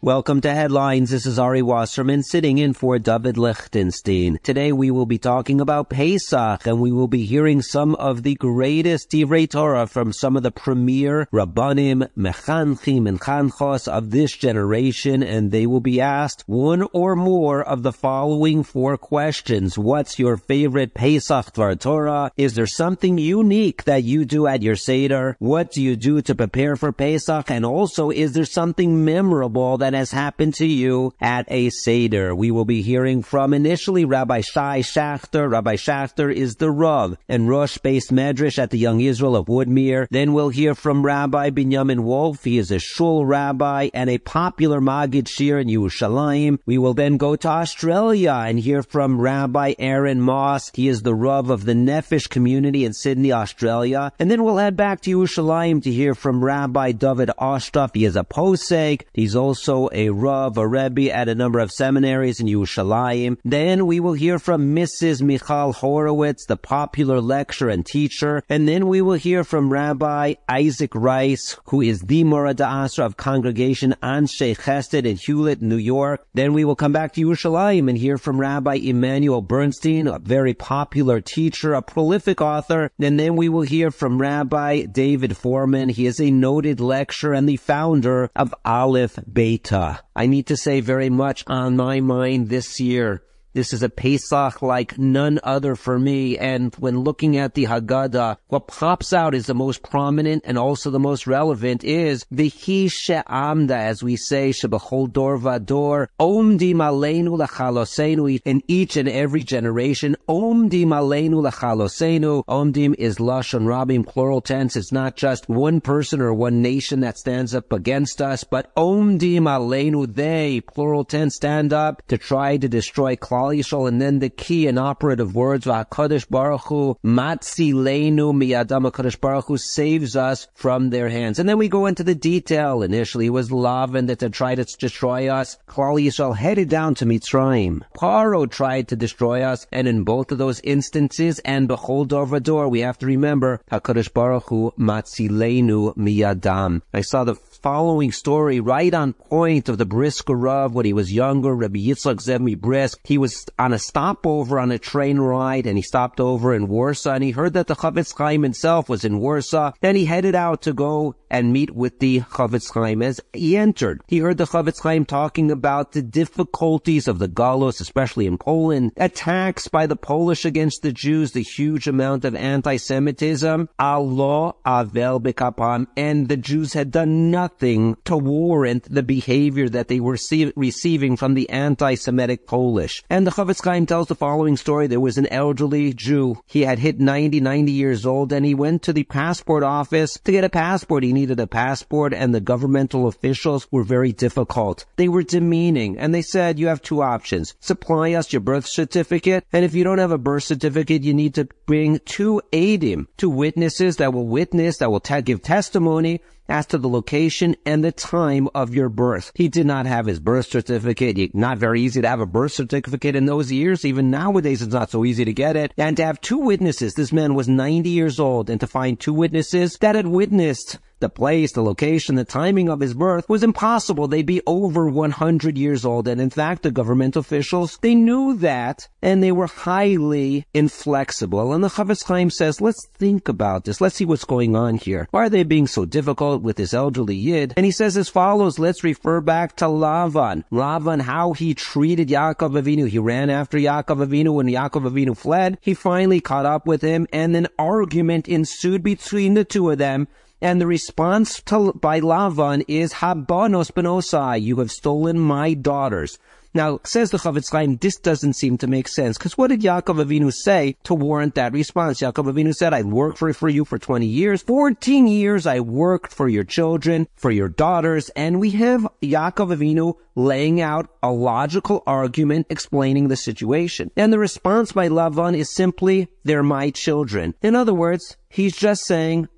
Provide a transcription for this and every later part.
Welcome to Headlines. This is Ari Wasserman sitting in for David Lichtenstein. Today we will be talking about Pesach, and we will be hearing some of the greatest Divrei Torah from some of the premier Rabbanim, Mechanchim, and Chanchos of this generation, and they will be asked one or more of the following four questions. What's your favorite Pesach Dvar Torah? Is there something unique that you do at your Seder? What do you do to prepare for Pesach? And also, is there something memorable that has happened to you at a Seder? We will be hearing from initially Rabbi Shai Schachter. Rabbi Schachter is the Rav and Rosh Beis Medrash at the Young Israel of Woodmere. Then we'll hear from Rabbi Binyamin Wolf. He is a shul rabbi and a popular Maggid Shir in Yerushalayim. We will then go to Australia and hear from Rabbi Aaron Moss. He is the Rav of the Nefesh community in Sydney, Australia. And then we'll head back to Yerushalayim to hear from Rabbi David Ostroff. He is a posek. He's also a Rav, a Rebbe at a number of seminaries in Yerushalayim. Then we will hear from Mrs. Michal Horowitz, the popular lecturer and teacher. And then we will hear from Rabbi Isaac Rice, who is the Mora D'Asra of Congregation Anshe Chesed in Hewlett, New York. Then we will come back to Yerushalayim and hear from Rabbi Emmanuel Bernstein, a very popular teacher, a prolific author. And then we will hear from Rabbi David Foreman. He is a noted lecturer and the founder of Aleph Beta. I need to say very much on my mind this year. This is a Pesach like none other for me, and when looking at the Haggadah, what pops out is the most prominent and also the most relevant is V'hi she'amda, as we say, shebechol dor vador, omdim aleinu lachalosenu, in each and every generation, omdim aleinu lachalosenu. Omdim is Lashon Rabim, plural tense. It's not just one person or one nation that stands up against us, but omdim aleinu, they, plural tense, stand up to try to destroy Klal Yisrael. And then the key and operative words, V'HaKadosh Baruch Hu Matzileinu miyadam, HaKadosh Baruch Hu saves us from their hands. And then we go into the detail. Initially it was Lavan that tried to destroy us. Klal Yisrael headed down to Mitzrayim. Paro tried to destroy us. And in both of those instances, and Bechol Dor Vador, we have to remember HaKadosh Baruch Hu Matzileinu miyadam. I saw the following story right on point of the Brisker Rav when he was younger, Rabbi Yitzchak Zev Brisk. He was on a stopover on a train ride, and he stopped over in Warsaw, and he heard that the Chavetz Chaim himself was in Warsaw. Then he headed out to go and meet with the Chavetz Chaim. As he entered, he heard the Chavetz Chaim talking about the difficulties of the Galus, especially in Poland, attacks by the Polish against the Jews, the huge amount of anti-Semitism, Allah avel bekapam, and the Jews had done nothing to warrant the behavior that they were receiving from the anti-Semitic Polish. And the Chavetz Chaim tells the following story. There was an elderly Jew. He had hit 90 years old, and he went to the passport office to get a passport. He needed a passport, and the governmental officials were very difficult. They were demeaning, and they said, you have two options. Supply us your birth certificate, and if you don't have a birth certificate, you need to bring two eidim, two witnesses that will witness, that will give testimony as to the location and the time of your birth. He did not have his birth certificate. Not very easy to have a birth certificate in those years. Even nowadays, it's not so easy to get it. And to have two witnesses, this man was 90 years old, and to find two witnesses that had witnessed the place, the location, the timing of his birth was impossible. They'd be over 100 years old. And in fact, the government officials, they knew that, and they were highly inflexible. And the Chavetz Chaim says, let's think about this. Let's see what's going on here. Why are they being so difficult with this elderly Yid? And he says as follows, let's refer back to Lavan. Lavan, how he treated Yaakov Avinu. He ran after Yaakov Avinu. When Yaakov Avinu fled, he finally caught up with him, and an argument ensued between the two of them. And the response by Lavan is, Habanos benosai, you have stolen my daughters. Now, says the Chavetz Chaim, this doesn't seem to make sense, because what did Yaakov Avinu say to warrant that response? Yaakov Avinu said, I worked for you for 20 years. 14 years I worked for your children, for your daughters, and we have Yaakov Avinu laying out a logical argument explaining the situation. And the response by Lavan is simply, they're my children. In other words, he's just saying,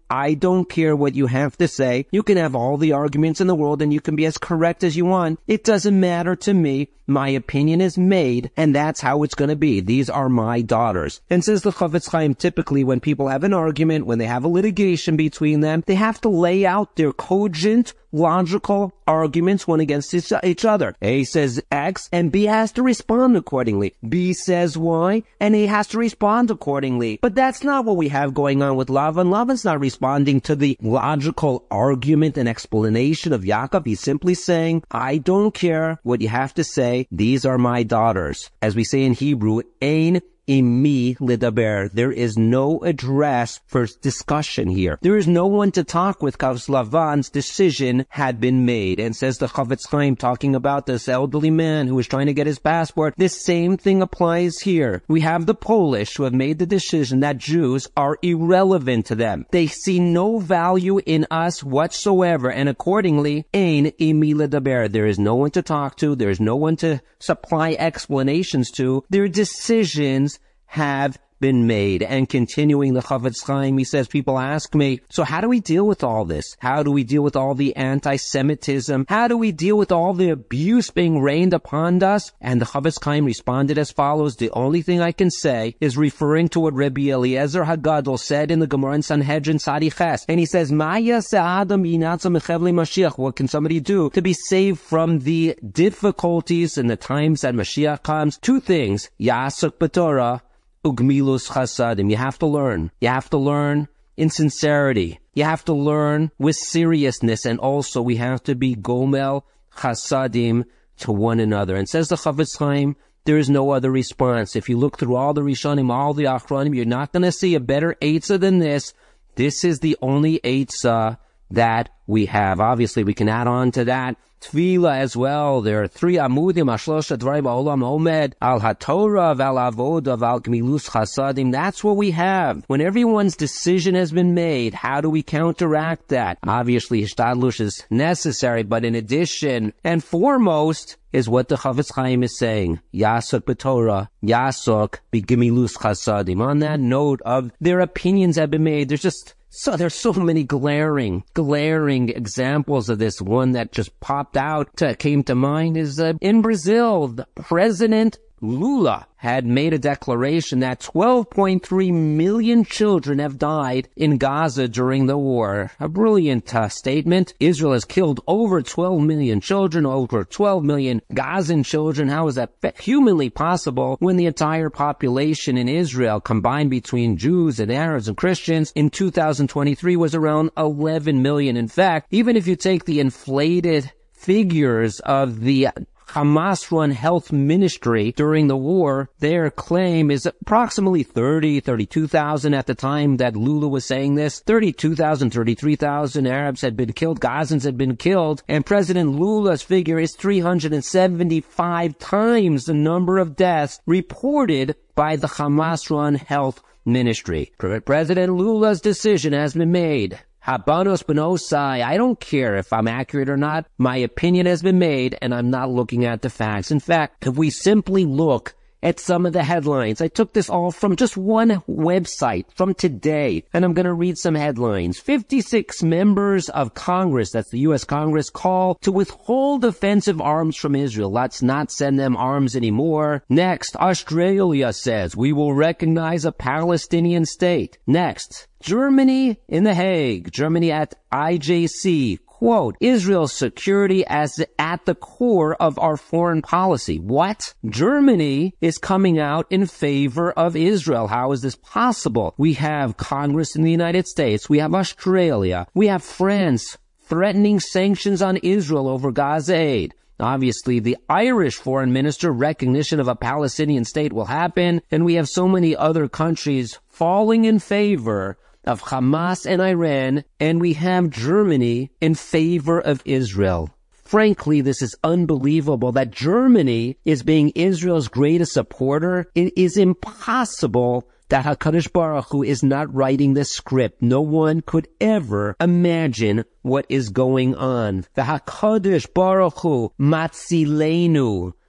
I don't care what you have to say. You can have all the arguments in the world and you can be as correct as you want. It doesn't matter to me. My opinion is made, and that's how it's going to be. These are my daughters. And says the Chofetz Chaim, typically when people have an argument, when they have a litigation between them, they have to lay out their cogent, logical arguments one against each other. A says X, and B has to respond accordingly. B says Y, and A has to respond accordingly. But that's not what we have going on with Lavan. Lavan's not responding to the logical argument and explanation of Yaakov. He's simply saying, I don't care what you have to say. These are my daughters. As we say in Hebrew, Ein imi lidaber. There is no address for discussion here. There is no one to talk with because Lavan's decision had been made. And says the Chofetz Chaim, talking about this elderly man who was trying to get his passport, this same thing applies here. We have the Polish who have made the decision that Jews are irrelevant to them. They see no value in us whatsoever, and accordingly, ein imi lidaber. There is no one to talk to. There is no one to supply explanations to. Their decisions have been made. And continuing the Chofetz Chaim, he says, people ask me, so how do we deal with all this? How do we deal with all the anti-Semitism? How do we deal with all the abuse being rained upon us? And the Chofetz Chaim responded as follows, the only thing I can say is referring to what Rabbi Eliezer Hagadol said in the Gemara in Sanhedrin Sadi Ches. And he says, what can somebody do to be saved from the difficulties in the times that Mashiach comes? Two things, Yasuk B'Torah, Ugmilus chasadim. You have to learn. You have to learn in sincerity. You have to learn with seriousness, and also we have to be gomel chasadim to one another. And says the Chofetz Chaim, there is no other response. If you look through all the Rishonim, all the Achronim, you're not going to see a better eitzah than this. This is the only eitzah that we have. Obviously, we can add on to that Tefillah as well. There are 3 amudim, Ashlosha Dvarim Ha'olam Omed, Al HaTorah, Val Avoda, Val Gmilus Chasadim. That's what we have. When everyone's decision has been made, how do we counteract that? Obviously, Hishtadlush is necessary, but in addition, and foremost, is what the Chofetz Chaim is saying. Yasok b'Torah, Yasok b'Gmilus Chasadim. On that note of their opinions have been made, there's so many glaring examples of this. One that just popped out, came to mind, is in Brazil, the President Lula had made a declaration that 12.3 million children have died in Gaza during the war. A brilliant statement. Israel has killed over 12 million children, over 12 million Gazan children. How is that humanly possible when the entire population in Israel, combined between Jews and Arabs and Christians, in 2023 was around 11 million? In fact, even if you take the inflated figures of the Hamas-run health ministry during the war, their claim is approximately 32,000 at the time that Lula was saying this. 32,000, 33,000 Arabs had been killed, Gazans had been killed, and President Lula's figure is 375 times the number of deaths reported by the Hamas-run health ministry. President Lula's decision has been made. Habanos Benosai, I don't care if I'm accurate or not. My opinion has been made, and I'm not looking at the facts. In fact, if we simply look at some of the headlines, I took this all from just one website from today, and I'm going to read some headlines. 56 members of Congress, that's the U.S. Congress, call to withhold offensive arms from Israel. Let's not send them arms anymore. Next, Australia says we will recognize a Palestinian state. Next, Germany in The Hague, Germany at IJC, quote, Israel's security as at the core of our foreign policy. What? Germany is coming out in favor of Israel. How is this possible? We have Congress in the United States. We have Australia. We have France threatening sanctions on Israel over Gaza aid. Obviously, the Irish foreign minister, recognition of a Palestinian state will happen. And we have so many other countries falling in favor of Hamas and Iran, and we have Germany in favor of Israel. Frankly, this is unbelievable that Germany is being Israel's greatest supporter. It is impossible that HaKadosh Baruch Hu is not writing the script. No one could ever imagine what is going on. The HaKadosh Baruch Hu, Matzilenu,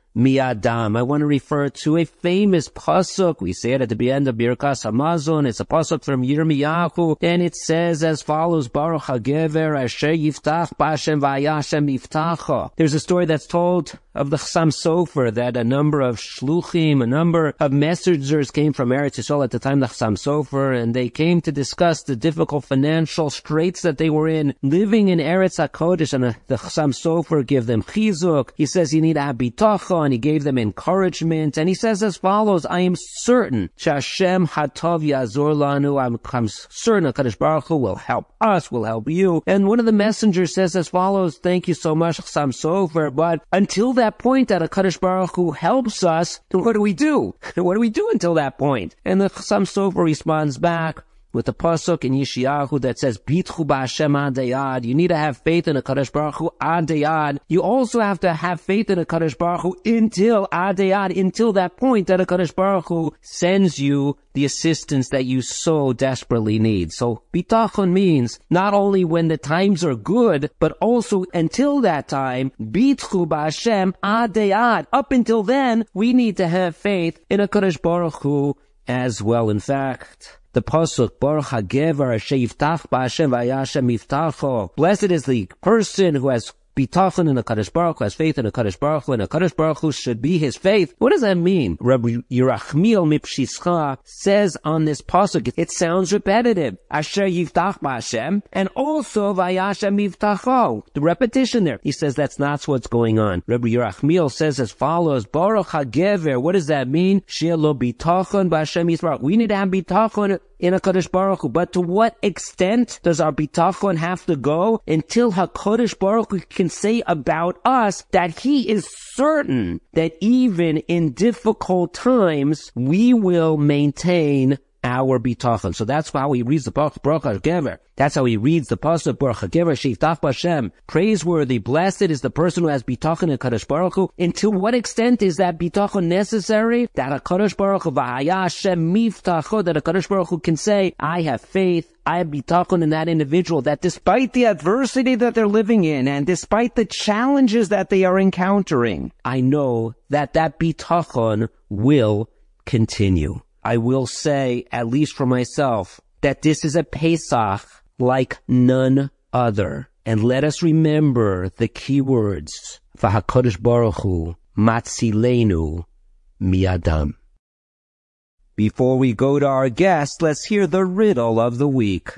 mi'adam. I want to refer to a famous pasuk. We say it at the end of Birkas Hamazon. It's a pasuk from Yirmiyahu, and it says as follows: Baruch hagever asher yiftach b'Hashem v'ayashem yiftacha. There's a story that's told of the Chassam Sofer that a number of shluchim, a number of messengers came from Eretz Yisrael at the time of the Chassam Sofer, and they came to discuss the difficult financial straits that they were in, living in Eretz HaKodesh, and the Chassam Sofer gave them chizuk. He says you need to have bitachon, and he gave them encouragement, and he says as follows: I am certain Hashem Hatov Yazor Lanu. I'm certain HaKadosh Baruch Hu will help us, will help you. And one of the messengers says as follows: thank you so much, Chassam Sofer, but until that point that HaKadosh Baruch Hu helps us, then what do we do? What do we do until that point? And the Chassam Sofer responds back with a pasuk in Yeshayahu that says, Bitchu b'Hashem ad hayad. You need to have faith in HaKadosh Baruch Hu ad hayad. You also have to have faith in HaKadosh Baruch Hu until ad hayad, until that point that HaKadosh Baruch Hu sends you the assistance that you so desperately need. So bitachon means not only when the times are good, but also until that time, Bitchu b'Hashem ad hayad. Up until then, we need to have faith in HaKadosh Baruch Hu as well. In fact, the pasuk, Baruch hagever asher yiftach b'Hashem v'ayashem yiftacho. Blessed is the person who has bitachon in HaKadosh Baruch Hu, has faith in HaKadosh Baruch Hu, and HaKadosh Baruch Hu should be his faith. What does that mean? Rabbi Yerachmiel Mipshischa says on this pasuk, it sounds repetitive. Asher yiftach b'Hashem, and also v'ayashem yiftacho. The repetition there. He says that's not what's going on. Rabbi Yerachmiel says as follows: Baruch hagever. What does that mean? She'er lo bitachon b'Hashem yisbarach. We need to have bitachon in HaKadosh Baruch Hu. But to what extent does our bitachon have to go? Until HaKadosh Baruch Hu can say about us that he is certain that even in difficult times, we will maintain our bitachon. So that's how he reads the pasuk, Baruch hagever. That's how he reads the pasuk, Baruch hagever sheyiftach b'Hashem. Praiseworthy, blessed is the person who has bitachon in HaKadosh Baruch Hu. And to what extent is that bitachon necessary? That HaKadosh Baruch Hu v'haya Hashem miftacho, that HaKadosh Baruch Hu can say, I have faith, I have bitachon in that individual, that despite the adversity that they're living in, and despite the challenges that they are encountering, I know that that bitachon will continue. I will say, at least for myself, that this is a Pesach like none other. And let us remember the key words, V'HaKadosh Baruch Hu matzilenu mi'adam. Before we go to our guest, let's hear the riddle of the week.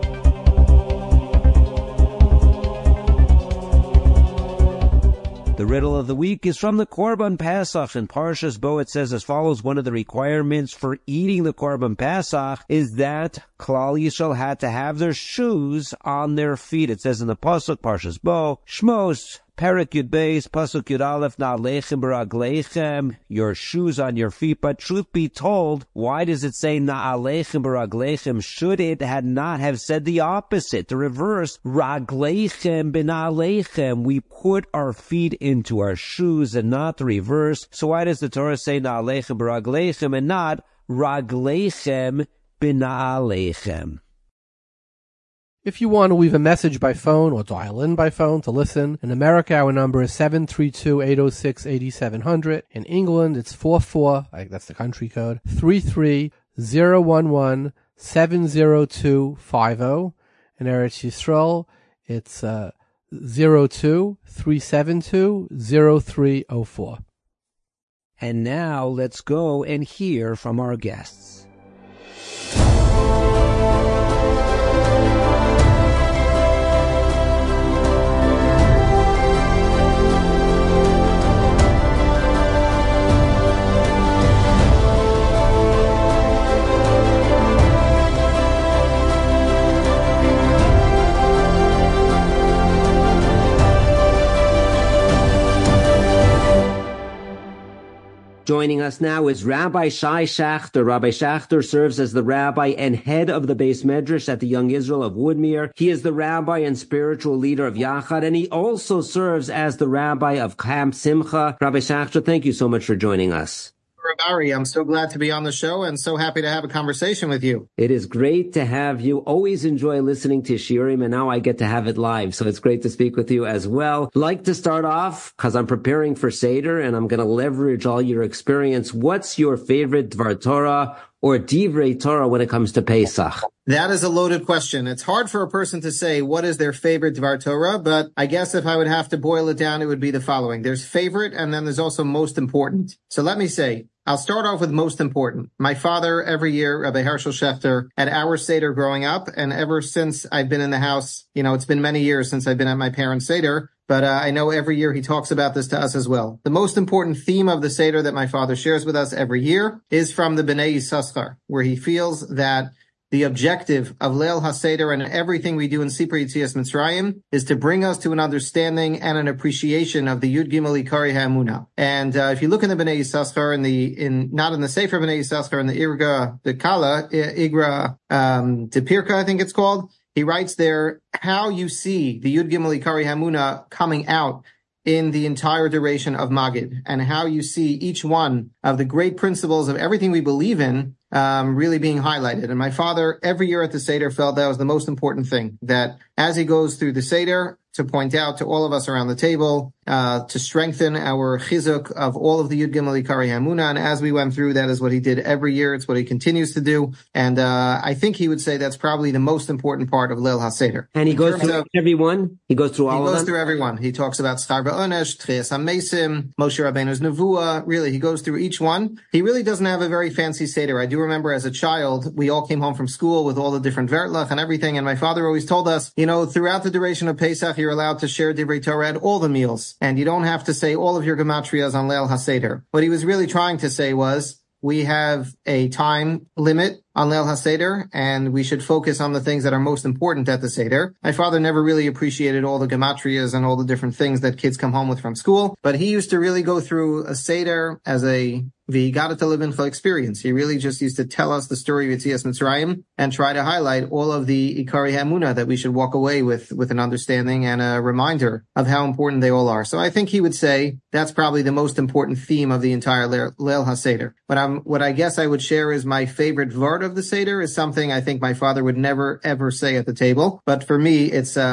The riddle of the week is from the Korban Pesach. In Parshas Bo, it says as follows: one of the requirements for eating the Korban Pesach is that Klal Yisrael had to have their shoes on their feet. It says in the Pasuk, Parshas Bo, Shmos, Perek Yud Beis, Pasuk Yud Aleph, Na'aleichem b'ragleichem, your shoes on your feet. But truth be told, why does it say Na'aleichem b'ragleichem? Should it had not have said the opposite, the reverse, Ragleichem b'na'aleichem? We put our feet into our shoes and not the reverse. So why does the Torah say Na'aleichem b'ragleichem and not Ragleichem b'na'aleichem? If you want to leave a message by phone or dial in by phone to listen, in America our number is 732-806-8700. In England it's 44, that's the country code, 33-011-70250. In Eretz Yisrael it's 02-372-0304. And now let's go and hear from our guests. Joining us now is Rabbi Shai Shachter. Rabbi Shachter serves as the rabbi and head of the Beis Medrash at the Young Israel of Woodmere. He is the rabbi and spiritual leader of Yachad, and he also serves as the rabbi of Camp Simcha. Rabbi Shachter, thank you so much for joining us. Rabbi Ari, I'm so glad to be on the show and so happy to have a conversation with you. It is great to have you. Always enjoy listening to Shiurim, and now I get to have it live. So it's great to speak with you as well. Like to start off, because I'm preparing for Seder and I'm going to leverage all your experience. What's your favorite Dvar Torah or Divrei Torah when it comes to Pesach? That is a loaded question. It's hard for a person to say what is their favorite Dvar Torah, but I guess if I would have to boil it down, it would be the following. There's favorite, and then there's also most important. So let me say, I'll start off with most important. My father, every year, Rabbi Hershel Schachter, at our Seder growing up, and ever since I've been in the house, it's been many years since I've been at my parents' Seder, but I know every year he talks about this to us as well. The most important theme of the Seder that my father shares with us every year is from the Bnei Yissaschar, where he feels that the objective of Leil HaSeder and everything we do in Sipur Yetzias Mitzrayim is to bring us to an understanding and an appreciation of the Yud Gimel Ikari HaEmunah. And if you look in the Bnei Yissaschar, not in the Sefer Bnei Yissaschar, in the Igra Dekala, Igra Depirka, I think it's called, he writes there how you see the Yud Gimel Ikari HaEmunah coming out in the entire duration of Magid, and how you see each one of the great principles of everything we believe in really being highlighted. And my father, every year at the Seder, felt that was the most important thing, that as he goes through the Seder, to point out to all of us around the table, to strengthen our chizuk of all of the Yud Gimel Ikari HaEmunah. And as we went through, that is what he did every year. It's what he continues to do. And I think he would say that's probably the most important part of Leil HaSeder. And he goes through everyone? He goes through all of them? He goes through everyone. He talks about Schar V'Onesh, Tchias HaMesim, Moshe Rabbeinu's Nevuah. Really, he goes through each one. He really doesn't have a very fancy Seder. I do remember as a child, we all came home from school with all the different Vertlach and everything. And my father always told us, throughout the duration of Pesach, you're allowed to share Divrei Torah at all the meals. And you don't have to say all of your gematrias on Leil HaSeder. What he was really trying to say was, we have a time limit on Leil HaSeder, and we should focus on the things that are most important at the Seder. My father never really appreciated all the gematrias and all the different things that kids come home with from school, but he used to really go through a Seder as a V'Higata Levincha experience. He really just used to tell us the story of Yetzias Mitzrayim and try to highlight all of the Ikari HaEmunah that we should walk away with an understanding and a reminder of how important they all are. So I think he would say that's probably the most important theme of the entire Leil HaSeder. But what I guess I would share is my favorite Vart of the Seder is something I think my father would never ever say at the table. But for me,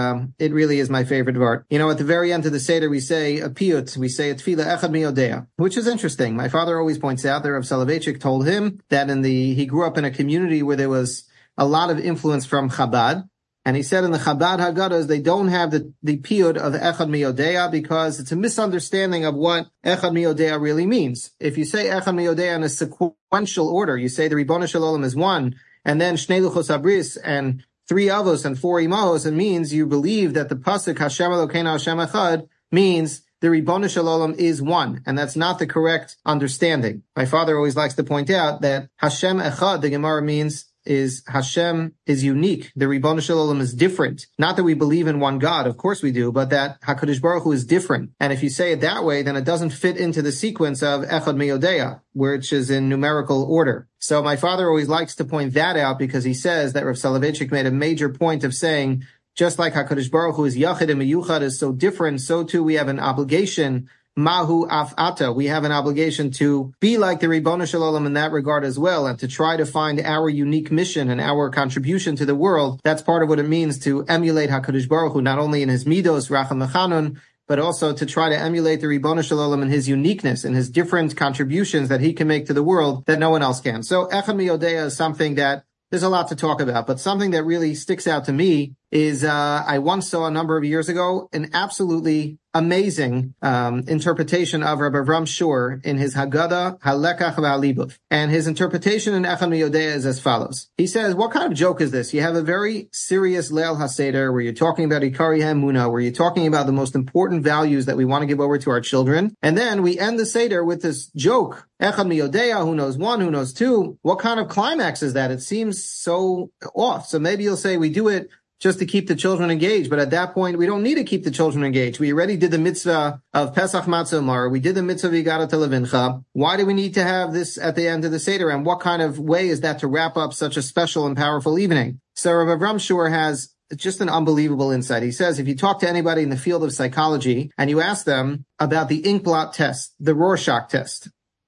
it really is my favorite Vart. At the very end of the Seder, we say a piyut, we say a tefillah echad miyodea, which is interesting. My father always points out that Rav Soloveitchik told him that he grew up in a community where there was a lot of influence from Chabad. And he said in the Chabad Haggadahs, they don't have the piyut of Echad Miyodea because it's a misunderstanding of what Echad Miyodea really means. If you say Echad Miyodea in a sequential order, you say the Ribono Shel Olam is one, and then Shnei Luchos Abris and 3 Avos and 4 Imahos, it means you believe that the pasuk Hashem Elokeinu Hashem Echad means the Ribono Shel Olam is one, and that's not the correct understanding. My father always likes to point out that Hashem Echad, the Gemara means, is Hashem is unique. The Ribono Shel Olam is different. Not that we believe in one God, of course we do, but that HaKadosh Baruch Hu is different. And if you say it that way, then it doesn't fit into the sequence of Echad Miyodea, which is in numerical order. So my father always likes to point that out because he says that Rav Soloveitchik made a major point of saying, just like HaKadosh Baruch Hu is Yachid and Miyuchad is so different, so too we have an obligation, Mahu Af Ata. We have an obligation to be like the Ribono Shel Olam in that regard as well, and to try to find our unique mission and our contribution to the world. That's part of what it means to emulate HaKadosh Baruch Hu, not only in his Midos, Racham Mechanun, but also to try to emulate the Ribono Shel Olam in his uniqueness and his different contributions that he can make to the world that no one else can. So Echad Miyodea is something that there's a lot to talk about, but something that really sticks out to me is I once saw a number of years ago an absolutely amazing interpretation of Rabbi Avram Shur in his Haggadah Halekach V'Halibuf. And his interpretation in Echad Miyodea is as follows. He says, what kind of joke is this? You have a very serious Leil HaSeder where you're talking about Ikari HaEmunah, where you're talking about the most important values that we want to give over to our children. And then we end the Seder with this joke. Echad Miyodea, who knows one, who knows two? What kind of climax is that? It seems so off. So maybe you'll say we do it just to keep the children engaged. But at that point, we don't need to keep the children engaged. We already did the mitzvah of Pesach Matzah Mar. We did the mitzvah of V'Higata Levincha. Why do we need to have this at the end of the Seder? And what kind of way is that to wrap up such a special and powerful evening? So Rabbi Avram Shur has just an unbelievable insight. He says, if you talk to anybody in the field of psychology and you ask them about the ink blot test, the Rorschach test,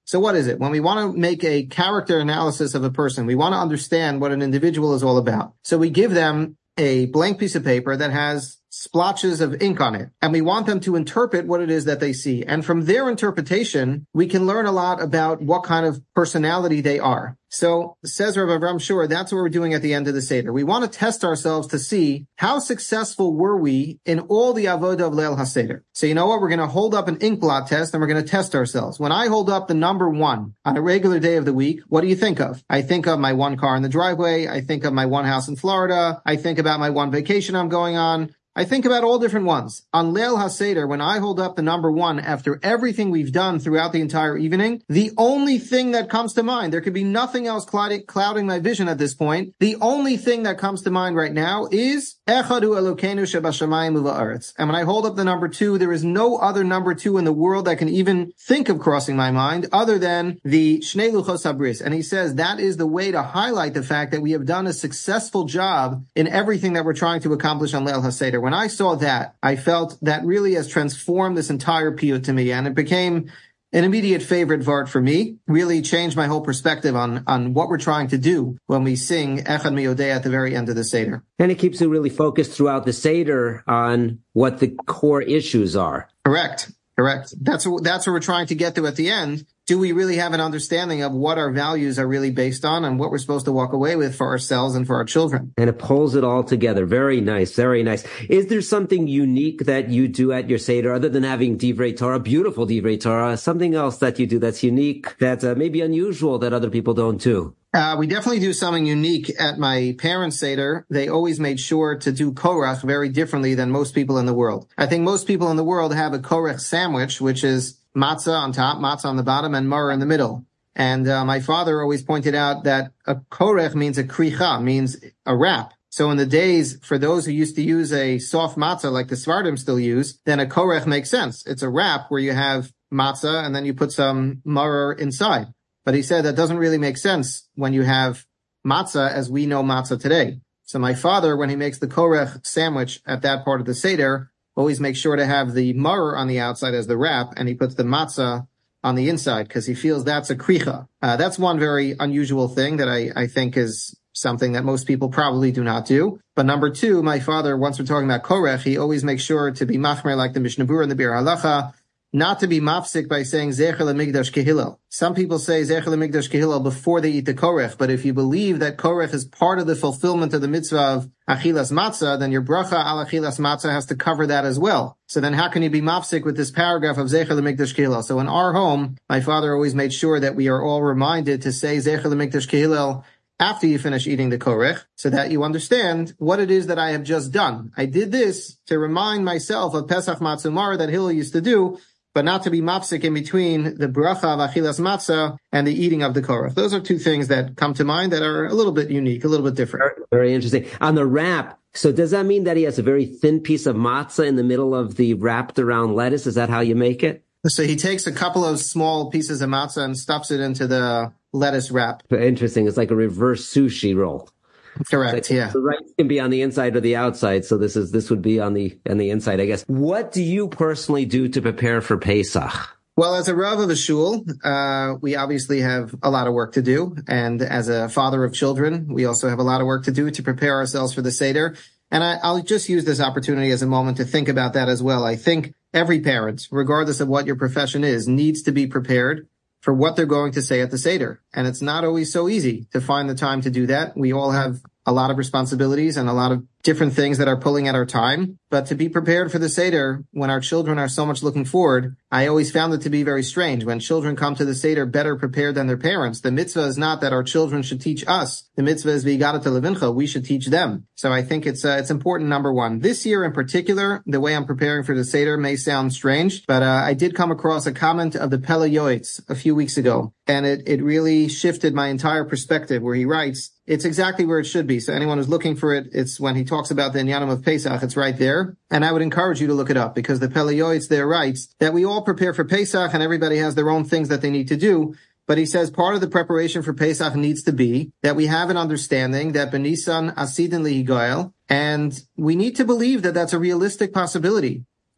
So what is it? When we want to make a character analysis of a person, we want to understand what an individual is all about. So we give them a blank piece of paper that has splotches of ink on it, and we want them to interpret what it is that they see. And from their interpretation, we can learn a lot about what kind of personality they are. So, says Rav Avram Shur, that's what we're doing at the end of the Seder. We want to test ourselves to see how successful were we in all the avodah of Leil HaSeder. So you know what? We're going to hold up an ink blot test and we're going to test ourselves. When I hold up the number 1 on a regular day of the week, what do you think of? I think of my 1 car in the driveway. I think of my 1 house in Florida. I think about my 1 vacation I'm going on. I think about all different ones. On Leil HaSeder, when I hold up the number 1 after everything we've done throughout the entire evening, the only thing that comes to mind, there could be nothing else clouding my vision at this point. The only thing that comes to mind right now is Echad hu Elokeinu shebashamayim u'ba'aretz. And when I hold up the number 2, there is no other number 2 in the world that can even think of crossing my mind other than the Shnei Luchos HaBris. And he says that is the way to highlight the fact that we have done a successful job in everything that we're trying to accomplish on Leil HaSeder. When I saw that, I felt that really has transformed this entire piyut to me, and it became an immediate favorite vart for me. Really changed my whole perspective on what we're trying to do when we sing Echad Miyodeh at the very end of the Seder. And it keeps you really focused throughout the Seder on what the core issues are. Correct. That's what we're trying to get to at the end. Do we really have an understanding of what our values are really based on and what we're supposed to walk away with for ourselves and for our children? And it pulls it all together. Very nice, very nice. Is there something unique that you do at your Seder other than having Divrei Torah, beautiful Divrei Torah, something else that you do that's unique, that's maybe unusual that other people don't do? We definitely do something unique at my parents' Seder. They always made sure to do korach very differently than most people in the world. I think most people in the world have a korach sandwich, which is matzah on top, matzah on the bottom, and maror in the middle. And my father always pointed out that a korech means a kricha, means a wrap. So in the days, for those who used to use a soft matzah like the Svardim still use, then a korech makes sense. It's a wrap where you have matzah and then you put some maror inside. But he said that doesn't really make sense when you have matzah as we know matzah today. So my father, when he makes the korech sandwich at that part of the Seder, always makes sure to have the maror on the outside as the wrap, and he puts the matzah on the inside because he feels that's a kricha. That's one very unusual thing that I think is something that most people probably do not do. But number 2, my father, once we're talking about korech, he always makes sure to be machmer like the Mishnah Berurah and the Bir Halacha, not to be mafsik by saying Zecher LeMikdash Kehillel. Some people say Zecher LeMikdash Kehillel before they eat the korech, but if you believe that korech is part of the fulfillment of the mitzvah of Achilas Matzah, then your bracha al Achilas Matzah has to cover that as well. So then how can you be mafsik with this paragraph of Zecher LeMikdash Kehillel? So in our home, my father always made sure that we are all reminded to say Zecher LeMikdash Kehillel after you finish eating the korech, so that you understand what it is that I have just done. I did this to remind myself of Pesach Matzah Maror that Hillel used to do, but not to be mafsik in between the bracha of achilas matzah and the eating of the korach. Those are 2 things that come to mind that are a little bit unique, a little bit different. Very interesting. On the wrap, so does that mean that he has a very thin piece of matzah in the middle of the wrapped around lettuce? Is that how you make it? So he takes a couple of small pieces of matzah and stuffs it into the lettuce wrap. Interesting. It's like a reverse sushi roll. Correct, yeah. The rice can be on the inside or the outside, so this would be on the inside, I guess. What do you personally do to prepare for Pesach? Well, as a Rav of a shul, we obviously have a lot of work to do. And as a father of children, we also have a lot of work to do to prepare ourselves for the Seder. And I'll just use this opportunity as a moment to think about that as well. I think every parent, regardless of what your profession is, needs to be prepared for what they're going to say at the Seder. And it's not always so easy to find the time to do that. We all have a lot of responsibilities and a lot of different things that are pulling at our time. But to be prepared for the Seder when our children are so much looking forward, I always found it to be very strange. When children come to the Seder better prepared than their parents, the mitzvah is not that our children should teach us. The mitzvah is v'yigadat levincha. We should teach them. So I think it's important, number 1. This year in particular, the way I'm preparing for the Seder may sound strange, but I did come across a comment of the Pele Yoetz a few weeks ago, and it really shifted my entire perspective, where he writes, it's exactly where it should be. So anyone who's looking for it, it's when he talks about the Inyanim of Pesach, it's right there. And I would encourage you to look it up, because the Pele Yoetz there writes that we all prepare for Pesach and everybody has their own things that they need to do. But he says part of the preparation for Pesach needs to be that we have an understanding that Benisan Asidin Lihigoel, and we need to believe that that's a realistic possibility.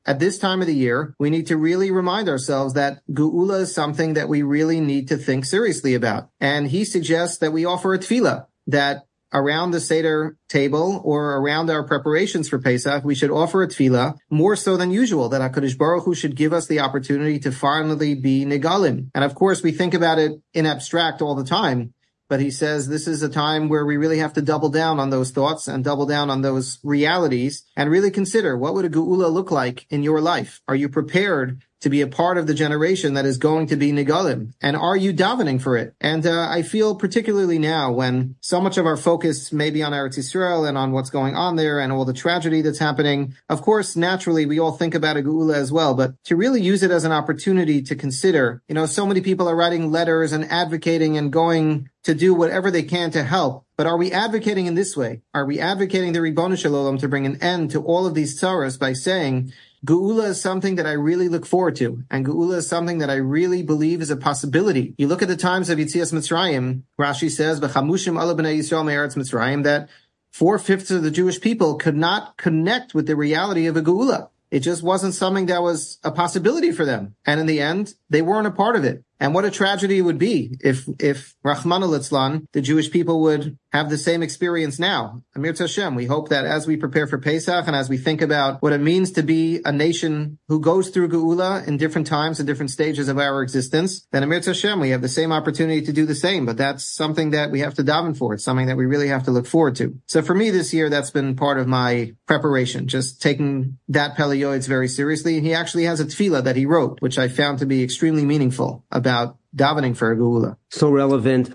at this time of the year, we need to really remind ourselves that Geula is something that we really need to think seriously about. And he suggests that we offer a tefillah, that around the Seder table or around our preparations for Pesach, we should offer a tefillah more so than usual, that HaKadosh Baruch Hu should give us the opportunity to finally be Negalim. And of course, we think about it in abstract all the time, but he says this is a time where we really have to double down on those thoughts and double down on those realities and really consider, what would a Geula look like in your life? Are you prepared to be a part of the generation that is going to be Negalim? And are you davening for it? And I feel particularly now when so much of our focus may be on Eretz Yisrael and on what's going on there and all the tragedy that's happening. Of course, naturally, we all think about a Geula as well, but to really use it as an opportunity to consider, so many people are writing letters and advocating and going to do whatever they can to help. But are we advocating in this way? Are we advocating the Ribono Shel Olam to bring an end to all of these tzaras by saying, Geula is something that I really look forward to, and Geula is something that I really believe is a possibility. You look at the times of Yetzias Mitzrayim, Rashi says, V'chamushim ala b'nei Yisrael me'eretz Mitzrayim, that 4/5 of the Jewish people could not connect with the reality of a Geula. It just wasn't something that was a possibility for them. And in the end, they weren't a part of it. And what a tragedy it would be if Rahman al-Itzlan, the Jewish people would have the same experience now. Amir Tashem, we hope that as we prepare for Pesach and as we think about what it means to be a nation who goes through Geula in different times and different stages of our existence, then Amir Tashem, we have the same opportunity to do the same. But that's something that we have to daven for. It's something that we really have to look forward to. So for me this year, that's been part of my preparation, just taking that Pele Yoetz very seriously. And he actually has a tefillah that he wrote, which I found to be extremely meaningful about davening for a Geula. So relevant.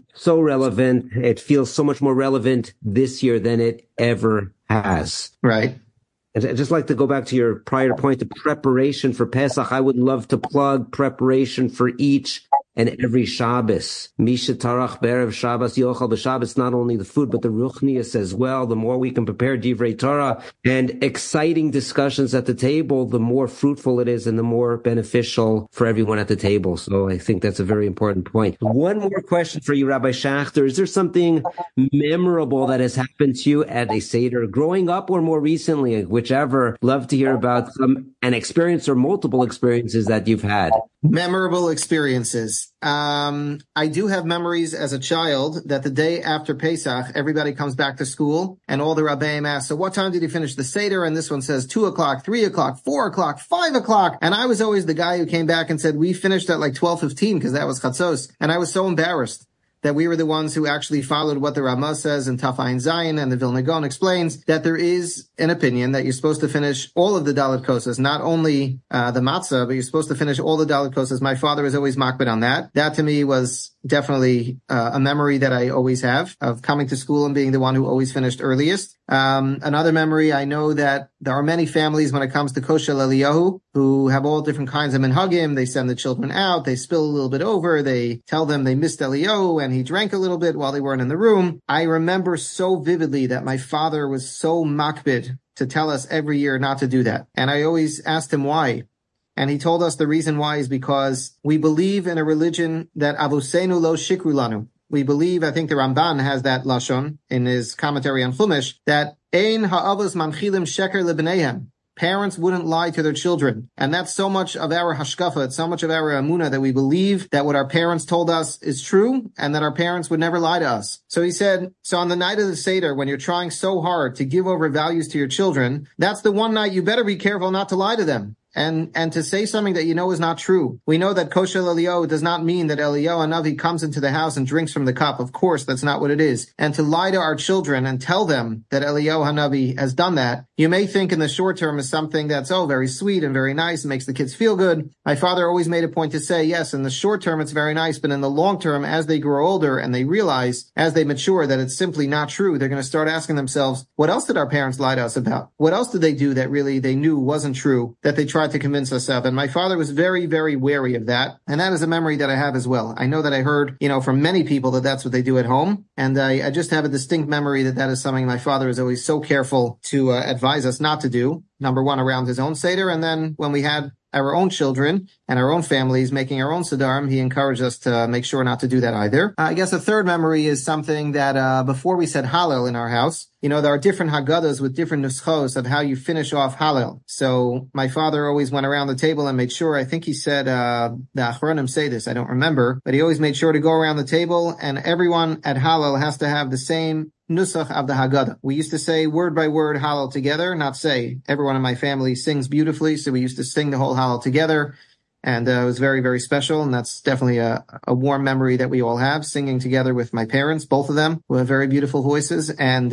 It feels so much more relevant this year than it ever has. Right. And I'd just like to go back to your prior point of preparation for Pesach. I would love to plug preparation for each and every Shabbos. Misha Tarach Berev Shabbos Yochal B'Shabbos, not only the food, but the Ruchnius as well. The more we can prepare Divrei Torah and exciting discussions at the table, the more fruitful it is and the more beneficial for everyone at the table. So I think that's a very important point. One more question for you, Rabbi Schachter. Is there something memorable that has happened to you at a Seder growing up or more recently, whichever? Love to hear about an experience or multiple experiences that you've had. Memorable experiences. I do have memories as a child that the day after Pesach, everybody comes back to school and all the Rabbeim ask, so what time did you finish the Seder? And this one says 2 o'clock, 3 o'clock, 4 o'clock, 5 o'clock. And I was always the guy who came back and said, we finished at like 12:15 because that was Chatzos. And I was so embarrassed that we were the ones who actually followed what the Ramah says in Taf Ayin Zayin, and the Vilna Gaon explains that there is an opinion that you're supposed to finish all of the Dalet Kosas, not only the matzah, but you're supposed to finish all the Dalet Kosas. My father was always makbid on that. That to me was definitely a memory that I always have of coming to school and being the one who always finished earliest. Another memory, I know that there are many families when it comes to Kosher Eliyahu who have all different kinds of minhagim. They send the children out, they spill a little bit over, they tell them they missed Eliyahu and he drank a little bit while they weren't in the room. I remember so vividly that my father was so makbid to tell us every year not to do that. And I always asked him why. And he told us the reason why is because we believe in a religion that Avosenu lo shikru lanu. We believe, I think the Ramban has that lashon in his commentary on Chumash, that ein ha'avos manchilim sheker lebneihem. Parents wouldn't lie to their children. And that's so much of our hashkafa, it's so much of our emunah that we believe that what our parents told us is true and that our parents would never lie to us. So he said, so on the night of the Seder, when you're trying so hard to give over values to your children, that's the one night you better be careful not to lie to them. And to say something that you know is not true. We know that kosher Eliyahu does not mean that Eliyahu Hanavi comes into the house and drinks from the cup. Of course, that's not what it is. And to lie to our children and tell them that Eliyahu Hanavi has done that, you may think in the short term is something that's, very sweet and very nice and makes the kids feel good. My father always made a point to say, yes, in the short term it's very nice, but in the long term, as they grow older and they realize, as they mature, that it's simply not true, they're going to start asking themselves, what else did our parents lie to us about? What else did they do that really they knew wasn't true, that they tried to convince us of? And my father was very, very wary of that. And that is a memory that I have as well. I know that I heard, from many people that that's what they do at home. And I just have a distinct memory that that is something my father is always so careful to advise us not to do. Number one, around his own Seder. And then when we had our own children and our own families making our own Sidarim, he encouraged us to make sure not to do that either. I guess a third memory is something that before we said Hallel in our house, there are different Haggadahs with different nuschos of how you finish off Hallel. So my father always went around the table and made sure, I think he said, the Achronim say this, I don't remember, but he always made sure to go around the table and everyone at Hallel has to have the same nusach of the Haggadah. We used to say word by word Hallel together, not say. Everyone in my family sings beautifully, so we used to sing the whole Hallel together. And it was very, very special. And that's definitely a warm memory that we all have, singing together with my parents, both of them, who have very beautiful voices. And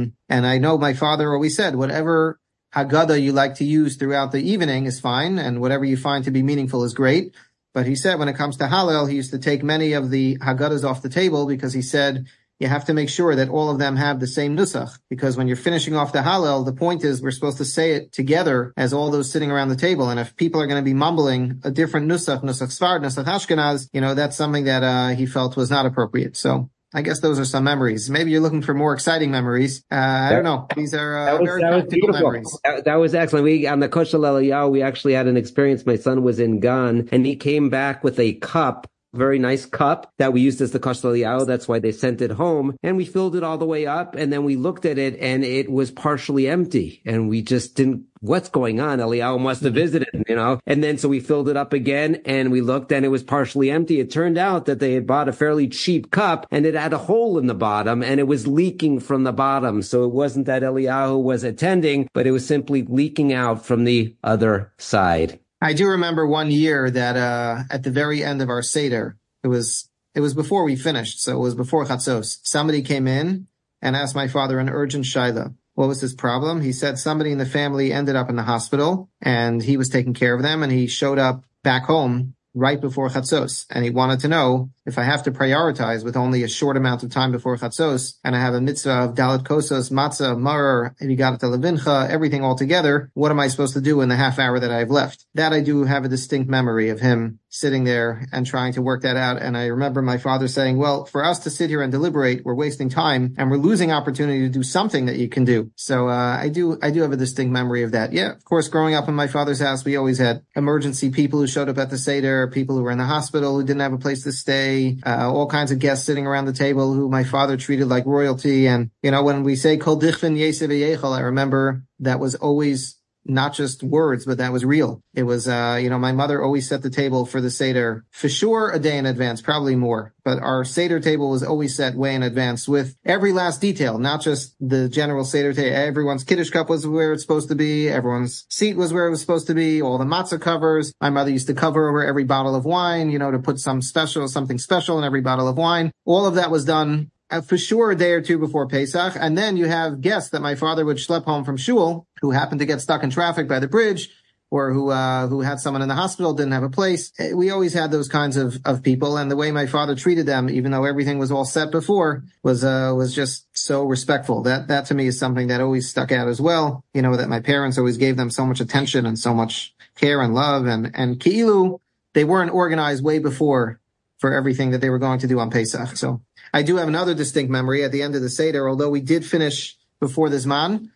I know my father always said, whatever Haggadah you like to use throughout the evening is fine. And whatever you find to be meaningful is great. But he said when it comes to Hallel, he used to take many of the Haggadahs off the table because he said, you have to make sure that all of them have the same nusach, because when you're finishing off the Hallel, the point is we're supposed to say it together as all those sitting around the table. And if people are going to be mumbling a different nusach Sfard, nusach Ashkenaz, that's something that he felt was not appropriate. So I guess those are some memories. Maybe you're looking for more exciting memories. I don't know. These are very practical memories. That was excellent. On the Koshel Eliyahu, we actually had an experience. My son was in Gan, and he came back with a cup, very nice cup that we used as the Koshel Eliyahu. That's why they sent it home. And we filled it all the way up. And then we looked at it and it was partially empty. And we just didn't, what's going on? Eliyahu must have visited, And then so we filled it up again and we looked and it was partially empty. It turned out that they had bought a fairly cheap cup and it had a hole in the bottom and it was leaking from the bottom. So it wasn't that Eliyahu was attending, but it was simply leaking out from the other side. I do remember one year that at the very end of our Seder, it was before we finished, so it was before Chatzos. Somebody came in and asked my father an urgent shaila. What was his problem? He said somebody in the family ended up in the hospital and he was taking care of them and he showed up back home right before Chatzos. And he wanted to know if I have to prioritize with only a short amount of time before Chatzos and I have a mitzvah of Dalet Kosos, Matzah, Maror, Vigadat Levincha, everything all together, what am I supposed to do in the half hour that I have left? That I do have a distinct memory of him sitting there and trying to work that out. And I remember my father saying, well, for us to sit here and deliberate, we're wasting time and we're losing opportunity to do something that you can do. So I do have a distinct memory of that. Yeah, of course, growing up in my father's house, we always had emergency people who showed up at the Seder, people who were in the hospital who didn't have a place to stay, all kinds of guests sitting around the table who my father treated like royalty. And, when we say Kol Dichvin Yeseh V'Yechel, I remember that was always not just words, but that was real. It was, my mother always set the table for the Seder for sure a day in advance, probably more. But our Seder table was always set way in advance with every last detail, not just the general Seder table. Everyone's Kiddush cup was where it's supposed to be. Everyone's seat was where it was supposed to be. All the matzah covers. My mother used to cover over every bottle of wine, to put something special in every bottle of wine. All of that was done for sure a day or two before Pesach. And then you have guests that my father would schlep home from shul who happened to get stuck in traffic by the bridge or who had someone in the hospital, didn't have a place. We always had those kinds of people. And the way my father treated them, even though everything was all set before, was just so respectful. That to me is something that always stuck out as well. That my parents always gave them so much attention and so much care and love. And Ki'ilu, they weren't organized way before for everything that they were going to do on Pesach. So I do have another distinct memory at the end of the Seder, although we did finish before the Zman.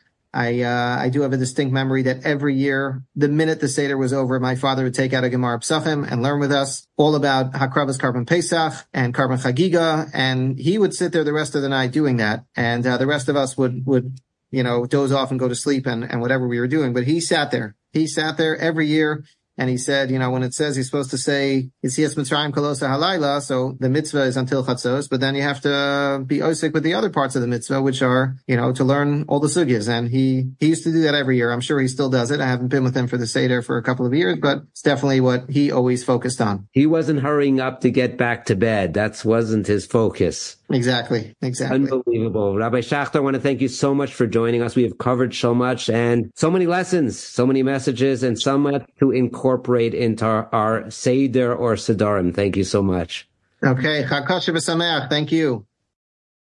I do have a distinct memory that every year, the minute the Seder was over, my father would take out a Gemara Psachim and learn with us all about Hakravas Karban Pesach and Karban Chagiga. And he would sit there the rest of the night doing that. And the rest of us would doze off and go to sleep and whatever we were doing. But he sat there. He sat there every year. And he said, when it says he's supposed to say, Yitzias Mitzrayim Kolosa Halayla, so the mitzvah is until Chatzos, but then you have to be osik with the other parts of the mitzvah, which are, to learn all the sugyas. And he used to do that every year. I'm sure he still does it. I haven't been with him for the Seder for a couple of years, but it's definitely what he always focused on. He wasn't hurrying up to get back to bed. That wasn't his focus. Exactly. Unbelievable. Rabbi Schachter, I want to thank you so much for joining us. We have covered so much and so many lessons, so many messages, and so much to incorporate into our Seder or Sedarim. Thank you so much. Okay. Chag Kosher v'Sameach. Thank you.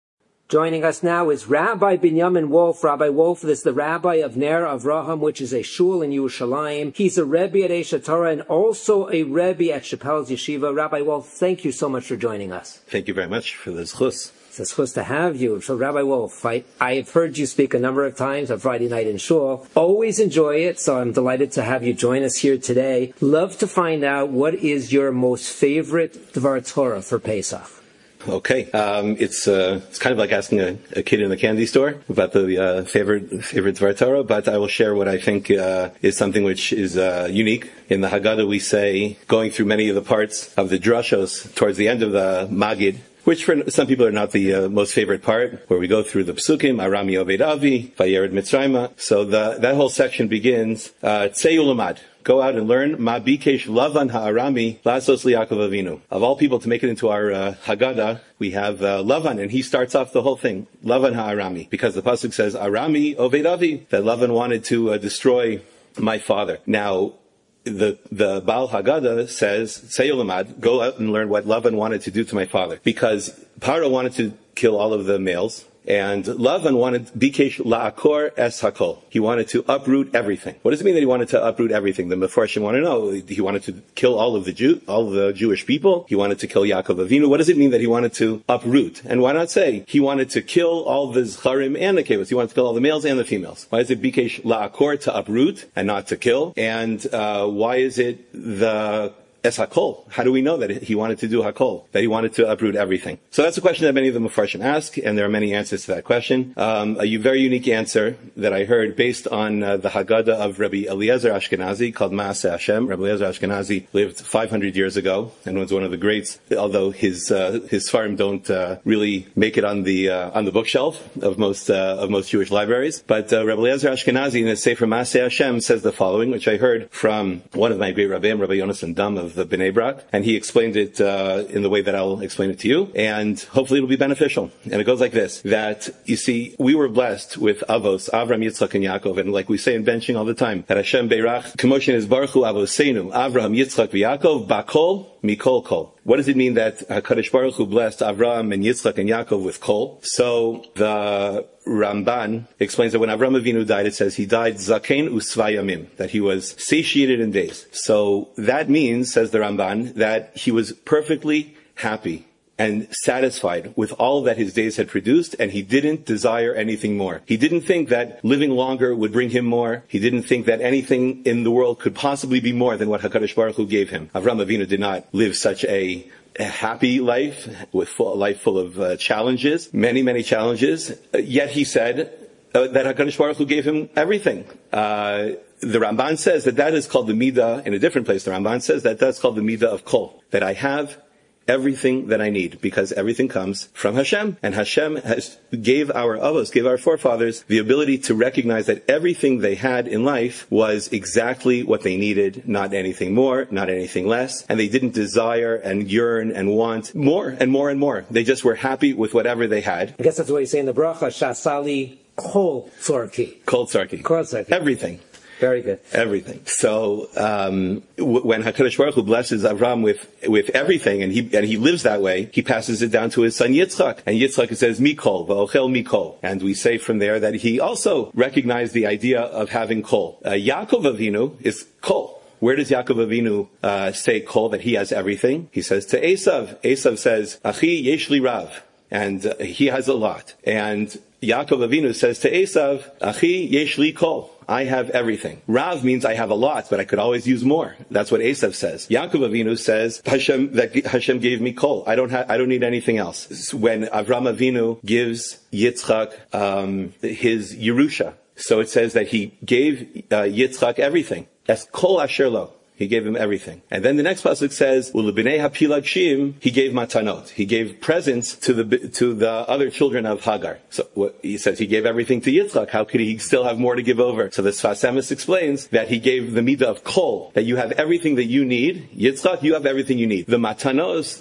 Joining us now is Rabbi Binyamin Wolf. Rabbi Wolf is the rabbi of Ner Avraham, which is a shul in Yerushalayim. He's a rebbe at Eish Torah and also a rebbe at Chappelle's Yeshiva. Rabbi Wolf, thank you so much for joining us. Thank you very much for the zchus. It's a zchus to have you. So Rabbi Wolf, I have heard you speak a number of times on Friday night in shul. Always enjoy it, so I'm delighted to have you join us here today. Love to find out what is your most favorite Dvar Torah for Pesach. Okay, it's kind of like asking a kid in the candy store about the favorite Dvar Torah, but I will share what I think is something which is unique. In the Haggadah we say, going through many of the parts of the drashos towards the end of the Magid, which for some people are not the most favorite part, where we go through the Psukim, Arami Oved Avi, Vayered Mitzrayma. So that whole section begins, Tzei Ulamad. Go out and learn. Ma bikesh Lavan ha'arami lasos liYaakov Avinu. Of all people to make it into our Haggadah, we have Lavan, and he starts off the whole thing. Lavan ha'arami, because the pasuk says Arami Oved Avi, that Lavan wanted to destroy my father. Now, the Baal Haggadah says, Tzei Ulamad, go out and learn what Lavan wanted to do to my father, because Paro wanted to kill all of the males. And Lavan wanted bikesh la'akor es hakol. He wanted to uproot everything. What does it mean that he wanted to uproot everything? The Mefarshim want to know. He wanted to kill all of the Jewish people. He wanted to kill Yaakov Avinu. What does it mean that he wanted to uproot? And why not say he wanted to kill all the Zcharim and the Kevos? He wanted to kill all the males and the females. Why is it bikesh la'akor, to uproot and not to kill? And why is it the Es HaKol? How do we know that he wanted to do HaKol? That he wanted to uproot everything? So that's a question that many of the Mefarshim ask, and there are many answers to that question. A very unique answer that I heard based on the Haggadah of Rabbi Eliezer Ashkenazi called Maaseh Hashem. Rabbi Eliezer Ashkenazi lived 500 years ago and was one of the greats, although his Sfarim don't really make it on the bookshelf of most Jewish libraries. But Rabbi Eliezer Ashkenazi in his Sefer Maaseh Hashem says the following, which I heard from one of my great Rabbeim, Rabbi Yonasan Dam of the Bnei Brak, and he explained it in the way that I'll explain it to you, and hopefully it'll be beneficial. And it goes like this, that, you see, we were blessed with Avos, Avram, Yitzchak, and Yaakov, and like we say in benching all the time, that Hashem Beirach, K'moshen is Baruchu Avoseinu, Avram, Yitzchak, Yaakov, Bakol, Mikol Kol. What does it mean that HaKadosh Baruch Hu blessed Avram and Yitzchak and Yaakov with Kol? So the Ramban explains that when Avram Avinu died, it says he died Zaken Usvayamim, that he was satiated in days. So that means, says the Ramban, that he was perfectly happy and satisfied with all that his days had produced, and he didn't desire anything more. He didn't think that living longer would bring him more. He didn't think that anything in the world could possibly be more than what HaKadosh Baruch Hu gave him. Avram Avinu did not live such a happy life, with a life full of challenges, many, many challenges, yet he said that HaKadosh Baruch Hu gave him everything. The Ramban says that is called the midah, in a different place, the Ramban says that that's called the midah of kol, that I have everything that I need, because everything comes from Hashem, and Hashem gave our avos, gave our forefathers the ability to recognize that everything they had in life was exactly what they needed, not anything more, not anything less, and they didn't desire and yearn and want more and more and more. They just were happy with whatever they had. I guess that's what you say in the bracha, Shasali Kol Tzorki. Kol Tzorki. Kol Tzorki. Everything. Very good. Everything. So when HaKadosh Baruch Hu blesses Avram with everything, and he lives that way, he passes it down to his son Yitzchak. And Yitzchak, it says Mikol, v'ochel Mikol. And we say from there that he also recognized the idea of having kol. Yaakov Avinu is kol. Where does Yaakov Avinu say kol, that he has everything? He says to Esav. Esav says, Achi yesh li rav. And he has a lot. And Yaakov Avinu says to Esav, Achi yesh li kol. I have everything. Rav means I have a lot, but I could always use more. That's what Esav says. Yaakov Avinu says, Hashem gave me kol. I don't need anything else. When Avram Avinu gives Yitzchak his Yerusha, so it says that he gave Yitzchak everything. That's kol asher lo. He gave him everything. And then the next pasuk says, "Ulebnei hapilagshim," he gave matanot. He gave presents to the other children of Hagar. So he says he gave everything to Yitzchak. How could he still have more to give over? So the Sfas Emes explains that he gave the midah of kol, that you have everything that you need. Yitzchak, you have everything you need. The matanos,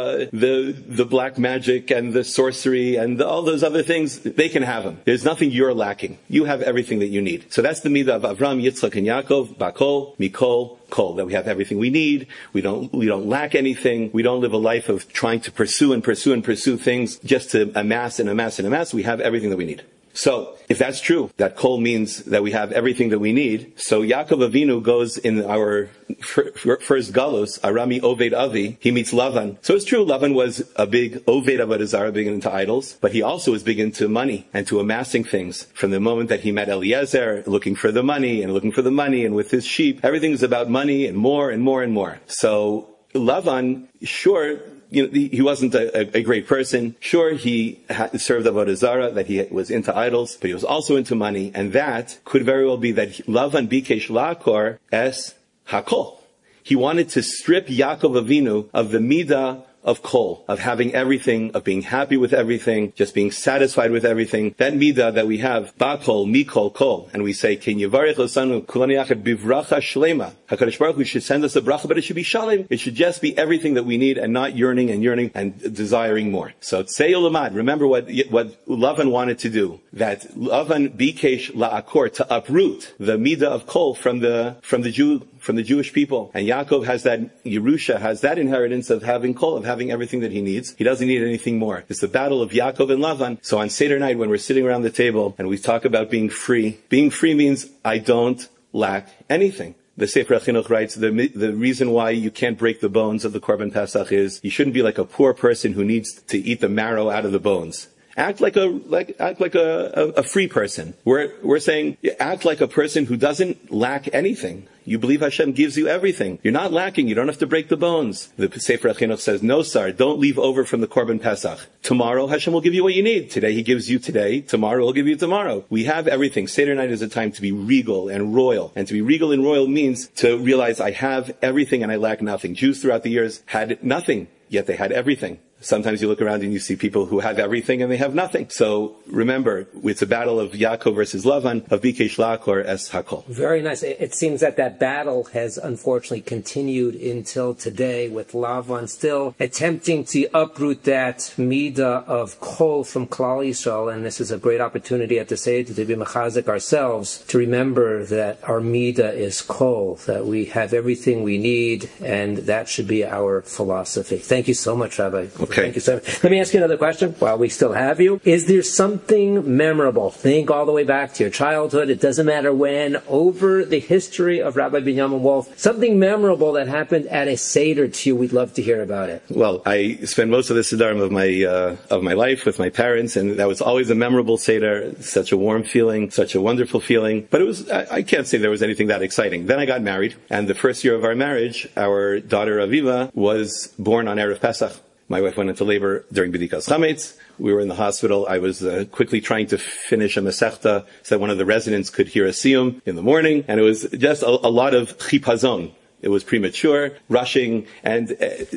the black magic and the sorcery and all those other things, they can have them. There's nothing you're lacking. You have everything that you need. So that's the midah of Avram, Yitzchak, and Yaakov, bakol, mikol, kol, that we have everything we need. We don't lack anything. We don't live a life of trying to pursue things just to amass and amass and amass. We have everything that we need. So, if that's true, that kol means that we have everything that we need. So Yaakov Avinu goes in our first galus, Arami Oved Avi, he meets Lavan. So it's true, Lavan was a big Oved Avodah Zarah, big into idols, but he also was big into money and to amassing things. From the moment that he met Eliezer, looking for the money, and with his sheep, everything's about money and more and more and more. So Lavan, sure, he wasn't a great person. Sure, he served Avodah Zarah, that he was into idols, but he was also into money, and that could very well be that Lavan bikesh la'akor es hakol. He wanted to strip Yaakov Avinu of the midah of kol, of having everything, of being happy with everything, just being satisfied with everything. That midah that we have, bakol, mikol, kol, and we say, Ken yivarech osanu kulanu yachad bivracha shlema. HaKadosh Baruch Hu should send us a bracha, but it should be shalem. It should just be everything that we need and not yearning and desiring more. So Tzei Ulamad, remember what Lavan wanted to do, that Lavan bikesh la'akor, to uproot the midah of kol from the Jewish people. And Yaakov has that, Yerusha has that inheritance of having kol, of having everything that he needs. He doesn't need anything more. It's the battle of Yaakov and Lavan. So on Seder night, when we're sitting around the table and we talk about being free means I don't lack anything. The Sefer HaChinuch writes, the reason why you can't break the bones of the Korban Pesach is you shouldn't be like a poor person who needs to eat the marrow out of the bones. Act like a free person. We're saying, act like a person who doesn't lack anything. You believe Hashem gives you everything. You're not lacking. You don't have to break the bones. The Sefer HaChinuch says, no, sir, don't leave over from the Korban Pesach. Tomorrow, Hashem will give you what you need. Today, He gives you today. Tomorrow, He'll give you tomorrow. We have everything. Seder night is a time to be regal and royal. And to be regal and royal means to realize I have everything and I lack nothing. Jews throughout the years had nothing, yet they had everything. Sometimes you look around and you see people who have everything and they have nothing. So remember, it's a battle of Yaakov versus Lavan, of bikesh la'akor es hakol. Very nice. It seems that battle has unfortunately continued until today, with Lavan still attempting to uproot that midah of kol from Klal Yisrael. And this is a great opportunity at the Seder to be mechazik ourselves, to remember that our midah is kol, that we have everything we need, and that should be our philosophy. Thank you so much, Rabbi. Okay. Thank you so much. Let me ask you another question while we still have you. Is there something memorable, think all the way back to your childhood, it doesn't matter when, over the history of Rabbi Binyamin Wolf, something memorable that happened at a Seder to you? We'd love to hear about it. Well, I spent most of the Sedarim of my life with my parents, and that was always a memorable Seder, such a warm feeling, such a wonderful feeling. But I can't say there was anything that exciting. Then I got married, and the first year of our marriage, our daughter Aviva was born on Erev Pesach. My wife went into labor during B'dikas Chametz. We were in the hospital. I was quickly trying to finish a Masechta so that one of the residents could hear a siyum in the morning. And it was just a lot of chipazon. It was premature, rushing, and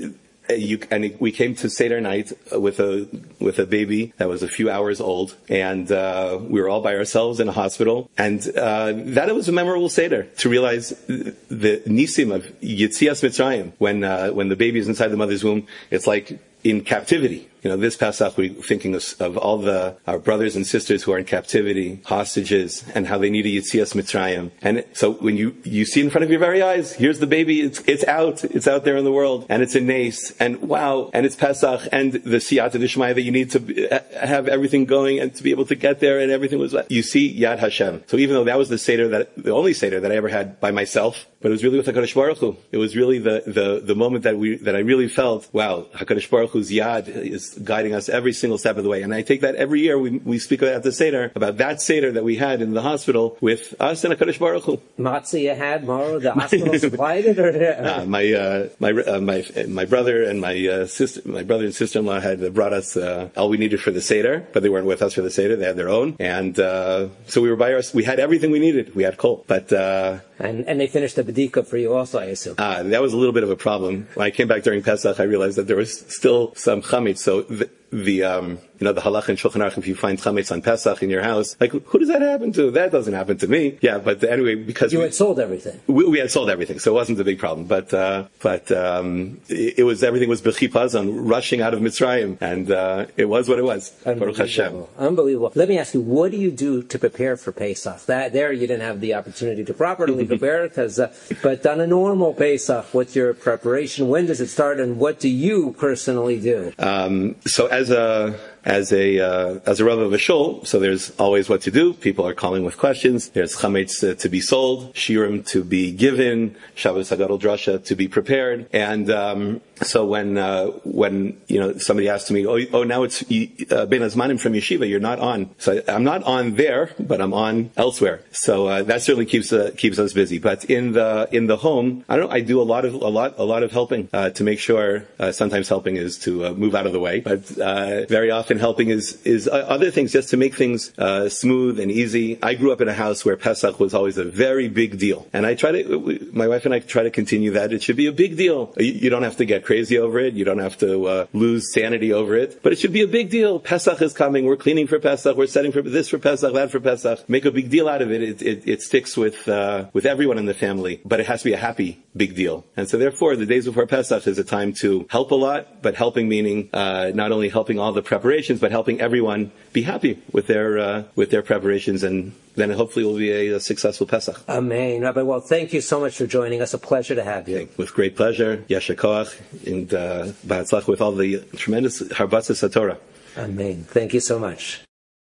we came to Seder night with a baby that was a few hours old, and we were all by ourselves in a hospital. And that was a memorable Seder, to realize the nisim of Yetzias Mitzrayim, when the baby is inside the mother's womb. It's like in captivity. This Pesach, we're thinking of all our brothers and sisters who are in captivity, hostages, and how they need a Yetzias Mitzrayim. And so when you see in front of your very eyes, here's the baby, it's out there in the world, and it's a nace, and wow, and it's Pesach, and the Siyata D'Shmaya that you need to have everything going and to be able to get there, and everything was, you see Yad Hashem. So even though that was the only Seder that I ever had by myself, but it was really with HaKadosh Baruch Hu. It was really the moment that I really felt, wow, HaKadosh Baruch Hu's Yad is guiding us every single step of the way. And I take that every year. We speak at the Seder about that Seder that we had in the hospital with us and HaKadosh Baruch Hu. Matzah you had, Maro, the hospital supplied it? Or my brother and my sister-in-law had brought us all we needed for the Seder, but they weren't with us for the Seder. They had their own. And so we were we had everything we needed. We had kol. But and they finished the B'dika for you also, I assume. That was a little bit of a problem. When I came back during Pesach, I realized that there was still some chametz. So the halach and Shulchan Aruch, if you find chametz on Pesach in your house, like, who does that happen to? That doesn't happen to me. Yeah, but anyway, because you had sold everything. We had sold everything, so it wasn't a big problem. But it was, everything was b'chipazon, rushing out of Mitzrayim, and it was what it was. Baruch Hashem. Unbelievable. Let me ask you, what do you do to prepare for Pesach? There you didn't have the opportunity to properly prepare, but on a normal Pesach, what's your preparation? When does it start, and what do you personally do? So as a Rav of a shul, so there's always what to do. People are calling with questions. There's chametz to be sold, shirim to be given, Shabbos Hagadol Drasha to be prepared. And so when somebody asked me, now it's Ben Azmanim from yeshiva, you're not on. So I'm not on there, but I'm on elsewhere. So that certainly keeps us busy. But in the home, I do a lot of helping to make sure. Sometimes helping is to move out of the way, but very often helping is other things, just to make things smooth and easy. I grew up in a house where Pesach was always a very big deal, and my wife and I try to continue that. It should be a big deal. You don't have to get crazy over it. You don't have to lose sanity over it, but it should be a big deal. Pesach is coming. We're cleaning for Pesach. We're setting for this for Pesach, that for Pesach. Make a big deal out of it. It sticks with everyone in the family, but it has to be a happy big deal. And so therefore, the days before Pesach is a time to help a lot, but helping meaning not only helping all the preparations, but helping everyone be happy with their preparations, and then hopefully it will be a successful Pesach. Amen. Rabbi, well, thank you so much for joining us. A pleasure to have you. With great pleasure. Yasher Koach, and Ba'atzlach with all the tremendous Harbatzas HaTorah. Amen. Thank you so much.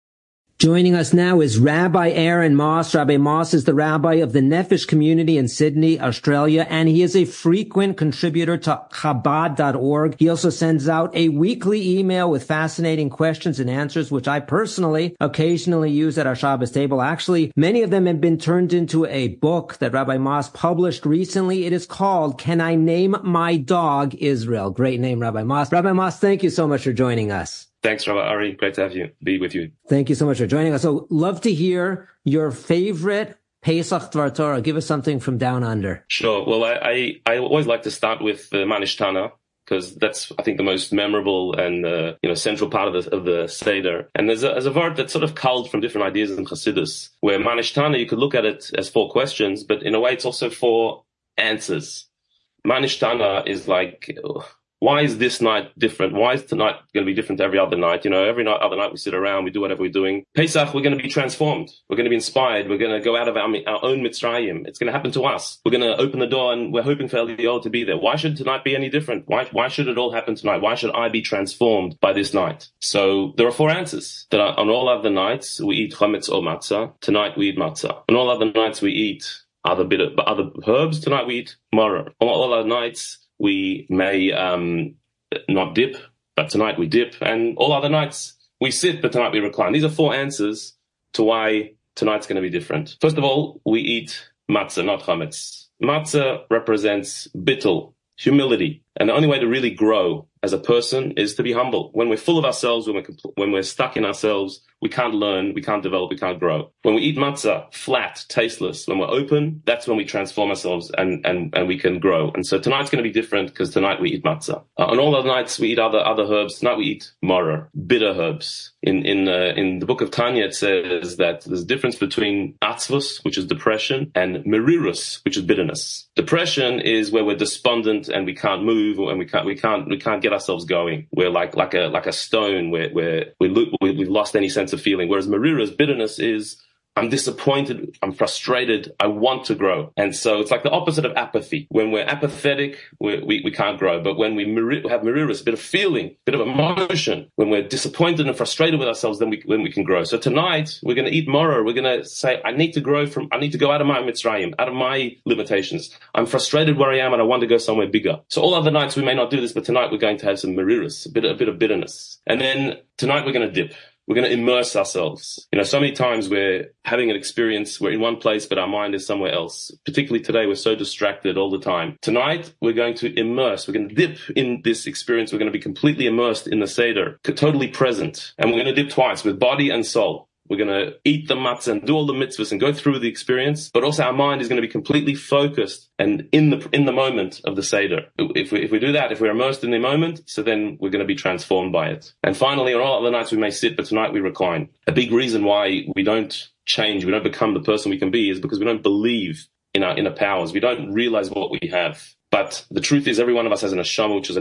Joining us now is Rabbi Aaron Moss. Rabbi Moss is the rabbi of the Nefesh community in Sydney, Australia, and he is a frequent contributor to Chabad.org. He also sends out a weekly email with fascinating questions and answers, which I personally occasionally use at our Shabbos table. Actually, many of them have been turned into a book that Rabbi Moss published recently. It is called Can I Name My Dog Israel? Great name, Rabbi Moss. Rabbi Moss, thank you so much for joining us. Thanks, Rabbi Ari. Great to be with you. Thank you so much for joining us. So, love to hear your favorite Pesach Dvar Torah. Give us something from down under. Sure. Well, I always like to start with the Manishtana, because that's, I think, the most memorable and central part of the Seder. And there's a word that's sort of culled from different ideas in Chassidus, where Manishtana, you could look at it as 4 questions, but in a way it's also 4 answers. Manishtana is like, why is this night different? Why is tonight going to be different to every other night? Every other night we sit around, we do whatever we're doing. Pesach, we're going to be transformed. We're going to be inspired. We're going to go out of our own Mitzrayim. It's going to happen to us. We're going to open the door, and we're hoping for Eliyahu to be there. Why should tonight be any different? Why should it all happen tonight? Why should I be transformed by this night? So there are 4 answers. That on all other nights, we eat chametz or matzah. Tonight we eat matzah. On all other nights, we eat other herbs. Tonight we eat maror. On all other nights, we may not dip, but tonight we dip. And all other nights we sit, but tonight we recline. These are 4 answers to why tonight's going to be different. First of all, we eat matzah, not chametz. Matzah represents bittul, humility. And the only way to really grow as a person is to be humble. When we're full of ourselves, when we're stuck in ourselves, we can't learn, we can't develop, we can't grow. When we eat matzah, flat, tasteless, when we're open, that's when we transform ourselves and we can grow. And so tonight's going to be different because tonight we eat matzah. On all other nights, we eat other herbs. Tonight we eat maror, bitter herbs. In the book of Tanya, it says that there's a difference between atzvus, which is depression, and merirus, which is bitterness. Depression is where we're despondent and we can't move, and we can't get ourselves going. We're like a stone where we've lost any sense of feeling. Whereas merirus, bitterness, is I'm disappointed, I'm frustrated, I want to grow. And so it's like the opposite of apathy. When we're apathetic, we can't grow. But when we have merirus, a bit of feeling, a bit of emotion, when we're disappointed and frustrated with ourselves, then we can grow. So tonight, we're going to eat maror. We're going to say, I need to go out of my Mitzrayim, out of my limitations. I'm frustrated where I am and I want to go somewhere bigger. So all other nights we may not do this, but tonight we're going to have some merirus, a bit of bitterness. And then tonight we're going to dip. We're going to immerse ourselves. So many times we're having an experience, we're in one place, but our mind is somewhere else. Particularly today, we're so distracted all the time. Tonight, we're going to immerse. We're going to dip in this experience. We're going to be completely immersed in the Seder, totally present. And we're going to dip twice with body and soul. We're going to eat the matzah and do all the mitzvahs and go through the experience, but also our mind is going to be completely focused and in the moment of the Seder. If we do that, if we're immersed in the moment, so then we're going to be transformed by it. And finally, on all other nights we may sit, but tonight we recline. A big reason why we don't change, we don't become the person we can be, is because we don't believe in our inner powers. We don't realize what we have. But the truth is, every one of us has an neshama, which is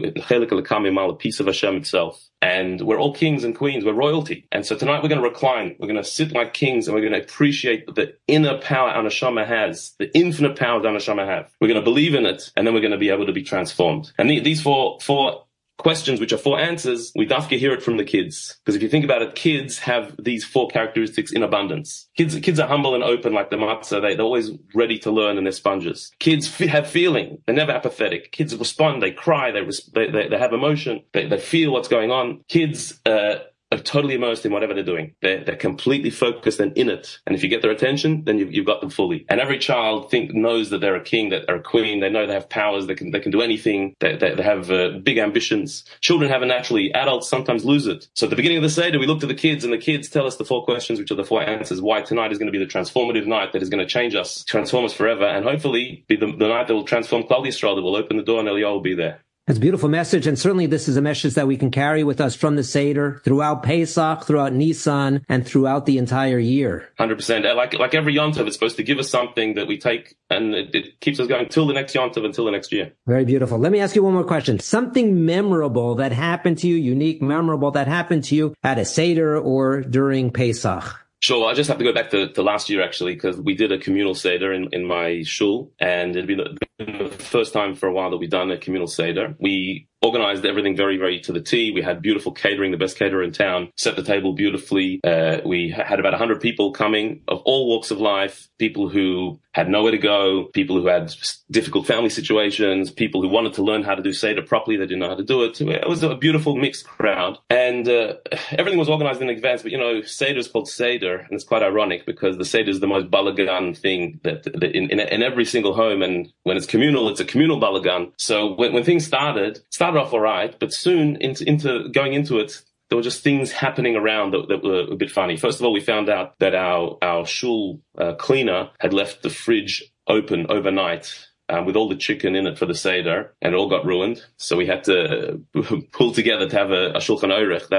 a piece of Hashem itself. And we're all kings and queens. We're royalty. And so tonight we're going to recline. We're going to sit like kings, and we're going to appreciate the inner power our neshama has, the infinite power that our neshama have. We're going to believe in it, and then we're going to be able to be transformed. And these four questions, which are 4 answers, we dafka hear it from the kids. Because if you think about it, kids have these 4 characteristics in abundance. Kids are humble and open like the matzah. They're always ready to learn, and they're sponges. Kids have feeling. They're never apathetic. Kids respond. They cry. They have emotion. They feel what's going on. Kids are totally immersed in whatever they're doing. They're completely focused and in it. And if you get their attention, then you've got them fully. And every child knows that they're a king, that they're a queen. They know they have powers. They can do anything. They have big ambitions. Children have it naturally. Adults sometimes lose it. So at the beginning of the Seder, we look to the kids, and the kids tell us the 4 questions, which are the 4 answers. Why tonight is going to be the transformative night that is going to change us, transform us forever, and hopefully be the night that will transform Klal Yisrael, that will open the door and Eliyahu will be there. It's a beautiful message, and certainly this is a message that we can carry with us from the Seder throughout Pesach, throughout Nisan, and throughout the entire year. 100%. Like every Yom Tov, it's supposed to give us something that we take, and it keeps us going till the next Yom Tov, until the next year. Very beautiful. Let me ask you one more question. Something memorable that happened to you, unique, memorable, that happened to you at a Seder or during Pesach? Sure, I just have to go back to last year, actually, because we did a communal Seder in my shul, and it'd been the first time for a while that we'd done a communal Seder. We organized everything very, very to the T. We had beautiful catering, the best caterer in town, set the table beautifully. We had about 100 people coming of all walks of life, people who had nowhere to go, people who had difficult family situations, people who wanted to learn how to do Seder properly. They didn't know how to do it. It was a beautiful mixed crowd. And everything was organized in advance. But, Seder is called Seder, and it's quite ironic because the Seder is the most balagan thing that in every single home. And when it's communal, it's a communal balagan. So when things started off all right, but soon into going into it, there were just things happening around that were a bit funny. First of all, we found out that our shul cleaner had left the fridge open overnight with all the chicken in it for the Seder, and it all got ruined. So we had to pull together to have a Shulchan Aruch.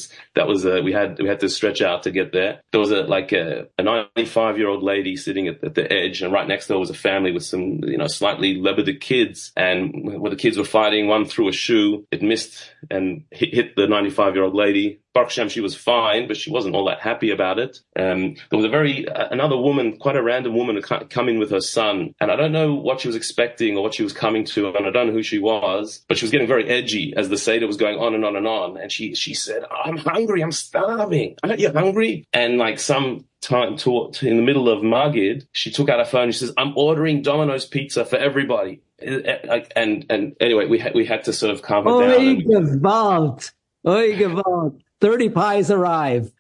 We had to stretch out to get there. There was a 95-year-old lady sitting at the edge, and right next to her was a family with some, slightly lebedik kids. And when the kids were fighting, one threw a shoe. It missed and hit the 95-year-old lady. Baruch Hashem, she was fine, but she wasn't all that happy about it. There was another woman, quite a random woman, who come in with her son, and I don't know what she was expecting or what she was coming to, and I don't know who she was, but she was getting very edgy as the Seder was going on and on and on. And she said, "I'm hungry, I'm starving. Aren't you hungry?" And some time in the middle of Magid, she took out her phone and she says, "I'm ordering Domino's pizza for everybody." And anyway, we had to sort of calm her down. Oy Gewalt. 30 pies arrive.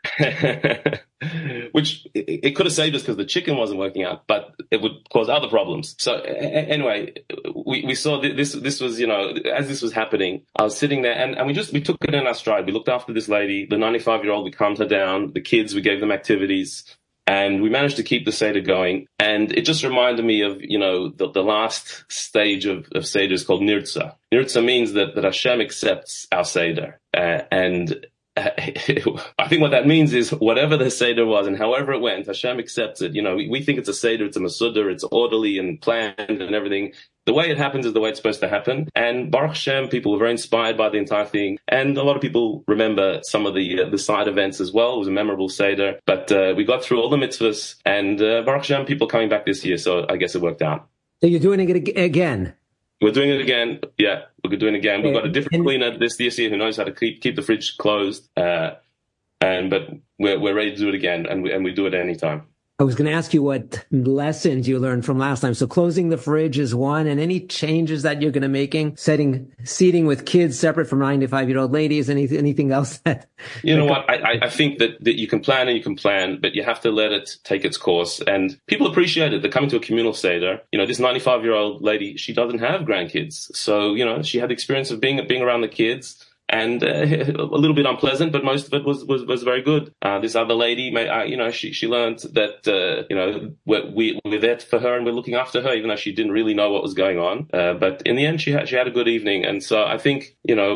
Which it could have saved us because the chicken wasn't working out, but it would cause other problems. So anyway, we saw this was, as this was happening, I was sitting there and we took it in our stride. We looked after this lady, the 95-year-old, we calmed her down, the kids, we gave them activities, and we managed to keep the Seder going. And it just reminded me of, the last stage of Seder is called Nirtza. Nirtza means that Hashem accepts our Seder. And I think what that means is whatever the Seder was and however it went, Hashem accepts it. We think it's a Seder, it's a Masudar, it's orderly and planned and everything. The way it happens is the way it's supposed to happen. And Baruch Hashem, people were very inspired by the entire thing. And a lot of people remember some of the side events as well. It was a memorable Seder. But we got through all the mitzvahs. And Baruch Hashem, people coming back this year. So I guess it worked out. So you're doing it again? We're doing it again. Yeah, we're doing it again. We've got a different cleaner this year who knows how to keep the fridge closed. But we're ready to do it again, and we do it anytime. I was going to ask you what lessons you learned from last time. So closing the fridge is one, and any changes that you're going to making, seating with kids separate from 95-year-old ladies, anything else that... You know what? I think that you can plan, but you have to let it take its course. And people appreciate it. They're coming to a communal Seder. This 95-year-old lady, she doesn't have grandkids. So, she had the experience of being around the kids. and a little bit unpleasant, but most of it was very good. This other lady, she learned that we're there for her and we're looking after her, even though she didn't really know what was going on. But in the end, she had a good evening, and so I think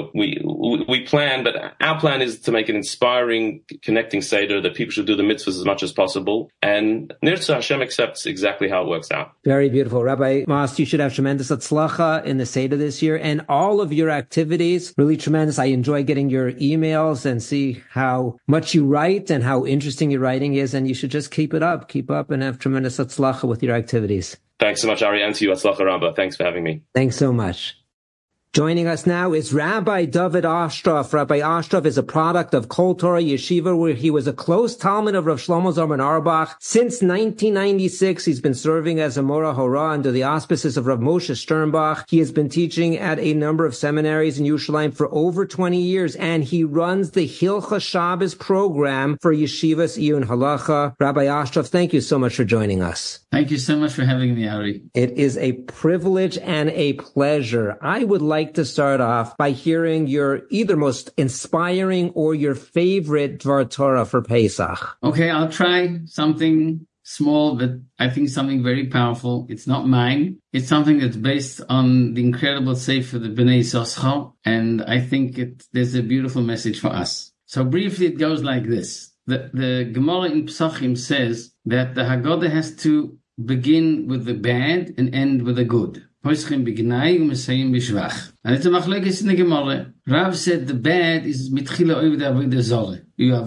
we plan, but our plan is to make an inspiring, connecting Seder that people should do the mitzvahs as much as possible, and Nirtzah Hashem accepts exactly how it works out. Very beautiful. Rabbi Moss, you should have tremendous atzlacha in the Seder this year, and all of your activities, really tremendous. I enjoy getting your emails and see how much you write and how interesting your writing is, and you should just keep up and have tremendous atzlacha with your activities. Thanks so much, Ari, and to you, Atzlacha Rabba. Thanks for having me. Thanks so much. Joining us now is Rabbi David Ostroff. Rabbi Ostroff is a product of Kol Torah Yeshiva, where he was a close Talmud of Rav Shlomo Zalman Auerbach. Since 1996, he's been serving as a Mora Hora under the auspices of Rav Moshe Sternbach. He has been teaching at a number of seminaries in Yerushalayim for over 20 years, and he runs the Hilchos Shabbos program for Yeshivas Iyun Halacha. Rabbi Ostroff, thank you so much for joining us. Thank you so much for having me, Ari. It is a privilege and a pleasure. I would like to start off by hearing your either most inspiring or your favorite Dvar Torah for Pesach. Okay, I'll try something small, but I think something very powerful. It's not mine. It's something that's based on the incredible Sefer, the Bnei Yissaschar, and I think there's a beautiful message for us. So briefly, it goes like this. The Gemara in Pesachim says that the Haggadah has to begin with the bad and end with the good. And it's a machlokes in the Gemara. Rav said the bad is mitchila oived avodah zorah,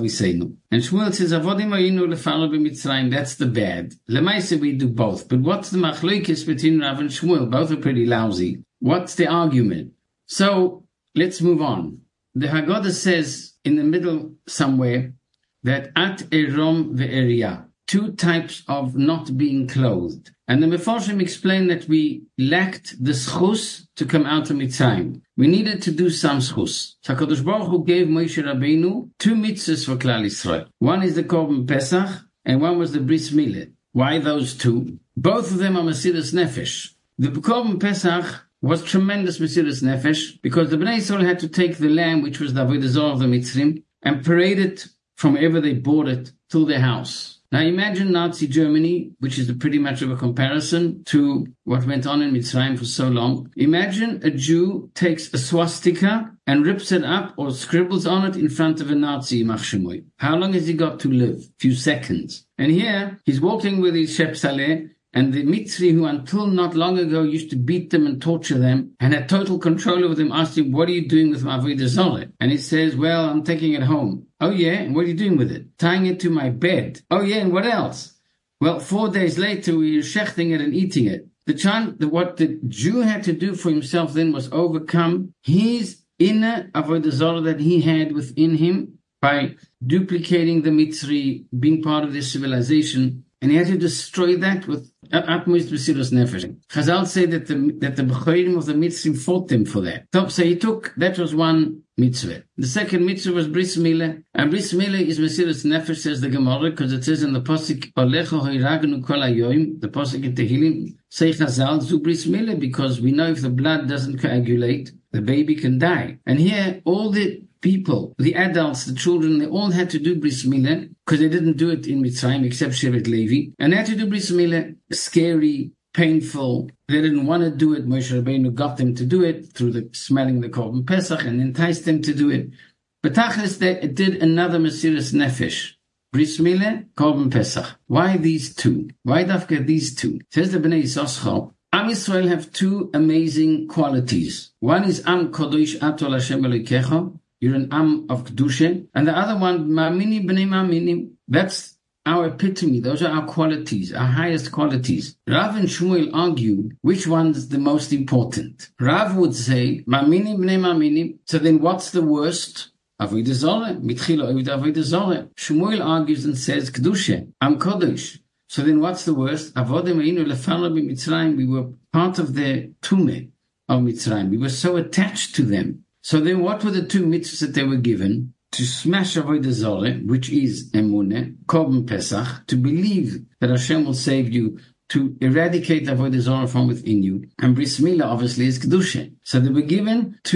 and Shmuel says avodim ayinu lefaro b'Mitzrayim. That's the bad. Lemaisa we do both. But what's the machlokes between Rav and Shmuel? Both are pretty lousy. What's the argument? So let's move on. The Haggadah says in the middle somewhere that at erom ve'eria, two types of not being clothed. And the Mefarshim explained that we lacked the schus to come out of Mitzrayim. We needed to do some schus. So HaKadosh Baruch Hu gave Moshe Rabbeinu two mitzvahs for Klal Yisrael. One is the Korban Pesach, and one was the Bris Milah. Why those two? Both of them are Mesiras Nefesh. The Korban Pesach was tremendous Mesiras Nefesh, because the Bnei Yisrael had to take the lamb, which was the Avodah Zorah of the Mitzrim, and parade it from wherever they bought it to their house. Now imagine Nazi Germany, which is pretty much of a comparison to what went on in Mitzrayim for so long. Imagine a Jew takes a swastika and rips it up or scribbles on it in front of a Nazi. How long has he got to live? A few seconds. And here he's walking with his Shep Saleh, and the Mitzri, who until not long ago used to beat them and torture them and had total control over them, asked him, what are you doing with my Avodah Zorah? And he says, well, I'm taking it home. Oh yeah, and what are you doing with it? Tying it to my bed. Oh yeah, and what else? Well, 4 days later, we were shechting it and eating it. What the Jew had to do for himself then was overcome his inner Avodah Zorah that he had within him by duplicating the Mitzri, being part of this civilization. And he had to destroy that with utmost Mesiras Nefesh. Chazal say that the Bechorim of the Mitzrim fought them for that. So that was one mitzvah. The second mitzvah was Bris Milah. And Bris Milah is Mesiras Nefesh, says the Gemara, because it says in the Pasuk, Olecho hoiragnu kol hayoim, the Pasuk in Tehillim, say Chazal, zu Bris Milah, because we know if the blood doesn't coagulate, the baby can die. And here, all the people, the adults, the children, they all had to do Bris Milah, because they didn't do it in Mitzrayim except Shevet Levi. And they had to do Bris Milah, scary, painful. They didn't want to do it. Moshe Rabbeinu got them to do it through the smelling the Korban Pesach and enticed them to do it. But Tachlis, they did another Mesiras Nefesh. Bris Milah, Korban Pesach. Why these two? Why dafka these two? Says the Bnei Yissaschar, Am Yisrael have two amazing qualities. One is Am Kodosh Atol Hashem Elokecha. You're an Am of Kedusha. And the other one, Ma'amini B'nei Ma'aminim. That's our epitome. Those are our qualities, our highest qualities. Rav and Shmuel argue which one's the most important. Rav would say, Ma'amini B'nei Ma'aminim. So then what's the worst? Avodah Zorah. Mitchila Avodah Zorah. Shmuel argues and says, Kedusha, Am Kodesh. So then what's the worst? Avodah Meinu Lefaro b'Mitzrayim. We were part of the Tumeh of Mitzrayim. We were so attached to them. So then what were the two mitzvahs that they were given? To smash Avodah Zorah, which is Emunah, Korban Pesach, to believe that Hashem will save you, to eradicate Avodah Zorah from within you. And Bris Milah obviously is Kedusha. So they were given two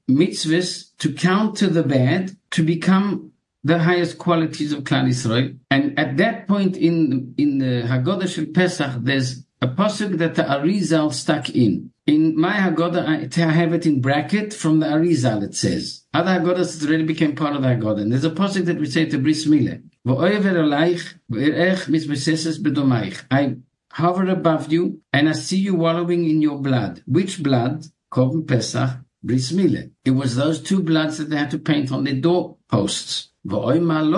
mitzvahs to counter the bad, to become the highest qualities of Klal Yisrael. And at that point in the Haggadah Shel Pesach, there's a pasuk that the Arizal stuck in. In my Haggadah, I have it in bracket from the Arizal, it says. Other Haggadahs, it already became part of the Haggadah. And there's a pasuk that we say to Bris Milah. I hover above you, and I see you wallowing in your blood. Which blood? Korban Pesach, Bris Milah. It was those two bloods that they had to paint on their doorposts. Twice.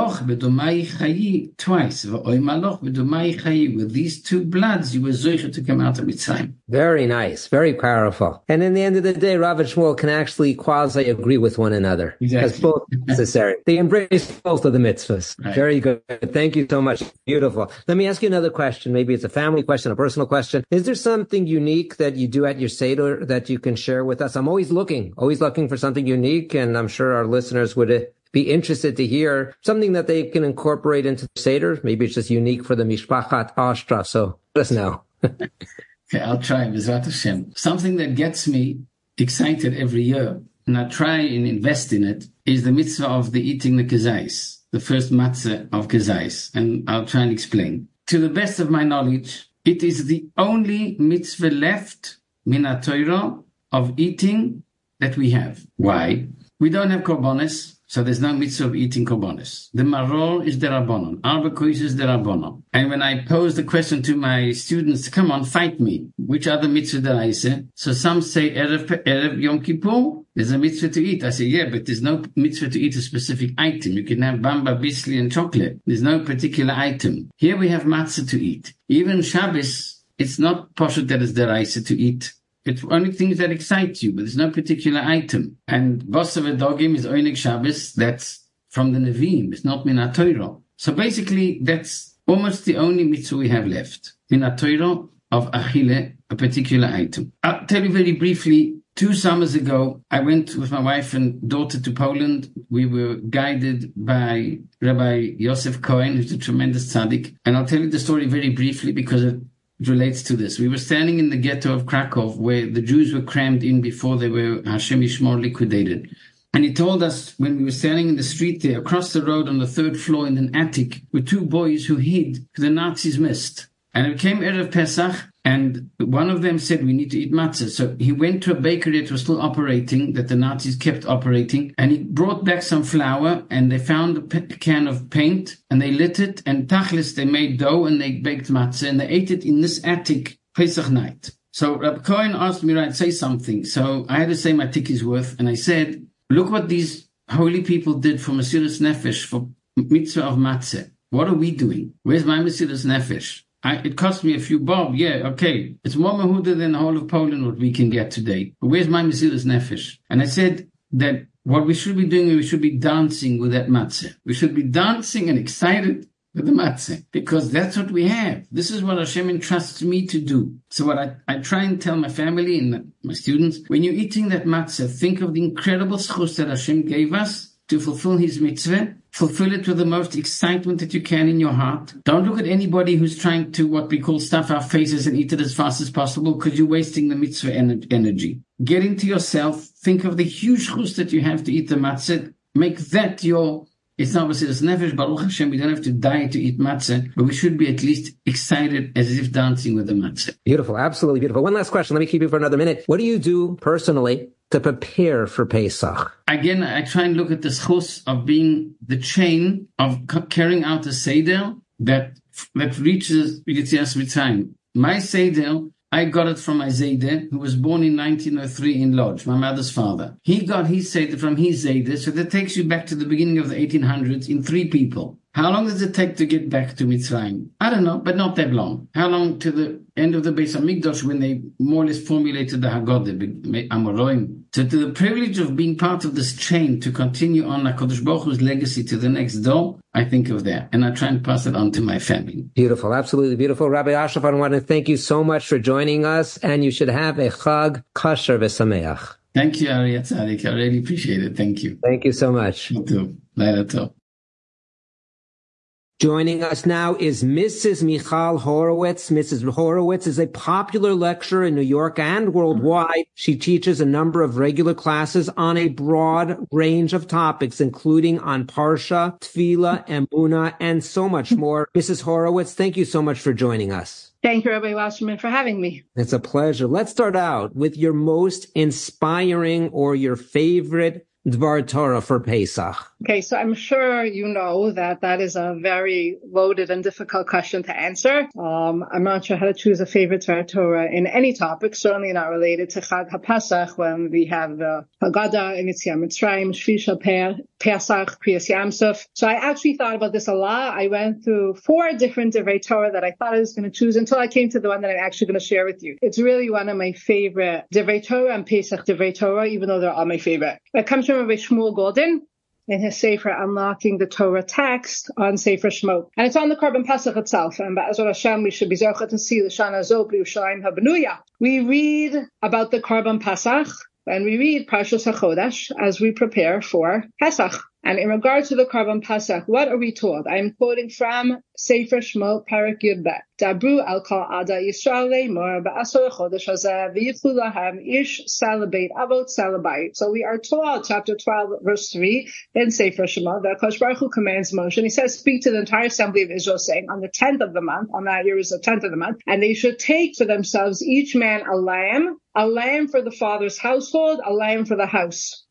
With these two bloods, you were zoicha to come out of Mitzrayim. Very nice, very powerful. And in the end of the day, Rav and Shmuel can actually quasi-agree with one another. Exactly. That's both necessary. They embrace both of the mitzvahs. Right. Very good. Thank you so much. Beautiful. Let me ask you another question. Maybe it's a family question, a personal question. Is there something unique that you do at your Seder that you can share with us? I'm always looking for something unique, and I'm sure our listeners would be interested to hear something that they can incorporate into the Seder. Maybe it's just unique for the Mishpachat Ashtra. So let us know. Okay, I'll try, B'ezrat Hashem. Something that gets me excited every year, and I try and invest in it, is the mitzvah of the eating the kezais, the first matzah of kezais. And I'll try and explain. To the best of my knowledge, it is the only mitzvah left, min ha-Torah, of eating that we have. Why? We don't have korbanos. So there's no mitzvah of eating korbanos. The maror is derabanan. Arba kois is derabanan. And when I pose the question to my students, come on, fight me. Which other mitzvah did I say? So some say Erev Yom Kippur, there's a mitzvah to eat. I say, yeah, but there's no mitzvah to eat a specific item. You can have bamba, bisli, and chocolate. There's no particular item. Here we have matzah to eat. Even Shabbos, it's not pashut that is deraisa to eat. It's only things that excite you, but there's no particular item. And Bosav Dogim is Oinig Shabbos, that's from the Nevi'im, it's not Min ha-Torah. So basically, that's almost the only mitzvah we have left. Min ha-Torah of Achille, a particular item. I'll tell you very briefly, 2 summers ago, I went with my wife and daughter to Poland. We were guided by Rabbi Yosef Cohen, who's a tremendous tzaddik. And I'll tell you the story very briefly because it relates to this. We were standing in the ghetto of Krakow where the Jews were crammed in before they were, Hashem Yishmor, liquidated. And he told us when we were standing in the street there, across the road on the 3rd floor in an attic, were 2 boys who hid, the Nazis missed. And it came Erev Pesach, and one of them said, we need to eat matzah. So he went to a bakery that was still operating, that the Nazis kept operating, and he brought back some flour, and they found a can of paint, and they lit it, and tachlis, they made dough, and they baked matzah, and they ate it in this attic, Pesach night. So Rabbi Cohen asked me, right, say something. So I had to say my tikki's worth, and I said, look what these holy people did for Mesiras Nefesh, for mitzvah of matzah. What are we doing? Where's my Mesiras Nefesh? It cost me a few bob. Yeah, okay. It's more mehuda than the whole of Poland what we can get today. But where's my Mesiras Nefesh? And I said that what we should be doing, we should be dancing with that matzah. We should be dancing and excited with the matzah because that's what we have. This is what Hashem entrusts me to do. So what I try and tell my family and my students, when you're eating that matzah, think of the incredible schus that Hashem gave us to fulfill His mitzvah. Fulfill it with the most excitement that you can in your heart. Don't look at anybody who's trying to, what we call, stuff our faces and eat it as fast as possible because you're wasting the mitzvah energy. Get into yourself. Think of the huge chus that you have to eat the matzah. Make that your... It's not Mesiras Nefesh, Baruch Hashem. We don't have to die to eat matzah, but we should be at least excited as if dancing with the matzah. Beautiful. Absolutely beautiful. One last question. Let me keep you for another minute. What do you do personally to prepare for Pesach? Again, I try and look at the schus of being the chain of carrying out a Seder that reaches Yetzias Mitzrayim. My Seder, I got it from my Zayde, who was born in 1903 in Lodz, my mother's father. He got his Seder from his Zayde, so that takes you back to the beginning of the 1800s in 3 people. How long does it take to get back to Mitzrayim? I don't know, but not that long. How long to the end of the Beis HaMikdash when they more or less formulated the Haggadah, Amoraim? So to the privilege of being part of this chain to continue on HaKadosh Baruch Hu's legacy to the next door, I think of that. And I try and pass it on to my family. Beautiful. Absolutely beautiful. Rabbi Ashraf, I want to thank you so much for joining us. And you should have a Chag Kasher V'Sameach. Thank you, Ari Tzadik. I really appreciate it. Thank you. Thank you so much. You too. Later tov. Joining us now is Mrs. Michal Horowitz. Mrs. Horowitz is a popular lecturer in New York and worldwide. She teaches a number of regular classes on a broad range of topics, including on Parsha, Tefillah, Emunah, and so much more. Mrs. Horowitz, thank you so much for joining us. Thank you, Rabbi Wasserman, for having me. It's a pleasure. Let's start out with your most inspiring or your favorite Dvar Torah for Pesach. Okay, so I'm sure you know that is a very loaded and difficult question to answer. I'm not sure how to choose a favorite Dvar Torah in any topic, certainly not related to Chag HaPasach, when we have the Haggadah, Yetziat Mitzrayim, Shvisha Pesach, Kriyas Yamsuf. So I actually thought about this a lot. I went through 4 different Divrei Torah that I thought I was going to choose until I came to the one that I'm actually going to share with you. It's really one of my favorite Divrei Torah and Pesach Divrei Torah, even though they're all my favorite. It comes from Rabbi Shmuel Golden in his Sefer Unlocking the Torah Text on Sefer Shemot. And it's on the Korban Pesach itself. And Ba'ezrat Hashem, we should be zochet to see L'shana Zo B'Yushalayim HaBenuya. We read about the Korban Pesach and we read Parshas HaChodesh as we prepare for Pesach. And in regard to the Korban Pesach, what are we told? I'm quoting from Sefer Shemot, Parak Yud Bet. Dabru al kol ada Yisrael le'mor ba'asor chodesh hazeh v'yichlu lahem ish salabeit avot salabayit. So we are told, chapter 12, verse 3, in Sefer Shemot, that Kosh Baruch Hu commands Moshe, and he says, speak to the entire assembly of Israel, saying, on the 10th of the month, on that year is the 10th of the month, and they should take for themselves each man a lamb for the father's household, a lamb for the house.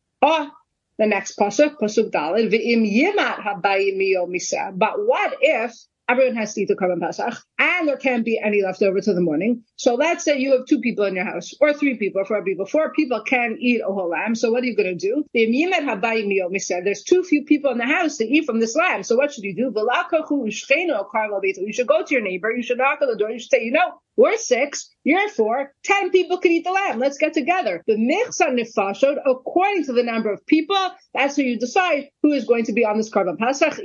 The next pasuk, pasuk Daled, v'im yimat habayim miyom miseh. But what if everyone has to eat the Korban Pesach and there can't be any left over to the morning? So let's say you have 2 people in your house, or 3 people, or 4 people. 4 people can eat a whole lamb. So what are you going to do? V'im yimat habayim miyom miseh. There's too few people in the house to eat from this lamb. So what should you do? V'lakachu u'shchenu karval beitu. You should go to your neighbor. You should knock on the door. You should say, we're 6, you're 4, 10 people can eat the lamb. Let's get together. The michsa nefashot, according to the number of people, that's how you decide who is going to be on this Korban Pesach.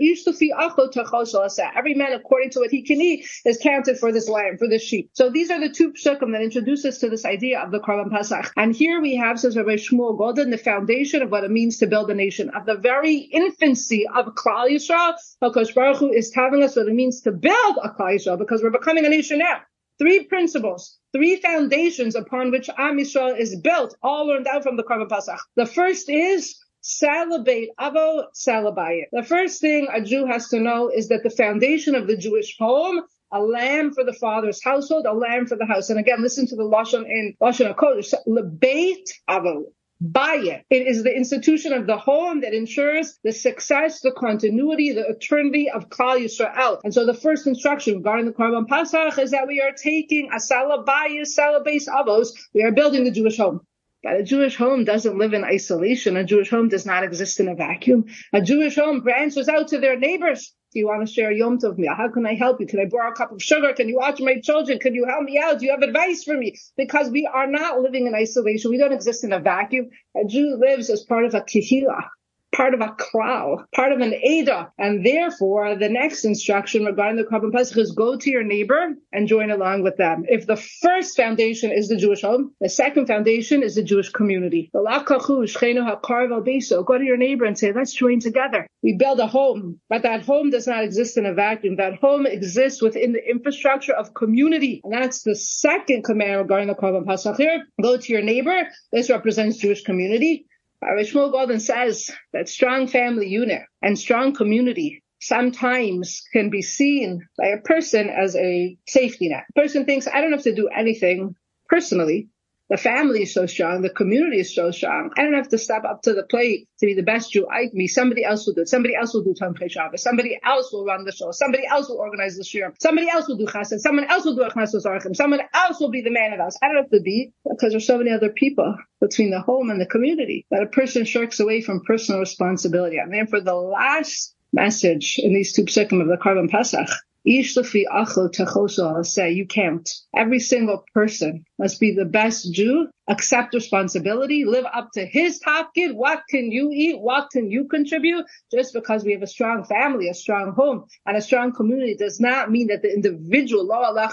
Every man, according to what he can eat, is counted for this lamb, for this sheep. So these are the 2 psukim that introduce us to this idea of the Korban Pesach. And here we have, says Rabbi Shmuel Golden, the foundation of what it means to build a nation. Of the very infancy of Klal Yisrael, HaKadosh Baruch Hu is telling us what it means to build a Klal Yisrael, because we're becoming a nation now. 3 principles, 3 foundations upon which Am Yisrael is built, all learned out from the Korban Pesach. The first is salabeit avo salabayit. The first thing a Jew has to know is that the foundation of the Jewish home, a lamb for the father's household, a lamb for the house. And again, listen to the Lashon in Lashon HaKodesh, lebeit avo. Bayit. It is the institution of the home that ensures the success, the continuity, the eternity of Klal Yisrael. And so the first instruction regarding the Korban Pesach is that we are taking a salabayis, salabeis avos. We are building the Jewish home. But a Jewish home doesn't live in isolation. A Jewish home does not exist in a vacuum. A Jewish home branches out to their neighbors. Do you want to share Yom Tov with me? How can I help you? Can I borrow a cup of sugar? Can you watch my children? Can you help me out? Do you have advice for me? Because we are not living in isolation. We don't exist in a vacuum. A Jew lives as part of a kehillah, part of a klal, part of an Eidah. And therefore, the next instruction regarding the Korban Pesach is go to your neighbor and join along with them. If the first foundation is the Jewish home, the second foundation is the Jewish community. Go to your neighbor and say, let's join together. We build a home, but that home does not exist in a vacuum. That home exists within the infrastructure of community. And that's the second command regarding the Korban Pesach here. Go to your neighbor. This represents Jewish community. Rabbi Shmuel Golden says that strong family unit and strong community sometimes can be seen by a person as a safety net. A person thinks, I don't have to do anything personally. The family is so strong. The community is so strong. I don't have to step up to the plate to be the best Jew I can be. Somebody else will do it. Somebody else will do Tomchei Shabbos. Somebody else will run the show. Somebody else will organize the shiur. Somebody else will do chesed. Someone else will do Achnas Zarchim. Someone else will be the man of us. I don't have to be, because there's so many other people between the home and the community that a person shirks away from personal responsibility. And therefore, the last message in these 2 psukim of the Korban Pesach, say you can't. Every single person must be the best Jew, accept responsibility, live up to his tafkid. What can you eat? What can you contribute? Just because we have a strong family, a strong home, and a strong community does not mean that the individual,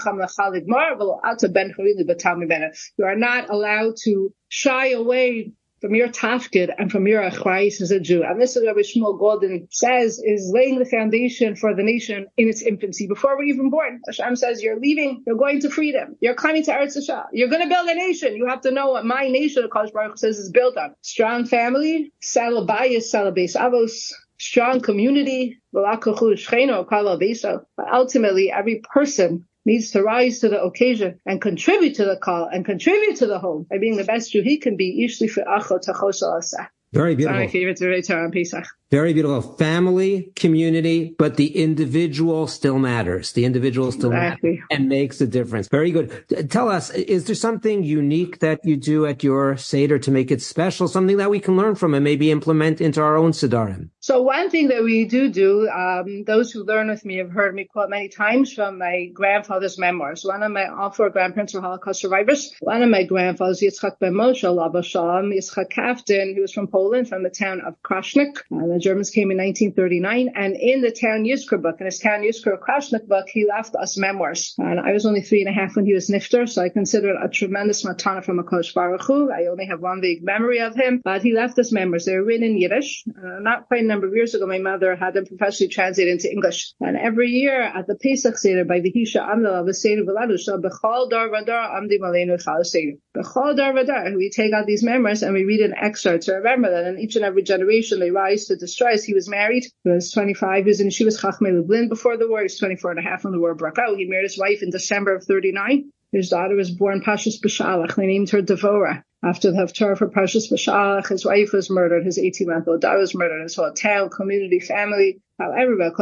you are not allowed to shy away from your tafkid and from your achrais as a Jew. And this is what Shmuel Golden says is laying the foundation for the nation in its infancy before we're even born. Hashem says, you're leaving, you're going to freedom, you're coming to Eretz Yisrael, you're going to build a nation. You have to know what my nation, Akash Baruch says, is built on. Strong family, Saleh Bayis, Saleh Beis Avos, strong community, but ultimately every person needs to rise to the occasion and contribute to the call and contribute to the home by being the best Jew he can be. Very beautiful. It's my favorite Divrei Torah on Pesach. Very beautiful. Family, community, but the individual still matters. The individual still matters and makes a difference. Very good. Tell us, is there something unique that you do at your Seder to make it special, something that we can learn from and maybe implement into our own Sedarim? So one thing that we do, those who learn with me have heard me quote many times from my grandfather's memoirs. All four grandparents were Holocaust survivors. One of my grandfathers, Yitzchak Ben Moshe, Alav Shalom, Yitzchak Kaftin, he was from Poland, from the town of Krasnik. The Germans came in 1939, and in the town Yizkor book, in his town Yizkor Krasnik book, he left us memoirs. And I was only 3.5 when he was nifter, so I consider it a tremendous matana from HaKadosh Baruch Hu. I only have one vague memory of him, but he left us memoirs. They were written in Yiddish. Not quite a number of years ago, my mother had them professionally translated into English. And every year at the Pesach Seder, by the Hisha Amdala, the Seder V'ladu, so B'chol Dar Vadar Amdi Malenu Chal Seder. B'chol Dar Vadar, we take out these memoirs and we read an excerpt to remember that in each and every generation they rise to destroy us. He was married. He was 25. He was in Shivas Chachmei Lublin before the war. He was 24.5 when the war broke out. He married his wife in December of 39. His daughter was born Pashas B'Shalach. They named her Devorah. After the Haftarah for Pashas B'Shalach, his wife was murdered. His 18-month-old daughter was murdered. His whole town, community, family. However, I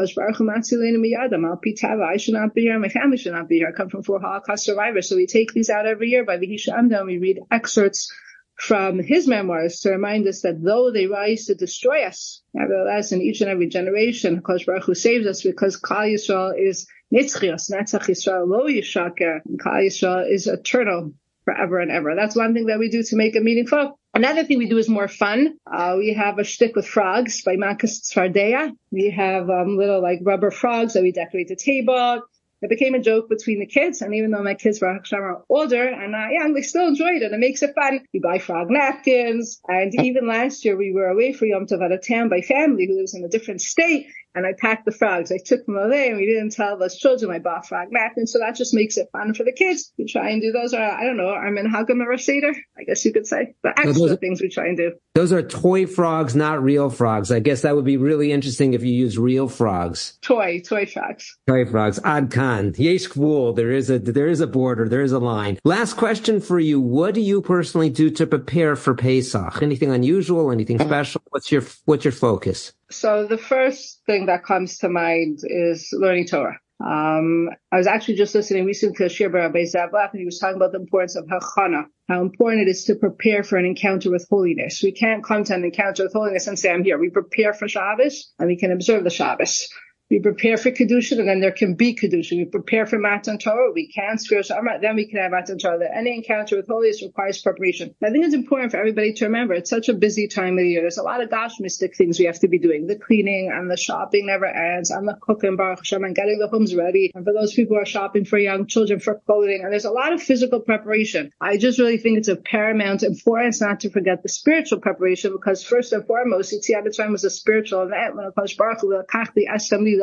should not be here. My family should not be here. I come from 4 Holocaust survivors. So we take these out every year by the Hisha Amda, and we read excerpts from his memoirs to remind us that though they rise to destroy us, nevertheless, in each and every generation, HaKadosh Baruch Hu saves us because Klal Yisrael is Nitzchios, Netzach Yisrael, Lo Yishaker, and Klal Yisrael is eternal forever and ever. That's one thing that we do to make it meaningful. Another thing we do is more fun. We have a shtick with frogs by Makas Tzfardeya. We have little rubber frogs that we decorate the table. It became a joke between the kids, and even though my kids were older and young, they still enjoyed it. It makes it fun. We buy frog napkins, and even last year we were away for Yom Tov out of town by family who lives in a different state, and I packed the frogs. I took them away, and we didn't tell those children I bought frog napkins, so that just makes it fun for the kids. We try and do those, our minhagim or Seder, I guess you could say. The extra things we try and do. Those are toy frogs, not real frogs. I guess that would be really interesting if you use real frogs. Toy frogs. Toy frogs. Ad kan. Yesh gvul. There is a border. There is a line. Last question for you. What do you personally do to prepare for Pesach? Anything unusual? Anything special? What's your focus? So the first thing that comes to mind is learning Torah. I was actually just listening recently to Shir Rabbi Zavlach, and he was talking about the importance of Hachana, how important it is to prepare for an encounter with holiness. We can't come to an encounter with holiness and say, I'm here. We prepare for Shabbos, and we can observe the Shabbos. We prepare for Kedushin, and then there can be Kedushin. We prepare for Matan Torah. We can spiritual Amrit, then we can have Matan Torah. That any encounter with holiness requires preparation. I think it's important for everybody to remember it's such a busy time of the year. There's a lot of gashmistic things we have to be doing. The cleaning and the shopping never ends, and the cooking, Baruch Hashem, and getting the homes ready. And for those people who are shopping for young children, for clothing, and there's a lot of physical preparation. I just really think it's of paramount importance not to forget the spiritual preparation, because first and foremost, Yetziat Mitzrayim was a spiritual event. When HaKadosh Baruch Hu lekachti ashamli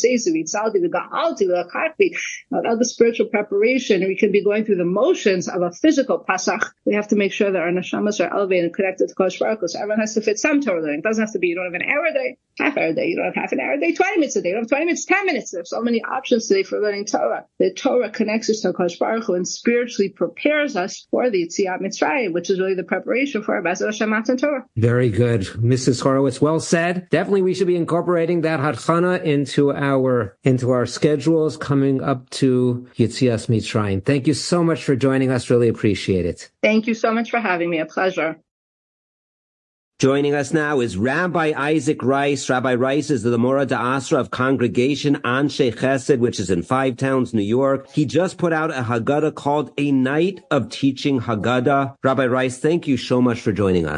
the spiritual preparation, we can be going through the motions of a physical Pasach. We have to make sure that our neshamas are elevated and connected to Kodesh Baruch Hu. So everyone has to fit some Torah learning. It doesn't have to be, you don't have an hour a day, half hour a day, you don't have half an hour a day, 20 minutes a day, you don't have 20 minutes, 10 minutes. There's so many options today for learning Torah. The Torah connects us to Kodesh Baruch Hu and spiritually prepares us for the Yetziat Mitzrayim, which is really the preparation for our Bezat Hashem Matan Torah. Very good. Mrs. Horowitz, well said. Definitely we should be incorporating that Hadchana into our schedules coming up to Yetzias Mitzrayim. Thank you so much for joining us. Really appreciate it. Thank you so much for having me. A pleasure. Joining us now is Rabbi Isaac Rice. Rabbi Rice is the Mora D'Asra of Congregation Anshe Chesed, which is in Five Towns, New York. He just put out a Haggadah called A Night of Teaching Haggadah. Rabbi Rice, thank you so much for joining us.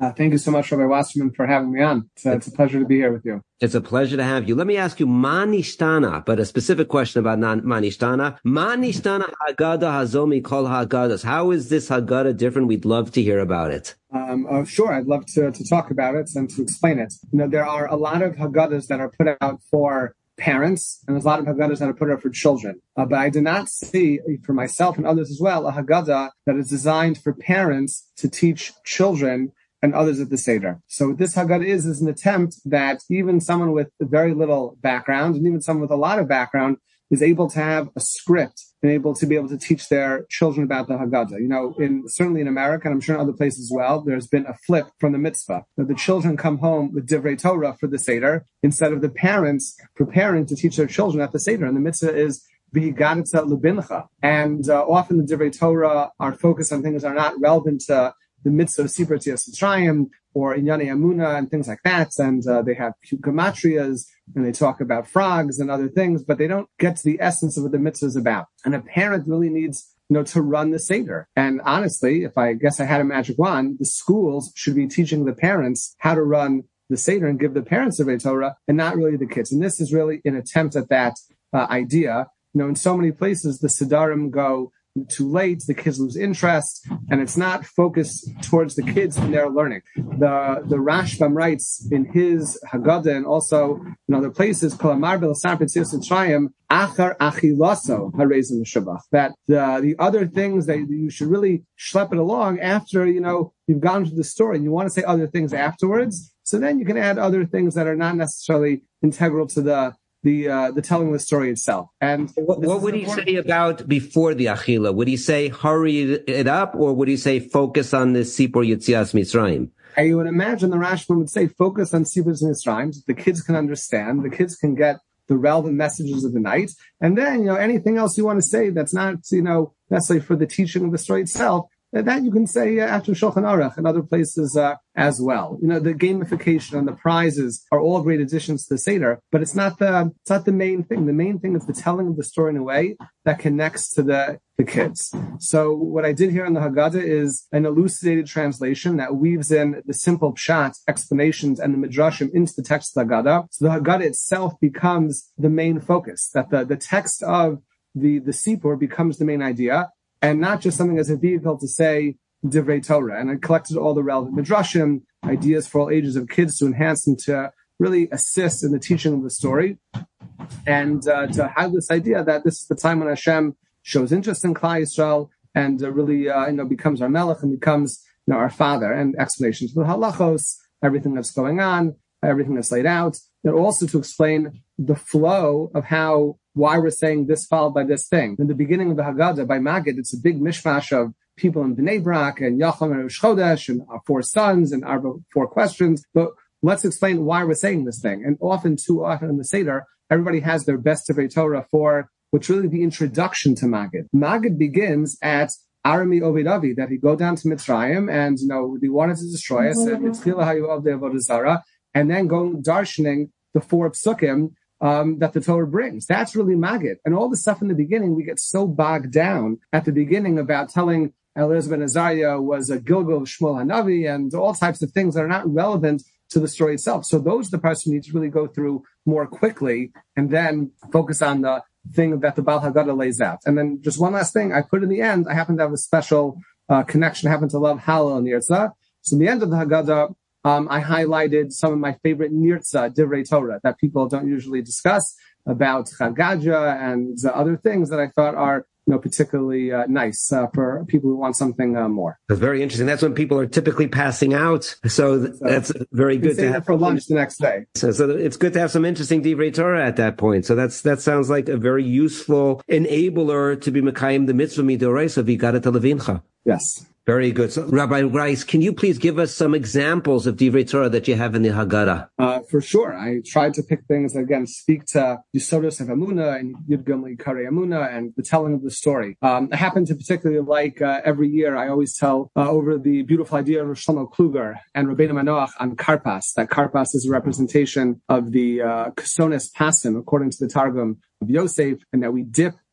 Thank you so much, Rabbi Wasserman, for having me on. It's a pleasure to be here with you. It's a pleasure to have you. Let me ask you, Ma Nishtana, but a specific question about Ma Nishtana. Ma Nishtana Haggadah Hazomi Kol Haggadas. How is this Haggadah different? We'd love to hear about it. Sure, I'd love to talk about it and to explain it. There are a lot of Haggadahs that are put out for parents, and there's a lot of Haggadahs that are put out for children. But I did not see, for myself and others as well, a Haggadah that is designed for parents to teach children and others at the Seder. So what this Haggadah is an attempt that even someone with very little background, and even someone with a lot of background, is able to have a script and able to teach their children about the Haggadah. Certainly in America, and I'm sure in other places as well, there's been a flip from the mitzvah. The children come home with Divrei Torah for the Seder instead of the parents preparing to teach their children at the Seder. And the mitzvah is V'higadatza L'bincha. And often the Divrei Torah are focused on things that are not relevant to the mitzvah of Sipur Tzias Mitzrayim or Inyane Amuna and things like that. And they have gematrias and they talk about frogs and other things, but they don't get to the essence of what the mitzvah is about. And a parent really needs, to run the Seder. And honestly, if I guess I had a magic wand, the schools should be teaching the parents how to run the Seder and give the parents the Torah and not really the kids. And this is really an attempt at that idea. In so many places, the Sidarim go too late, the kids lose interest, and it's not focused towards the kids and their learning. The Rashbam writes in his Haggadah and also in other places, that the other things that you should really schlep it along after, you've gone through the story and you want to say other things afterwards. So then you can add other things that are not necessarily integral to the telling of the story itself. And what would he say about before the Achila? Would he say hurry it up, or would he say focus on the Sipur Yetzias Mitzrayim? I would imagine the Rashbam would say focus on Sipur Mitzrayim. The kids can understand, the kids can get the relevant messages of the night, and then anything else you want to say that's not necessarily for the teaching of the story itself, that you can say after Shulchan Aruch and other places as well. The gamification and the prizes are all great additions to the Seder, but it's not the main thing. The main thing is the telling of the story in a way that connects to the kids. So what I did here in the Haggadah is an elucidated translation that weaves in the simple pshat explanations and the midrashim into the text of the Haggadah. So the Haggadah itself becomes the main focus, that the text of the Sipur becomes the main idea, and not just something as a vehicle to say Divrei Torah. And I collected all the relevant midrashim, ideas for all ages of kids to enhance and to really assist in the teaching of the story. And to have this idea that this is the time when Hashem shows interest in Klal Yisrael and really, becomes our melech and becomes, our father, and explanations for the halachos, everything that's going on, everything that's laid out. And also to explain the flow of why we're saying this followed by this thing. In the beginning of the Haggadah, by Magid, it's a big mishmash of people in Bnei Brak and Yacham and Rosh Chodesh and our 4 sons and our 4 questions. But let's explain why we're saying this thing. And too often in the Seder, everybody has their best Divrei Torah for what's really the introduction to Magid. Magid begins at Arami Oved Avi, that he go down to Mitzrayim and, he wanted to destroy us, and it's and then going darshaning the 4 psukim that the Torah brings. That's really Magid. And all the stuff in the beginning, we get so bogged down at the beginning about telling Eliezer ben Azariah was a Gilgal of Shmuel Hanavi and all types of things that are not relevant to the story itself. So those are the parts you need to really go through more quickly and then focus on the thing that the Baal Haggadah lays out. And then just one last thing, I put in the end, I happen to have a special connection, I happen to love Hallel and Nirtzah. So in the end of the Haggadah, I highlighted some of my favorite Nirtzah, Divrei Torah, that people don't usually discuss about Chag Gadya and other things that I thought are particularly nice for people who want something more. That's very interesting. That's when people are typically passing out. So that's very good to have for lunch the next day. So it's good to have some interesting Divrei Torah at that point. So that sounds like a very useful enabler to be Mekayim the mitzvah midoraisa v'higadat levincha. Yes. Very good. So, Rabbi Rice, can you please give us some examples of Divrei Torah that you have in the Haggadah? For sure. I tried to pick things that, again, speak to Yesodus of Amunah and Yudgam L'Ikari Amunah and the telling of the story. I happen to particularly like, every year, I always tell over the beautiful idea of Rosh Shlomo Kluger and Rabbeinu Manoach on Karpas, that Karpas is a representation of the Kesones Pasim, according to the Targum of Yosef, and that we dip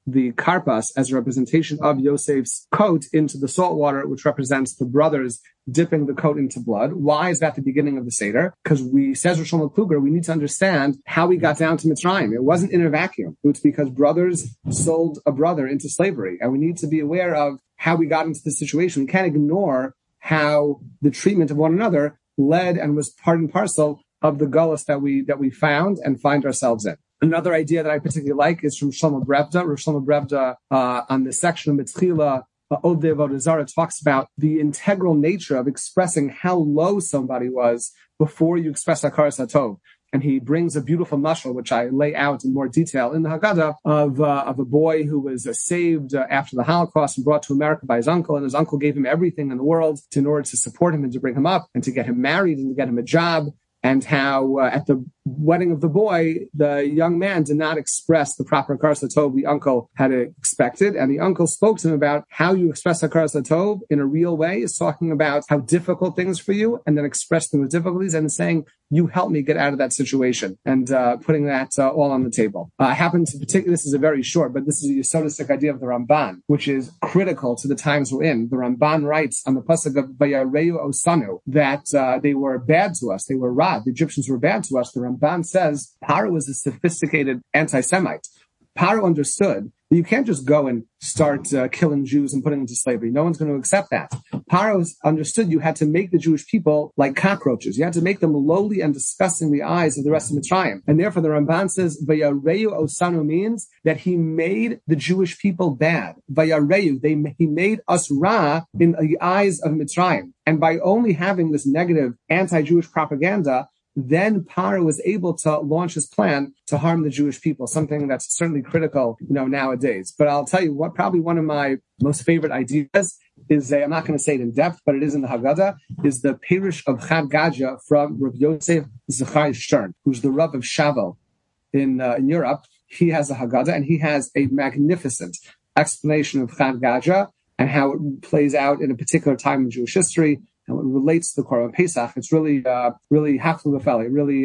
the karpas as a representation of Yosef's coat into the salt water, which represents the brothers dipping the coat into blood. Why is that the beginning of the Seder? Because says Rosh Shlomo Kluger, we need to understand how we got down to Mitzrayim. It wasn't in a vacuum. It's because brothers sold a brother into slavery. And we need to be aware of how we got into this situation. We can't ignore how the treatment of one another led and was part and parcel of the gullus that we found and find ourselves in. Another idea that I particularly like is from Shlomo Brevda. Rosh Shlomo Brevda, on the section of Mitzchila, Od Avodah Zarah, talks about the integral nature of expressing how low somebody was before you express Hakaras HaTov. And he brings a beautiful mashal, which I lay out in more detail in the Haggadah, of a boy who was saved after the Holocaust and brought to America by his uncle. And his uncle gave him everything in the world in order to support him and to bring him up and to get him married and to get him a job. And how at the wedding of the boy, the young man did not express the proper Hakaras HaTov the uncle had expected. And the uncle spoke to him about how you express Hakaras HaTov in a real way, is talking about how difficult things for you, and then expressing the difficulties and saying, you help me get out of that situation, and putting that all on the table. I happen to particularly, this is a very short, but this is a Yesodistic idea of the Ramban, which is critical to the times we're in. The Ramban writes on the pasuk of Vayareu Osanu that they were bad to us. They were Rad. The Egyptians were bad to us. The Ramban says Paro was a sophisticated anti-Semite. Paro understood that you can't just go and start killing Jews and putting them into slavery. No one's going to accept that. Paro understood you had to make the Jewish people like cockroaches. You had to make them lowly and disgusting in the eyes of the rest of Mitzrayim. And therefore the Ramban says, Vayareu Osanu means that he made the Jewish people bad. Vayareu, he made us Ra in the eyes of Mitzrayim. And by only having this negative anti-Jewish propaganda, then Paro was able to launch his plan to harm the Jewish people, something that's certainly critical, nowadays. But I'll tell you what, probably one of my most favorite ideas is, I'm not going to say it in depth, but it is in the Haggadah, is the Perush of Chad Gadya from Rav Yosef Zachai Stern, who's the Rav of Shavel in Europe. He has a Haggadah, and he has a magnificent explanation of Chad Gadya and how it plays out in a particular time in Jewish history. And when it relates to the Korban Pesach, it's really Haflu Lefeli. It really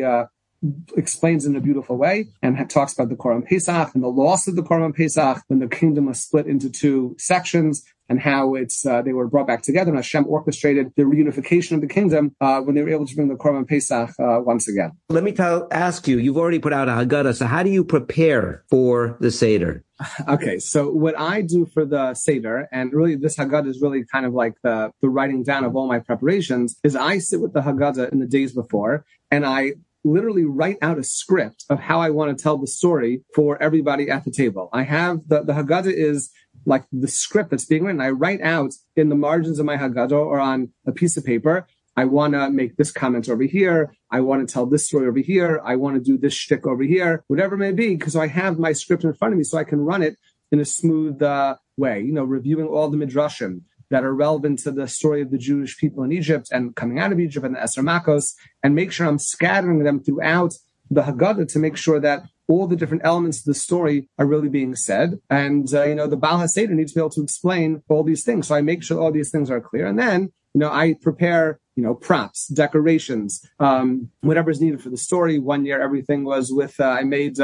explains in a beautiful way and talks about the Korban Pesach and the loss of the Korban Pesach when the kingdom was split into two sections, and how they were brought back together, and Hashem orchestrated the reunification of the kingdom when they were able to bring the Korban Pesach once again. Let me ask you, you've already put out a Haggadah, so how do you prepare for the Seder? Okay, so what I do for the Seder, and really this Haggadah is really kind of like the writing down of all my preparations, is I sit with the Haggadah in the days before, and I literally write out a script of how I want to tell the story for everybody at the table. I have the Haggadah is like the script that's being written. I write out in the margins of my Haggadah or on a piece of paper, I want to make this comment over here. I want to tell this story over here. I want to do this shtick over here, whatever it may be, because I have my script in front of me so I can run it in a smooth way, reviewing all the midrashim that are relevant to the story of the Jewish people in Egypt and coming out of Egypt and the Esser Makos, and make sure I'm scattering them throughout the Haggadah to make sure that all the different elements of the story are really being said. And, the Baal HaSeder needs to be able to explain all these things. So I make sure all these things are clear. And then, I prepare, props, decorations, whatever is needed for the story. One year, everything was with, I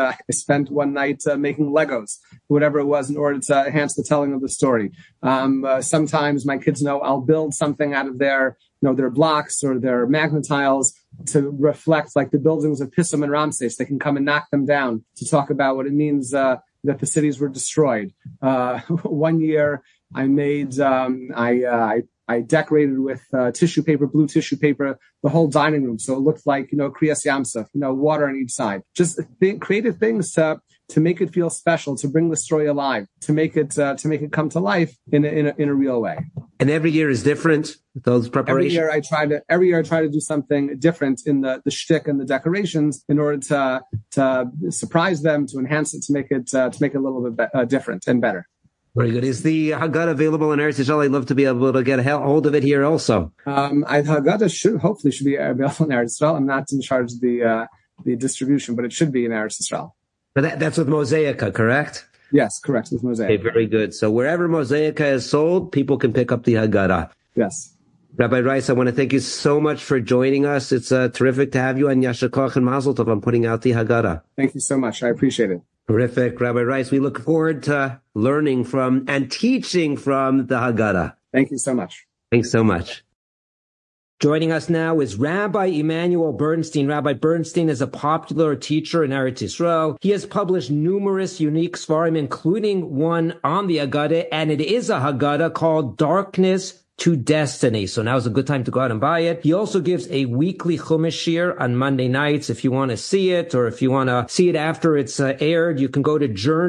spent one night making Legos, whatever it was, in order to enhance the telling of the story. Sometimes my kids know I'll build something out of their blocks or their magnetiles to reflect like the buildings of Pissam and Ramses. They can come and knock them down to talk about what it means, that the cities were destroyed. One year I made, I decorated with tissue paper, blue tissue paper, the whole dining room. So it looked like, Kriyas Yamsuf, water on each side. Just creative things to make it feel special, to bring the story alive, to make it come to life in a real way. And every year is different, those preparations? Every year I try to do something different in the shtick and the decorations in order to surprise them, to enhance it, to make it a little bit different and better. Very good. Is the Haggadah available in Eretz Yisrael? I'd love to be able to get a hold of it here also. Haggadah should be available in Eretz Yisrael. I'm not in charge of the distribution, but it should be in Eretz Yisrael. But that's with Mosaica, correct? Yes, correct, with Mosaica. Okay, very good. So wherever Mosaica is sold, people can pick up the Haggadah. Yes. Rabbi Rice, I want to thank you so much for joining us. It's terrific to have you, and Yasher Koach and Mazel Tov on putting out the Haggadah. Thank you so much. I appreciate it. Terrific, Rabbi Rice. We look forward to learning from and teaching from the Haggadah. Thank you so much. Thanks so much. Joining us now is Rabbi Emanuel Bernstein. Rabbi Bernstein is a popular teacher in Eretz Yisrael. He has published numerous unique svarim, including one on the Haggadah, and it is a Haggadah called Darkness to Destiny. So now is a good time to go out and buy it. He also gives a weekly Chumash shir on Monday nights. If you want to see it, or if you want to see it after it's aired, you can go to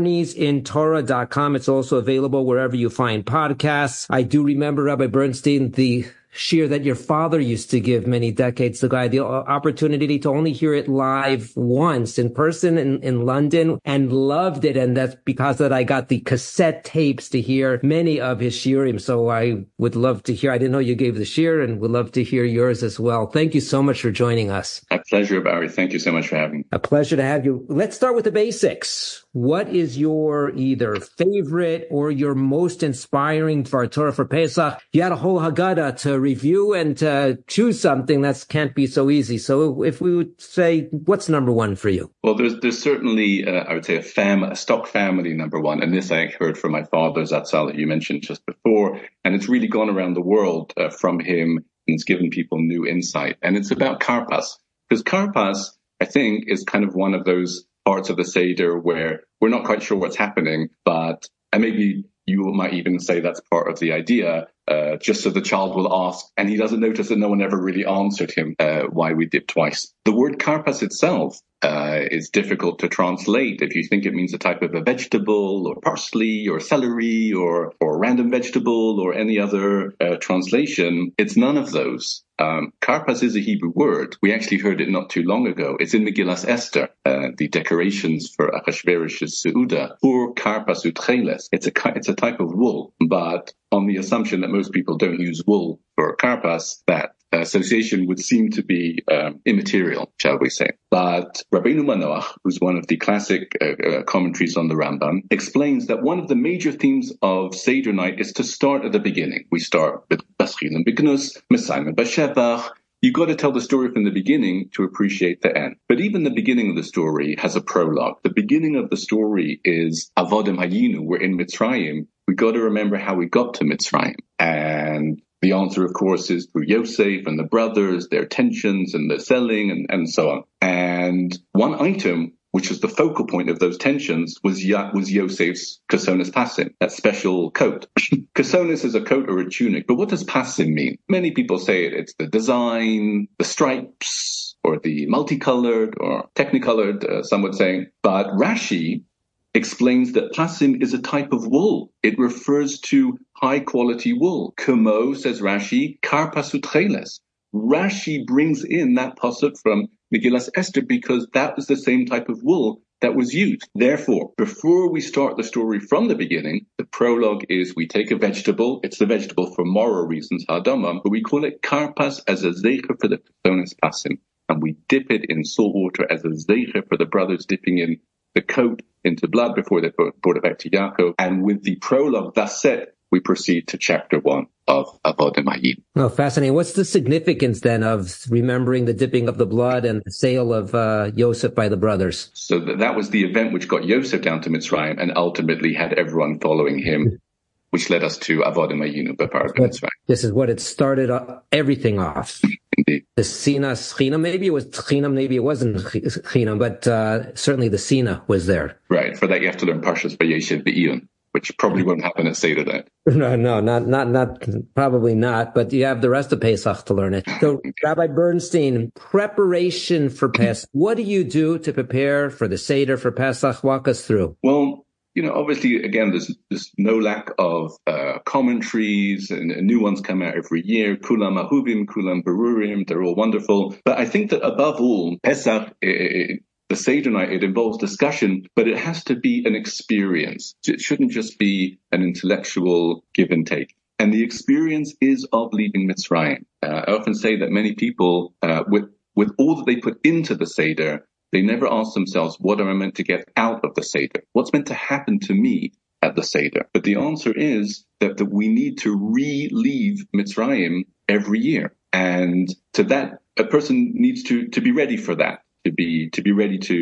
journeysintorah.com. It's also available wherever you find podcasts. I do remember, Rabbi Bernstein, the shir that your father used to give many decades ago. I had the opportunity to only hear it live once in person in London and loved it. And that's because that I got the cassette tapes to hear many of his shirim. So I would love to hear. I didn't know you gave the shir, and would love to hear yours as well. Thank you so much for joining us. A pleasure, Barry. Thank you so much for having me. A pleasure to have you. Let's start with the basics. What is your either favorite or your most inspiring Dvar Torah for Pesach? You had a whole Haggadah to review and to choose something. That can't be so easy. So if we would say, what's number one for you? Well, there's certainly, I would say, a stock family number one. And this I heard from my father, Zatzal, that you mentioned just before. And it's really gone around the world from him, and it's given people new insight. And it's about Karpas. Because Karpas, I think, is kind of one of those parts of the Seder where we're not quite sure what's happening, and maybe you might even say that's part of the idea, just so the child will ask, and he doesn't notice that no one ever really answered him why we dip twice. The word karpas itself is difficult to translate. If you think it means a type of a vegetable, or parsley, or celery, or random vegetable, or any other translation, it's none of those. Karpas is a Hebrew word. We actually heard it not too long ago. It's in Megillas Esther, the decorations for Achashverosh's Seuda, for karpas utcheles. It's a type of wool, but on the assumption that most people don't use wool for karpas, that association would seem to be immaterial, shall we say. But Rabbeinu Manoach, who's one of the classic commentaries on the Rambam, explains that one of the major themes of Seder night is to start at the beginning. We start with Baschilim B'Gnus, Mesayim B'Shevach. You've got to tell the story from the beginning to appreciate the end. But even the beginning of the story has a prologue. The beginning of the story is Avodim Hayinu. We're in Mitzrayim. We've got to remember how we got to Mitzrayim. And the answer, of course, is through Yosef and the brothers, their tensions and the selling and so on. And one item, which was the focal point of those tensions, was Yosef's Kesonis Pasim, that special coat. Kesonis is a coat or a tunic, but what does Pasim mean? Many people say it's the design, the stripes, or the multicolored or technicolored, some would say. But Rashi explains that Pasim is a type of wool. It refers to high-quality wool. Kumo, says Rashi, karpas utcheles. Rashi brings in that pasuk from Megillas Esther because that was the same type of wool that was used. Therefore, before we start the story from the beginning, the prologue is we take a vegetable. It's the vegetable for moral reasons, hadamam, but we call it karpas as a zeicher for the Kesonis Pasim. And we dip it in salt water as a zeicher for the brothers dipping in the coat into blood before they brought it back to Yaakov. And with the prologue thus set, we proceed to chapter 1 of Avodim Hayim. Oh, fascinating. What's the significance then of remembering the dipping of the blood and the sale of Yosef by the brothers? So that was the event which got Yosef down to Mitzrayim and ultimately had everyone following him, which led us to Avodim Hayim B'Parat Mitzrayim. This is what it started everything off. Indeed. The Sina Schina, maybe it was Tchina, maybe it wasn't Schina, but certainly the Sina was there. Right. For that, you have to learn Parshas Vayeshev Be'iyun, which probably won't happen at Seder night. No, not, probably not, but you have the rest of Pesach to learn it. So, Rabbi Bernstein, preparation for Pesach. What do you do to prepare for the Seder for Pesach? Walk us through. Well, obviously, again, there's no lack of commentaries, and new ones come out every year. Kulam Ahuvim, Kulam Berurim, they're all wonderful. But I think that above all, Pesach, the Seder night, it involves discussion, but it has to be an experience. It shouldn't just be an intellectual give and take. And the experience is of leaving Mitzrayim. I often say that many people, with all that they put into the Seder, they never ask themselves, what am I meant to get out of the Seder? What's meant to happen to me at the Seder? But the answer is that we need to leave Mitzrayim every year. And to that, a person needs to be ready for that, to be ready to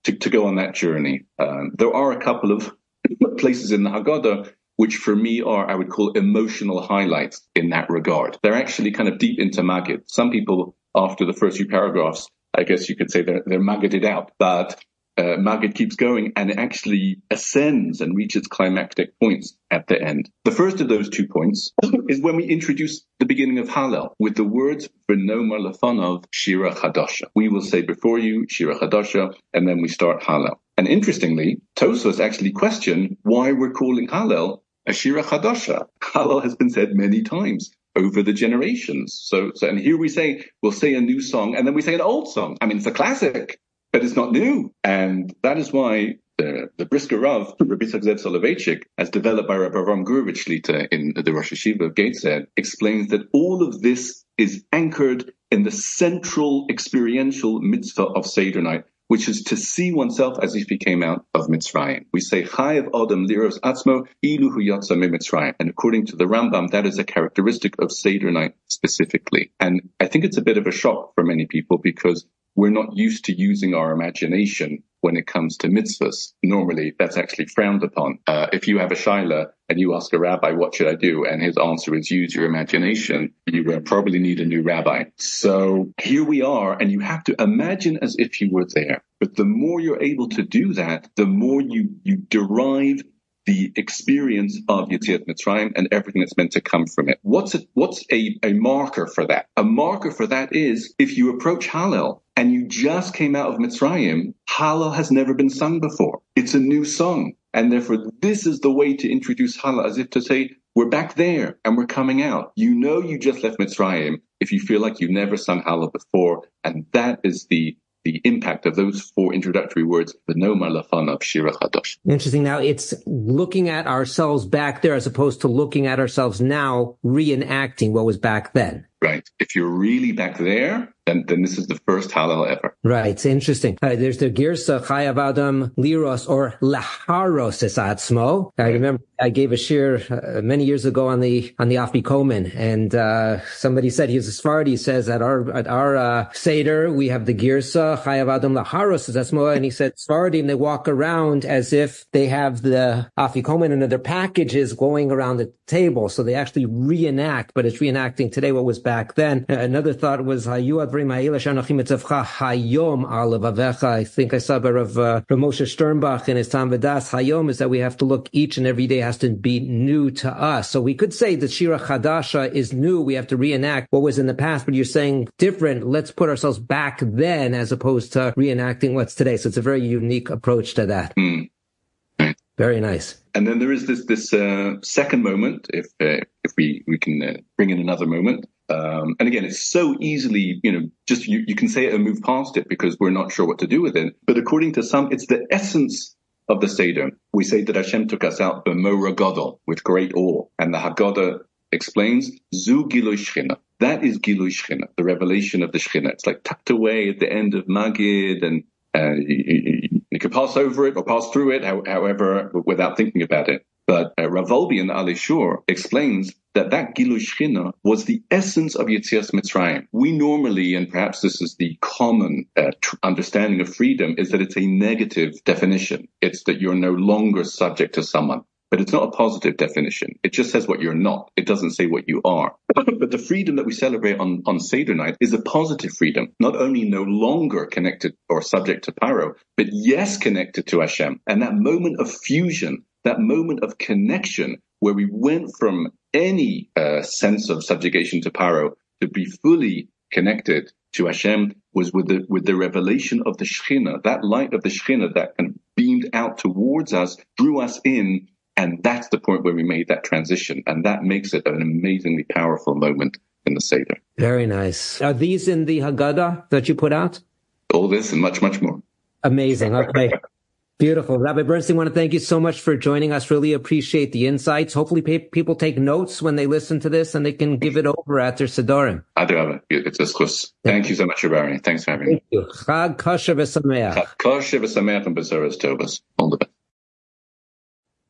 to go on that journey. There are a couple of places in the Haggadah which for me are, I would call, emotional highlights in that regard. They're actually kind of deep into Maggid. Some people, after the first few paragraphs, I guess you could say they're Maggided out, but Maggid keeps going and it actually ascends and reaches climactic points at the end. The first of those 2 points is when we introduce the beginning of Hallel with the words V'nomer lefanov Shira Chadasha. We will say before you Shira Chadasha, and then we start Hallel. And interestingly, Tosfos actually question why we're calling Hallel a Shira Chadasha. Hallel has been said many times over the generations. So and here we'll say a new song, and then we say an old song. I mean, it's a classic, but it's not new. And that is why the Brisker Rav, Rabbi Yitzchak Zev Soloveitchik, as developed by Rabbi Avram Gurevich Shlita in the Rosh Hashiva of Gateshead, explains that all of this is anchored in the central experiential mitzvah of Seder night, which is to see oneself as if he came out of Mitzrayim. We say, Chayev Adam Liros Atzmo Ilu Hu Yatsa Mitzrayim. And according to the Rambam, that is a characteristic of Seder night specifically. And I think it's a bit of a shock for many people because we're not used to using our imagination when it comes to mitzvahs. Normally, that's actually frowned upon. If you have a shaila and you ask a rabbi, what should I do? And his answer is use your imagination. You probably need a new rabbi. So here we are, and you have to imagine as if you were there. But the more you're able to do that, the more you derive the experience of Yetziat Mitzrayim and everything that's meant to come from it. What's a marker for that? A marker for that is if you approach Hallel and you just came out of Mitzrayim, Hallel has never been sung before. It's a new song. And therefore, this is the way to introduce Hallel, as if to say, we're back there and we're coming out. You know you just left Mitzrayim if you feel like you've never sung Hallel before. And that is the impact of those 4 introductory words, V'nomer lefanov Shira Chadash. Interesting. Now, it's looking at ourselves back there as opposed to looking at ourselves now, reenacting what was back then. Right. If you're really back there, then this is the first Hallel ever. Right. It's interesting. There's the Girsa Chayav Adam Liros or Laharos es Atzmo. I remember I gave a shir many years ago on the Afikomen, and somebody said, he was a Sephardi, he says at our Seder we have the Girsa Chayav Adam Laharos es Atzmo, and he said Sephardi, and they walk around as if they have the Afikomen and their packages going around the table, so they actually reenact, but it's reenacting today what was back then. Another thought was I think I saw Rav Moshe Sternbach in his Tam V'das, Hayom is that we have to look, each and every day has to be new to us. So we could say that Shira Chadasha is new, we have to reenact what was in the past, but you're saying different, let's put ourselves back then as opposed to reenacting what's today. So it's a very unique approach to that. Very nice. And then there is this second moment, if we can bring in another moment. And again, it's so easily, just you can say it and move past it because we're not sure what to do with it. But according to some, it's the essence of the Seder. We say that Hashem took us out b'mora gadol, with great awe. And the Haggadah explains, Zu Gilui Shechina. That is Gilui Shechina, the revelation of the Shechina. It's like tucked away at the end of Maggid, and you can pass over it or pass through it, however, without thinking about it. But Rav Wolbe in the Alei Shur explains that Gilui Shechina was the essence of Yetzias Mitzrayim. We normally, and perhaps this is the common understanding of freedom, is that it's a negative definition. It's that you're no longer subject to someone. But it's not a positive definition. It just says what you're not. It doesn't say what you are. But the freedom that we celebrate on Seder night is a positive freedom, not only no longer connected or subject to Paro, but yes, connected to Hashem. And that moment of fusion, that moment of connection where we went from any sense of subjugation to Paro to be fully connected to Hashem was with the revelation of the Shechina, that light of the Shechina that kind of beamed out towards us, drew us in. And that's the point where we made that transition. And that makes it an amazingly powerful moment in the Seder. Very nice. Are these in the Haggadah that you put out? All this and much, much more. Amazing. Okay. Beautiful. Rabbi Bernstein, I want to thank you so much for joining us. Really appreciate the insights. Hopefully people take notes when they listen to this and they can give it over at their Sidorim. It's a schus. Thank you so much, Rabbi. Thanks for having me. Thank you. Chag kosher v'sameach. Chag kosher v'sameach and besoros tovos. All the best.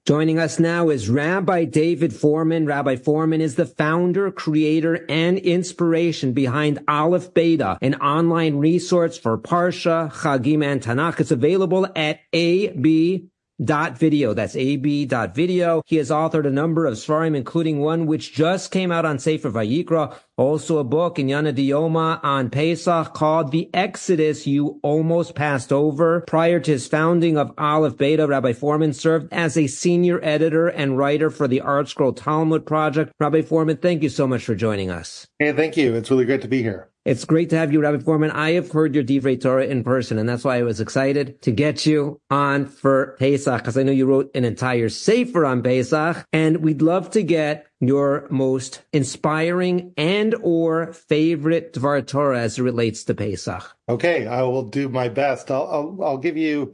Joining us now is Rabbi David Fohrman. Rabbi Fohrman is the founder, creator, and inspiration behind Aleph Beta, an online resource for Parsha, Chagim, and Tanakh. It's available at ab.video. That's ab.video. He has authored a number of Sfarim, including one which just came out on Sefer Vayikra, also a book in Yana Dioma on Pesach called The Exodus You Almost Passed Over. Prior to his founding of Aleph Beta, Rabbi Fohrman served as a senior editor and writer for the ArtScroll Talmud Project. Rabbi Fohrman, thank you so much for joining us. Hey, thank you. It's really great to be here. It's great to have you, Rabbi Fohrman. I have heard your Divrei Torah in person, and that's why I was excited to get you on for Pesach, because I know you wrote an entire Sefer on Pesach, and we'd love to get your most inspiring and or favorite Dvar Torah as it relates to Pesach. Okay, I will do my best. I'll give you,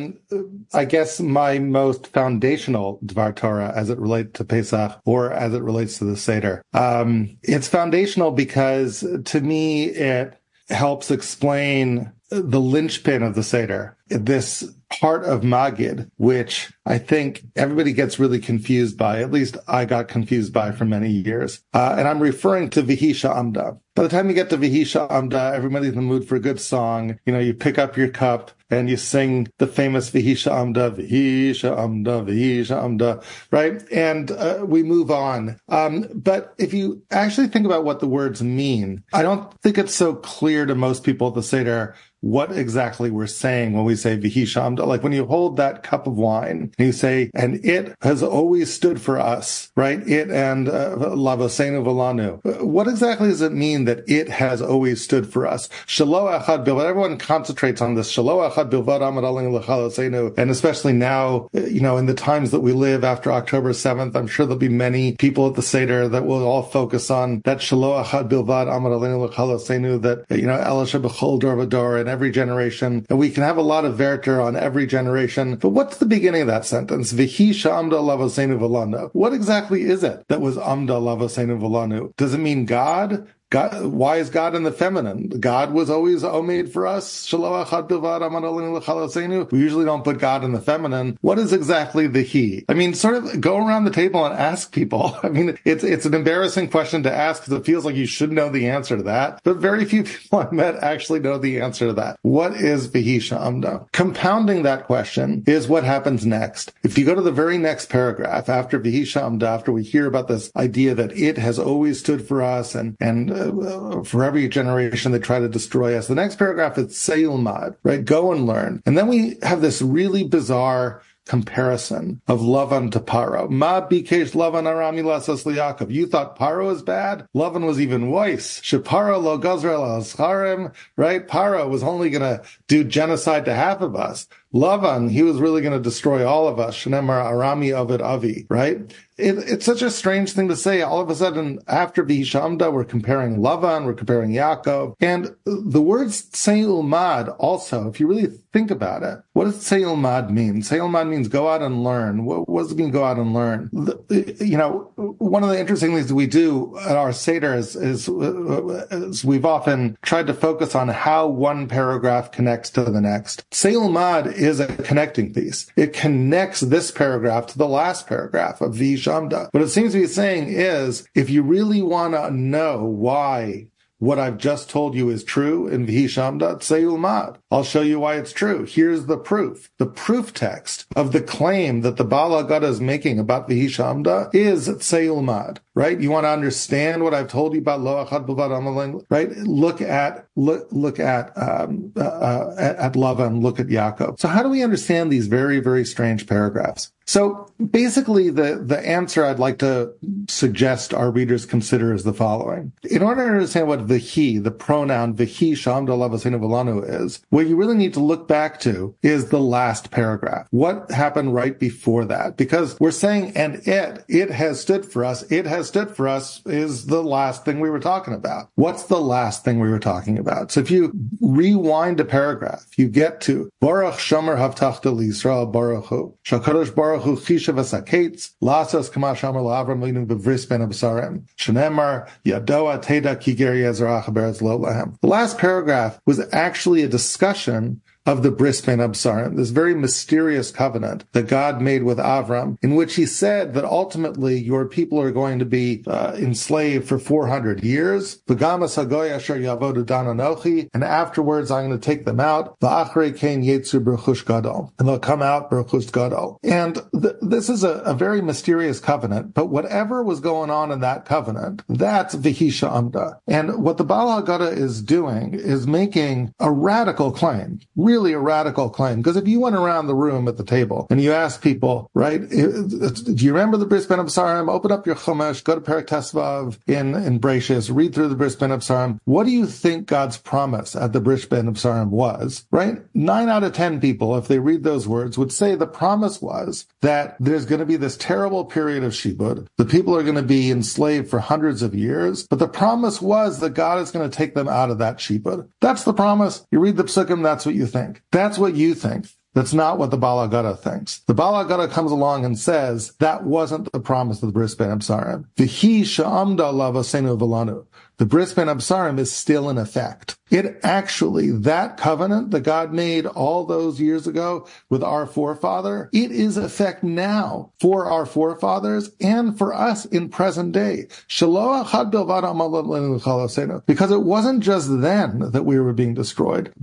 I guess, my most foundational Dvar Torah as it relates to Pesach or as it relates to the Seder. It's foundational because to me it helps explain the linchpin of the Seder, this part of Magid, which I think everybody gets really confused by. At least I got confused by for many years. And I'm referring to Vihi Sha'amda. By the time you get to Vihi Sha'amda, everybody's in the mood for a good song. You know, you pick up your cup and you sing the famous Vihi Sha'amda, Vihi Sha'amda, Vihi Sha'amda, right? And we move on. But if you actually think about what the words mean, I don't think it's so clear to most people at the Seder what exactly we're saying when we say Vihi Sha'amda. Like when you hold that cup of wine and you say, and it has always stood for us, right? It and Lavosenu V'lanu. What exactly does it mean that it has always stood for us? Shelo Echad Bilvad. Everyone concentrates on this. Shelo Echad Bilvad Amad Aleinu L'Chalosenu. And especially now, you know, in the times that we live after October 7th, I'm sure there'll be many people at the Seder that will all focus on that Shelo Echad Bilvad Amad Aleinu L'Chalosenu, that, you know, Elisha B'chol Dor V'dor, and every generation, and we can have a lot of Werter on every generation. But what's the beginning of that sentence? Vihi Sha'amda Lavosenu V'lanu. What exactly is it that was Amda Lavosenu V'lanu? Does it mean God? God, why is God in the feminine? God was always made for us. We usually don't put God in the feminine. What is exactly the he? I mean, sort of go around the table and ask people. I mean, it's an embarrassing question to ask because it feels like you should know the answer to that. But very few people I met actually know the answer to that. What is Vihi Sha'amda? Compounding that question is what happens next. If you go to the very next paragraph after Vihi Sha'amda, after we hear about this idea that it has always stood for us and for every generation they try to destroy us. The next paragraph is Seilmad, right? Go and learn. And then we have this really bizarre comparison of Lavan to Paro. Ma bikesh Lavan arami lasas liyakov. You thought Paro was bad? Lavan was even worse. Sheparo lo gazrel al-scharim, right? Paro was only going to do genocide to half of us. Lavan, he was really going to destroy all of us. Shenemar arami avid avi, right? It's such a strange thing to say. All of a sudden, after Vihi Sha'amda, we're comparing Lavan, we're comparing Yaakov. And the word Seilmad also, if you really think about it, what does Seilmad mean? Seilmad means go out and learn. What does it mean go out and learn? You know, one of the interesting things that we do at our Seder is we've often tried to focus on how one paragraph connects to the next. Seilmad is a connecting piece. It connects this paragraph to the last paragraph of Vihi Sha'amda. What it seems to be saying is, if you really want to know why what I've just told you is true in Vihi Sha'amda, Seilmad. I'll show you why it's true. Here's the proof. The proof text of the claim that the Baal HaGada is making about Vihi Sha'amda is Seilmad, right? You want to understand what I've told you about Lo Echad Bilvad Amad, right? Look at Lavan, look at Yaakov. So how do we understand these very, very strange paragraphs? So basically the answer I'd like to suggest our readers consider is the following. In order to understand what Vihi, the pronoun Vihi Sha'amda Lavosenu V'lanu is, what you really need to look back to is the last paragraph. What happened right before that? Because we're saying, and it has stood for us. It has stood for us is the last thing we were talking about. What's the last thing we were talking about? So if you rewind a paragraph, you get to Baruch Shomer Havtachta L'Yisrael Baruch Hu Shakadosh Baruch Hu Chishav Asaketz Lasas Kama Shomer L'Avram L'Inu B'Vris Ben Absarim Shenemar Yadoa Teda Kigeri Ezrach Beretz Lo Lahem. The last paragraph was actually a discussion of the Bris Ben Absarim, this very mysterious covenant that God made with Avram, in which he said that ultimately your people are going to be enslaved for 400 years. And afterwards I'm going to take them out. And they'll come out Berchush Gadol. And this is a very mysterious covenant, but whatever was going on in that covenant, that's V'hisha Amda. And what the Baal HaGada is doing is making a radical claim, really a radical claim. Because if you went around the room at the table and you asked people, right, do you remember the Bris Ben Absarim? Open up your Chumash, go to Perek Tesvav in Bereishis, read through the Bris Ben Absarim. What do you think God's promise at the Bris Ben Absarim was, right? 9 out of 10 people, if they read those words, would say the promise was that there's going to be this terrible period of shibud. The people are going to be enslaved for hundreds of years, but the promise was that God is going to take them out of that shibud. That's the promise. You read the Psukim, that's what you think. That's what you think. That's not what the Baal HaGada thinks. The Baal HaGada comes along and says that wasn't the promise of the Bris Ben Absarim. V'hi she'amda alav asenu v'lanu. The Bris Ben Absarim is still in effect. It actually, that covenant that God made all those years ago with our forefather, it is effect now for our forefathers and for us in present day. Because it wasn't just then that we were being destroyed.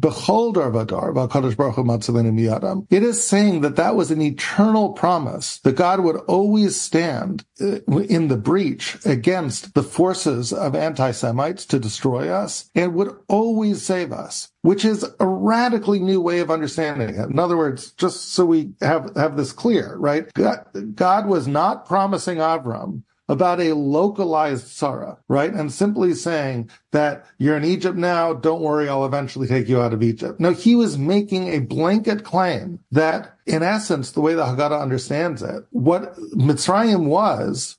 It is saying that was an eternal promise that God would always stand in the breach against the forces of anti-Semites to destroy us and would always save us, which is a radically new way of understanding it. In other words, just so we have this clear, right? God was not promising Avram about a localized Sarah, right? And simply saying that you're in Egypt now, don't worry, I'll eventually take you out of Egypt. No, he was making a blanket claim that, in essence, the way the Haggadah understands it, what Mitzrayim was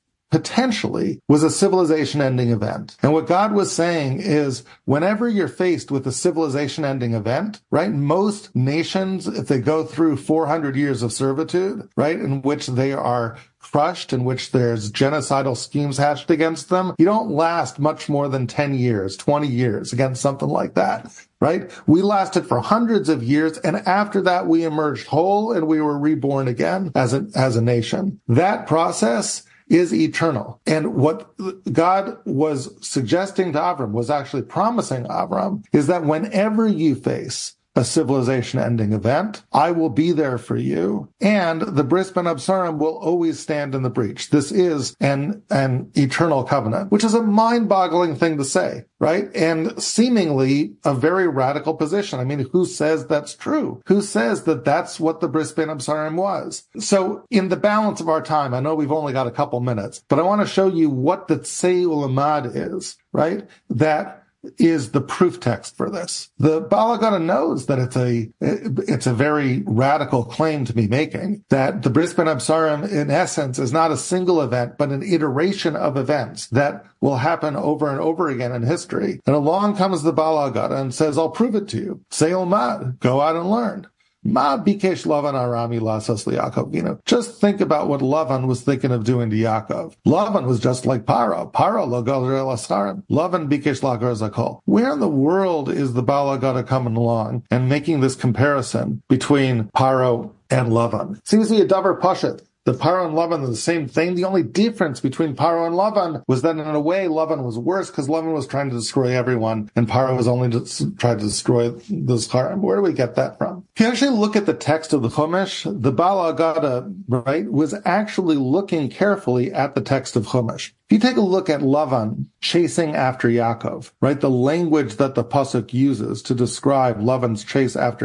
a civilization-ending event. And what God was saying is, whenever you're faced with a civilization-ending event, right, most nations, if they go through 400 years of servitude, right, in which they are crushed, in which there's genocidal schemes hatched against them, you don't last much more than 10 years, 20 years against something like that. Right? We lasted for hundreds of years, and after that we emerged whole and we were reborn again as a nation. That process is eternal. And what God was suggesting to Avram, was actually promising Avram, is that whenever you face a civilization-ending event, I will be there for you, and the Bris Ben Absarim will always stand in the breach. This is an eternal covenant, which is a mind-boggling thing to say, right? And seemingly a very radical position. I mean, who says that's true? Who says that that's what the Bris Ben Absarim was? So in the balance of our time, I know we've only got a couple minutes, but I want to show you what the Tzei Ulamad is, right? That is the proof text for this. The Baal HaGada knows that it's a very radical claim to be making, that the Bris Ben Absarim, in essence, is not a single event, but an iteration of events that will happen over and over again in history. And along comes the Baal HaGada and says, I'll prove it to you. Say Ilmad, go out and learn. Ma bikesh Lavan Arami lasas liYaakov. Just think about what Lavan was thinking of doing to Yaakov. Lavan was just like Paro. Paro logal elasarim. Lavan bikesh lagar zakol. Where in the world is the Baal HaGada coming along and making this comparison between Paro and Lavan? Seems to be a davar pashat. The Paro and Lavan are the same thing. The only difference between Paro and Lavan was that in a way Lavan was worse because Lavan was trying to destroy everyone and Paro was only trying to destroy the Zcharim. Where do we get that from? If you actually look at the text of the Chumash, the Baal HaGada, right, was actually looking carefully at the text of Chumash. If you take a look at Lavan chasing after Yaakov, right, the language that the pasuk uses to describe Lavan's chase after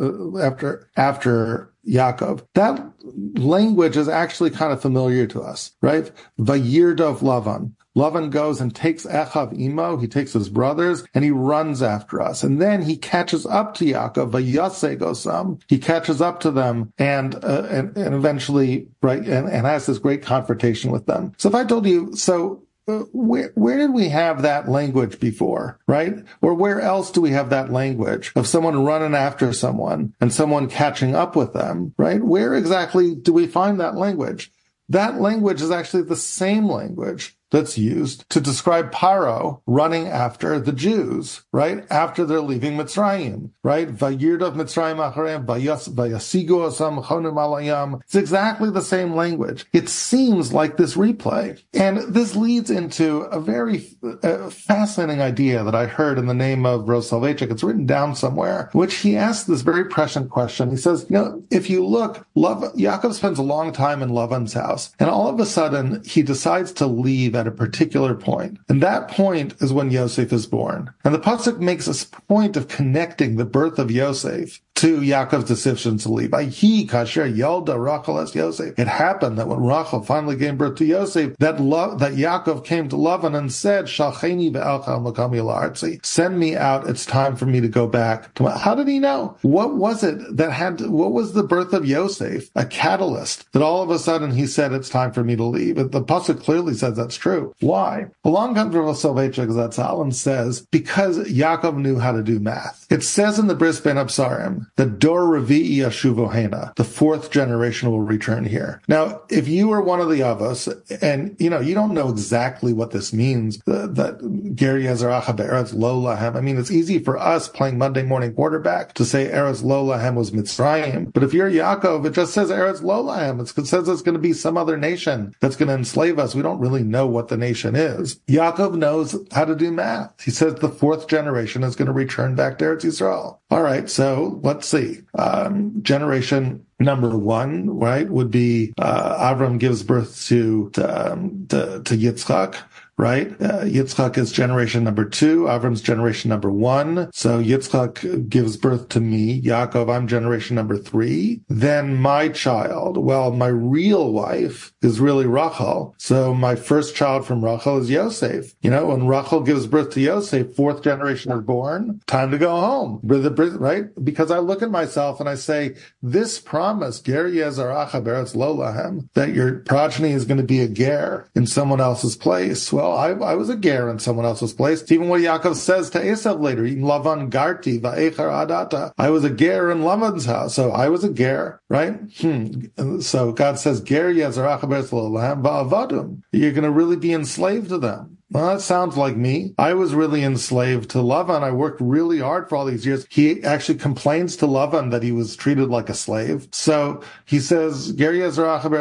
Yaakov, that language is actually kind of familiar to us, right? Vayirdav Lavan. Lavan goes and takes Echav Imo, he takes his brothers, and he runs after us. And then he catches up to Yaakov, Vayase Gosam. He catches up to them and eventually, right, and has this great confrontation with them. So if I told you, where did we have that language before, right? Or where else do we have that language of someone running after someone and someone catching up with them, right? Where exactly do we find that language? That language is actually the same language that's used to describe Paro running after the Jews, right? After they're leaving Mitzrayim, right? Vayirdav Mitzrayim acharem, vayasigu osam chonim alayam. It's exactly the same language. It seems like this replay. And this leads into a very fascinating idea that I heard in the name of Rose Soloveitchik. It's written down somewhere, which he asked this very prescient question. He says, if you look, Yaakov spends a long time in Lavan's house, and all of a sudden he decides to leave at a particular point. And that point is when Yosef is born. And the pasuk makes a point of connecting the birth of Yosef to Yaakov's decision to leave. It happened that when Rachel finally gave birth to Yosef, that Yaakov came to Lavan and said, send me out, it's time for me to go back. How did he know? What was the birth of Yosef? A catalyst that all of a sudden he said, it's time for me to leave. The pasuk clearly says that's true. Why? Along comes Rav Soloveitchik Zatzal and says, because Yaakov knew how to do math. It says in the Bris Ben Absarim, the Dor Revi'i Yashuvohena, the fourth generation will return here. Now, if you are one of the Avos, and you don't know exactly what this means, that Ger Yezer Acha Be'eretz Lo Lahem. I mean, it's easy for us playing Monday morning quarterback to say Eretz Lo Lahem was Mitzrayim, but if you're Yaakov, it just says Eretz Lo Lahem. It says it's going to be some other nation that's going to enslave us. We don't really know what the nation is. Yaakov knows how to do math. He says the fourth generation is going to return back to Eretz Yisrael. All right, so let's see. Generation number one, right, would be Avram gives birth to Yitzchak. Right? Yitzchak is generation number 2. Avram's generation number 1. So Yitzchak gives birth to me. Yaakov, I'm generation number 3. Then my child, my real wife is really Rachel. So my first child from Rachel is Yosef. When Rachel gives birth to Yosef, 4th generation is born. Time to go home. Right? Because I look at myself and I say, this promise, Ger Yezer Acha Be'eretz Lo Lahem, that your progeny is going to be a ger in someone else's place. Well, I was a ger in someone else's place. It's even what Yaakov says to Esav later, Lavan Garti Va'echar Adata. I was a ger in Lavan's house, so I was a ger, right? So God says, Ger Yezer Acha Be'eretz Lo Lahem Va'avadum. You're going to really be enslaved to them. Well, that sounds like me. I was really enslaved to Lavan. I worked really hard for all these years. He actually complains to Lavan that he was treated like a slave. So he says, I had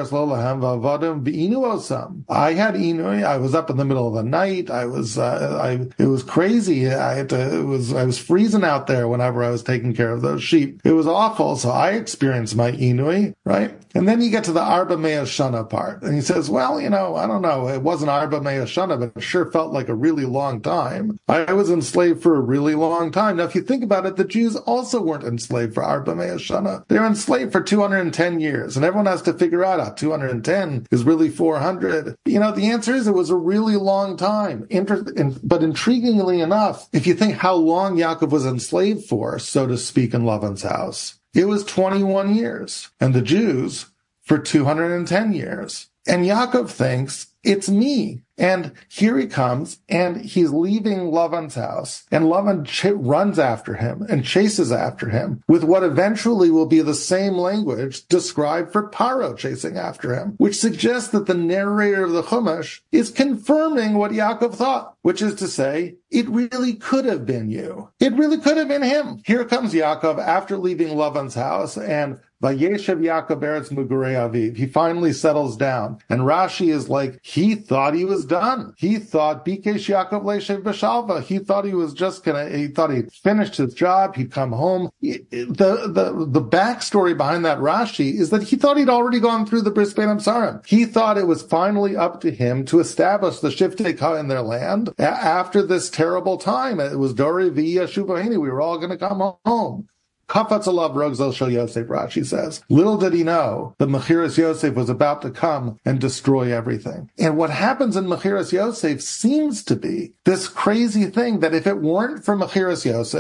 Inui. I was up in the middle of the night. It was crazy. I was freezing out there whenever I was taking care of those sheep. It was awful. So I experienced my Inui, right? And then you get to the Arba Mea Shana part. And he says, I don't know. It wasn't Arba Mea Shana, but it sure felt like a really long time. I was enslaved for a really long time. Now, if you think about it, the Jews also weren't enslaved for Arba Mea Shana. They were enslaved for 210 years. And everyone has to figure out how 210 is really 400. The answer is it was a really long time. But intriguingly enough, if you think how long Yaakov was enslaved for, so to speak, in Lavan's house, it was 21 years. And the Jews for 210 years. And Yaakov thinks, it's me. And here he comes, and he's leaving Lavan's house, and Lavan runs after him and chases after him with what eventually will be the same language described for Paro chasing after him, which suggests that the narrator of the Chumash is confirming what Yaakov thought, which is to say, it really could have been you. It really could have been him. Here comes Yaakov after leaving Lavan's house, and Vayeshev Yaakov Eretz Mugurei Aviv. He finally settles down. And Rashi is like, he thought he was done. He thought Bikesh Yaakov Leishev B'Shalva. He thought he was just he thought he'd finished his job. He'd come home. The backstory behind that Rashi is that he thought he'd already gone through the Bris Ben Absarim. He thought it was finally up to him to establish the Shiftei Ka in their land after this terrible time. It was Dori V'Yah Shuvahini. We were all going to come home. Kafatz alav rogzel shel Yosef, Rashi says. Little did he know that Mechiras Yosef was about to come and destroy everything. And what happens in Mechiras Yosef seems to be this crazy thing that if it weren't for Mechiras Yosef,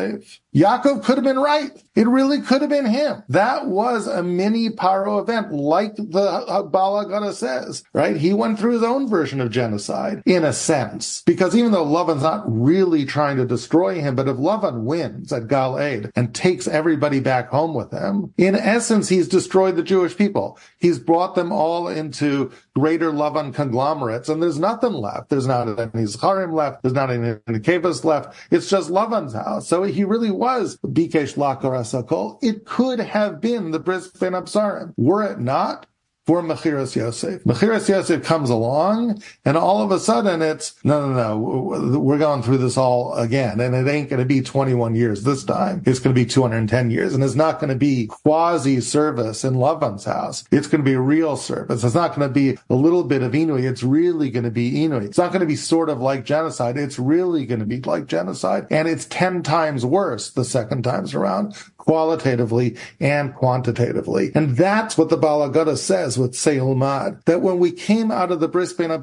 Yaakov could have been right. It really could have been him. That was a mini Paro event, like the Baal HaGada says, right? He went through his own version of genocide, in a sense. Because even though Lavan's not really trying to destroy him, but if Lavan wins at Gal Eid and takes everybody back home with him, in essence, he's destroyed the Jewish people. He's brought them all into greater Lavan conglomerates, and there's nothing left. There's not any Zacharim left. There's not any Nekevas left. It's just Lavan's house. So he really was Bikesh Lakar Asakol. It could have been the Bris Ben Absarim. Were it not for Mechiras Yosef. Mechiras Yosef comes along, and all of a sudden it's, no, we're going through this all again, and it ain't going to be 21 years this time. It's going to be 210 years, and it's not going to be quasi-service in Lavan's house. It's going to be real service. It's not going to be a little bit of Inui. It's really going to be Inui. It's not going to be sort of like genocide. It's really going to be like genocide, and it's 10 times worse the second times around, qualitatively and quantitatively. And that's what the Baal HaGada says with Seil Mad, that when we came out of the Bris Ben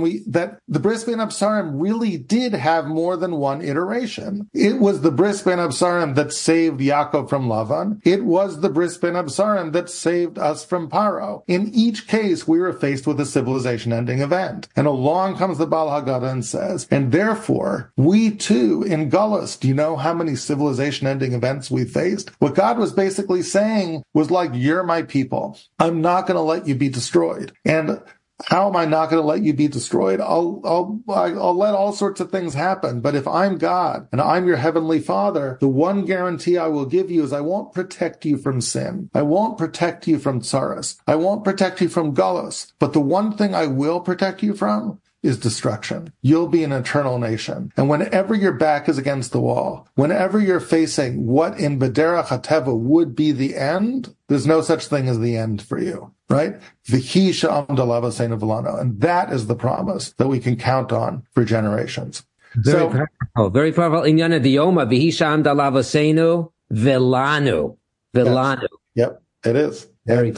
Absarim really did have more than one iteration. It was the Bris Ben Absarim that saved Yaakov from Lavan. It was the Bris Ben Absarim that saved us from Paro. In each case, we were faced with a civilization-ending event. And along comes the Baal HaGada and says, and therefore, we too, in Gullus, do you know how many civilization-ending events we faced? What God was basically saying was like, you're my people. I'm not going to let you be destroyed. And how am I not going to let you be destroyed? I'll let all sorts of things happen. But if I'm God and I'm your heavenly Father, the one guarantee I will give you is I won't protect you from sin. I won't protect you from tsaras. I won't protect you from gullus. But the one thing I will protect you from is destruction. You'll be an eternal nation. And whenever your back is against the wall, whenever you're facing what in Bederach HaTeva would be the end, there's no such thing as the end for you, right? V'hi she'amda lavaseinu v'lano. And that is the promise that we can count on for generations. Very powerful. Very powerful. Inyana diyoma, v'hi she'amda lavaseinu v'lano. V'lano. Yep, it is.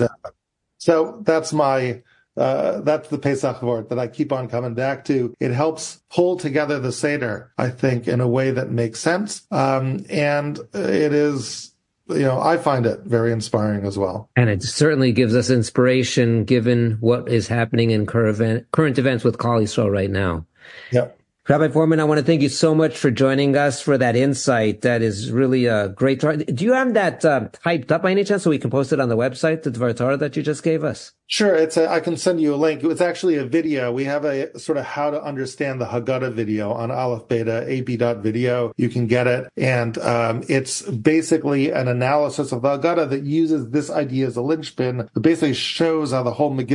So that's my... that's the Pesach word that I keep on coming back to. It helps pull together the Seder, I think, in a way that makes sense. And it is, I find it very inspiring as well. And it certainly gives us inspiration given what is happening in current events with Klal Yisrael right now. Yep. Rabbi Foreman, I want to thank you so much for joining us for that insight. That is really a great. Do you have that typed up by any chance so we can post it on the website, the Dvar Torah that you just gave us? Sure. I can send you a link. It's actually a video. We have a sort of how to understand the Haggadah video on Aleph Beta, ab.video. You can get it. And it's basically an analysis of the Haggadah that uses this idea as a linchpin. It basically shows how the whole whole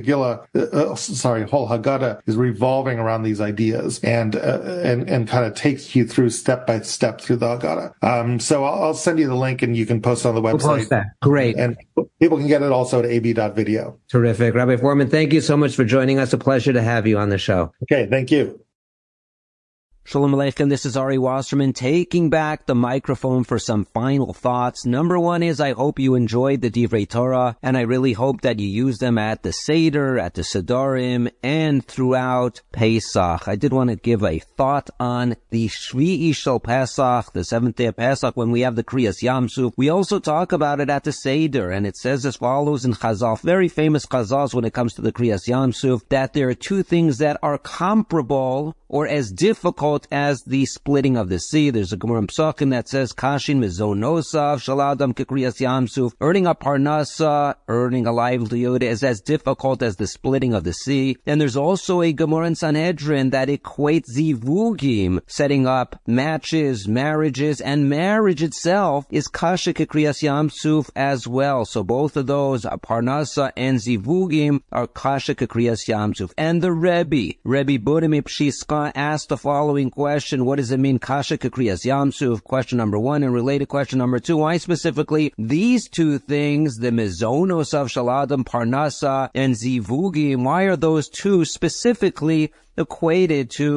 Haggadah is revolving around these ideas and kind of takes you through step by step through the Haggadah. So I'll send you the link and you can post it on the website. We'll post that. Great. And people can get it also at ab.video. Terrific. Rabbi Foreman, thank you so much for joining us. A pleasure to have you on the show. Okay, thank you. Shalom Aleichem, this is Ari Wasserman taking back the microphone for some final thoughts. Number one is I hope you enjoyed the Divrei Torah, and I really hope that you use them at the Seder, at the Sedarim, and throughout Pesach. I did want to give a thought on the Shvi'i Shel Pesach, the seventh day of Pesach, when we have the Kriyas Yamsuf. We also talk about it at the Seder, and it says as follows in Chazal, very famous Chazals when it comes to the Kriyas Yamsuf, that there are two things that are comparable or as difficult as the splitting of the sea. There's a Gemara in Pesachim that says, Kashin mizonosav shaladam kekriyas yamsuf. Earning a parnasa, earning a livelihood is as difficult as the splitting of the sea. And there's also a Gemara in Sanhedrin that equates zivugim, setting up matches, marriages, and marriage itself is kasha kekriyas yamsuf as well. So both of those, parnasa and zivugim, are kasha kekriyas yamsuf. And the Rebbe Burim Pshiska, asked the following question: what does it mean, kasha kekriyas yamsuf? Question number one, and related question number two: why specifically these two things, the mizonos of shaladam, parnasa, and zivugim? Why are those two specifically equated to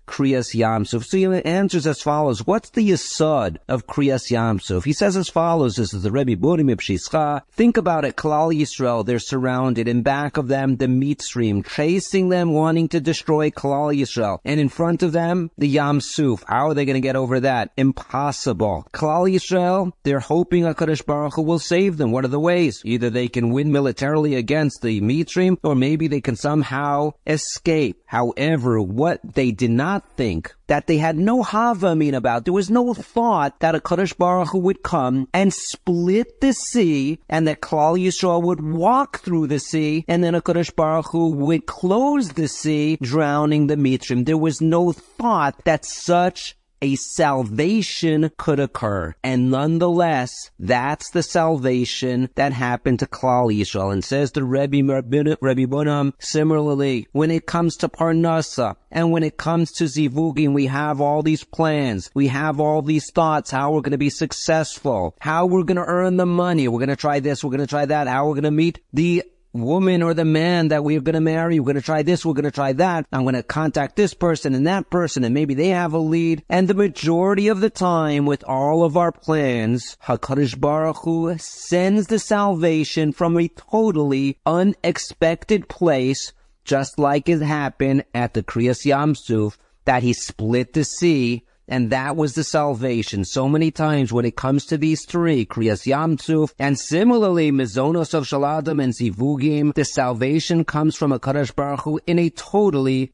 Kriyas Yamsuf? So he answers as follows. What's the yesod of Kriyas Yamsuf? He says as follows. This is the Rebbe Burim Ibshischa. Think about it. Klal Yisrael, they're surrounded. In back of them, the Mitzrim, chasing them, wanting to destroy Klal Yisrael. And in front of them, the Yamsuf. How are they going to get over that? Impossible. Klal Yisrael, they're hoping HaKadosh Baruch Hu will save them. What are the ways? Either they can win militarily against the Mitzrim, or maybe they can somehow escape. However, what they did not think, that they had no havamin about, there was no thought that HaKadosh Baruch Hu would come and split the sea, and that Klal Yisrael would walk through the sea, and then HaKadosh Baruch Hu would close the sea, drowning the Mitzrim. There was no thought that such a salvation could occur. And nonetheless, that's the salvation that happened to Klal Yisrael. And says the Rebbe Bunam, similarly, when it comes to Parnasa, and when it comes to Zivugim, we have all these plans. We have all these thoughts, how we're going to be successful, how we're going to earn the money. We're going to try this, we're going to try that, how we're going to meet the woman or the man that we're going to marry. We're going to try this, we're going to try that. I'm going to contact this person and that person, and maybe they have a lead. And the majority of the time, with all of our plans, HaKadosh Baruch Hu sends the salvation from a totally unexpected place, just like it happened at the Kriyas Yamsuf, that he split the sea. And that was the salvation. So many times when it comes to these three, Kriyas Yamsuf, and similarly, Mizonos of Shaladam and Zivugim, the salvation comes from HaKadosh Baruch Hu in a totally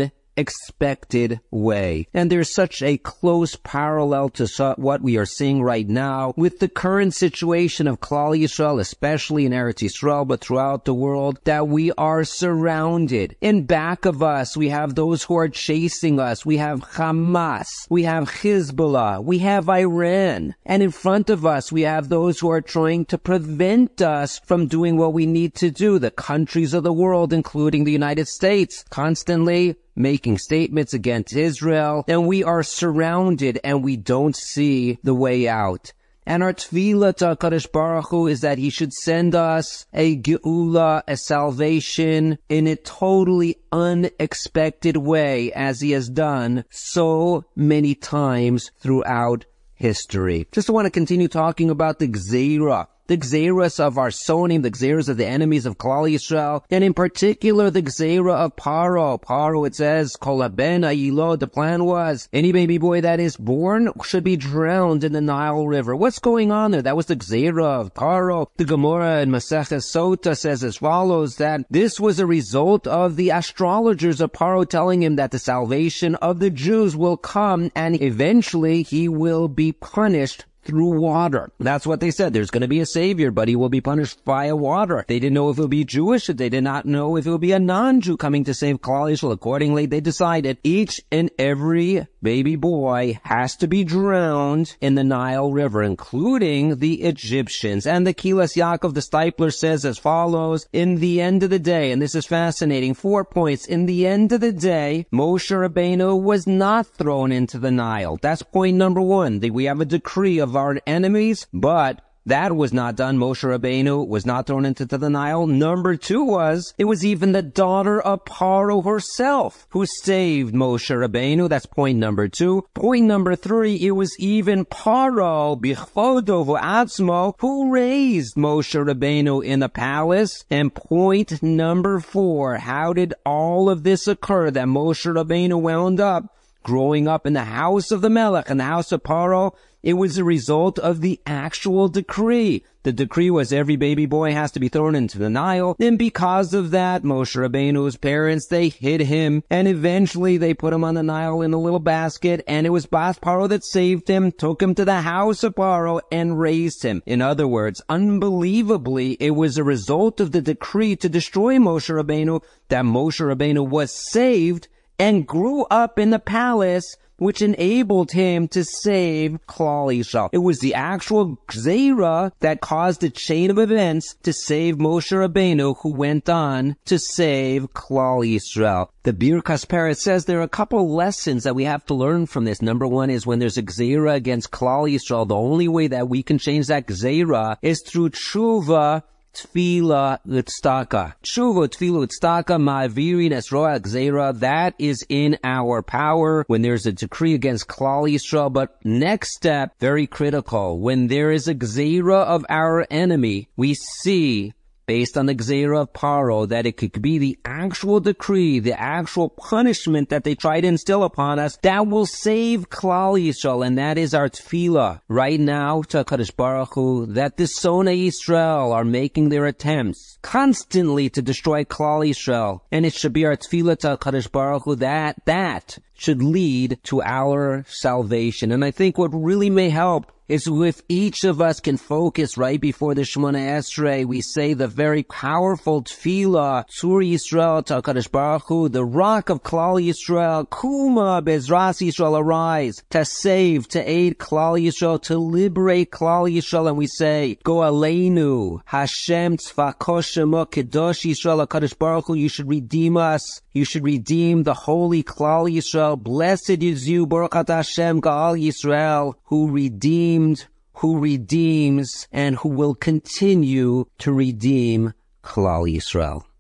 unexpected way. And there's such a close parallel to what we are seeing right now with the current situation of Klal Yisrael, especially in Eretz Yisrael, but throughout the world, that we are surrounded. In back of us, we have those who are chasing us. We have Hamas. We have Hezbollah. We have Iran. And in front of us, we have those who are trying to prevent us from doing what we need to do. The countries of the world, including the United States, constantly making statements against Israel, and we are surrounded and we don't see the way out. And our tefillah to HaKadosh Baruch Hu is that He should send us a geula, a salvation, in a totally unexpected way, as He has done so many times throughout history. Just want to continue talking about the Gzeira. The Gzeiras of our Sonim, the Gzeiras of the enemies of Klal Yisrael, and in particular the Gzeira of Paro. Paro, it says, Kol haben ayilo, the plan was, any baby boy that is born should be drowned in the Nile River. What's going on there? That was the Gzeira of Paro. The Gemara in Maseches Sota says as follows, that this was a result of the astrologers of Paro telling him that the salvation of the Jews will come, and eventually he will be punished through water. That's what they said. There's going to be a savior, but he will be punished via water. They didn't know if it would be Jewish. They did not know if it would be a non-Jew coming to save Klal Yisrael. Accordingly, they decided each and every baby boy has to be drowned in the Nile River, including the Egyptians. And the Kilas Yaakov, the Stipler, says as follows, in the end of the day, and this is fascinating, 4 points, in the end of the day, Moshe Rabbeinu was not thrown into the Nile. That's point number one. We have a decree of our enemies, but that was not done. Moshe Rabbeinu was not thrown into the Nile. Number two was, it was even the daughter of Paro herself who saved Moshe Rabbeinu. That's point number two. Point number three, it was even Paro, Bichvodo v'atzmo, who raised Moshe Rabbeinu in the palace. And point number four, how did all of this occur, that Moshe Rabbeinu wound up growing up in the house of the Melech, in the house of Paro? It was a result of the actual decree. The decree was every baby boy has to be thrown into the Nile. And because of that, Moshe Rabbeinu's parents, they hid him. And eventually they put him on the Nile in a little basket. And it was Bas Paro that saved him, took him to the house of Paro, and raised him. In other words, unbelievably, it was a result of the decree to destroy Moshe Rabbeinu that Moshe Rabbeinu was saved and grew up in the palace, which enabled him to save Klal Yisrael. It was the actual Gzeira that caused a chain of events to save Moshe Rabbeinu, who went on to save Klal Yisrael. The Birkas Peretz says there are a couple lessons that we have to learn from this. Number one is when there's a Gzeira against Klal Yisrael, the only way that we can change that Gzeira is through tshuva Tefillah Utztaka. Tshuva Tefillah Utztaka Ma'avirin Esroa Gzeira. That is in our power when there's a decree against Klal Yisrael. But next step, very critical. When there is a Gzeira of our enemy, we see, based on the Gzeira of Paro, that it could be the actual decree, the actual punishment that they try to instill upon us that will save Klal Yisrael, and that is our tefillah. Right now, to HaKadosh Baruch Hu, that the Sonei Yisrael are making their attempts constantly to destroy Klal Yisrael, and it should be our tefillah to HaKadosh Baruch Hu that should lead to our salvation. And I think what really may help is if each of us can focus right before the Shemona Esrei, we say the very powerful tefillah, Tzur Yisrael to HaKadosh Baruch Hu, the rock of Klal Yisrael, Kuma Bezras Yisrael, arise to save, to aid Klal Yisrael, to liberate Klal Yisrael. And we say, Go Aleinu, Hashem Tzvakos Shemo Kedosh Yisrael, HaKadosh Baruch Hu, you should redeem us. You should redeem the holy Klal Yisrael. Blessed is you, Baruch Atah Hashem Gaal Yisrael, who redeems, and who will continue to redeem Klal Yisrael.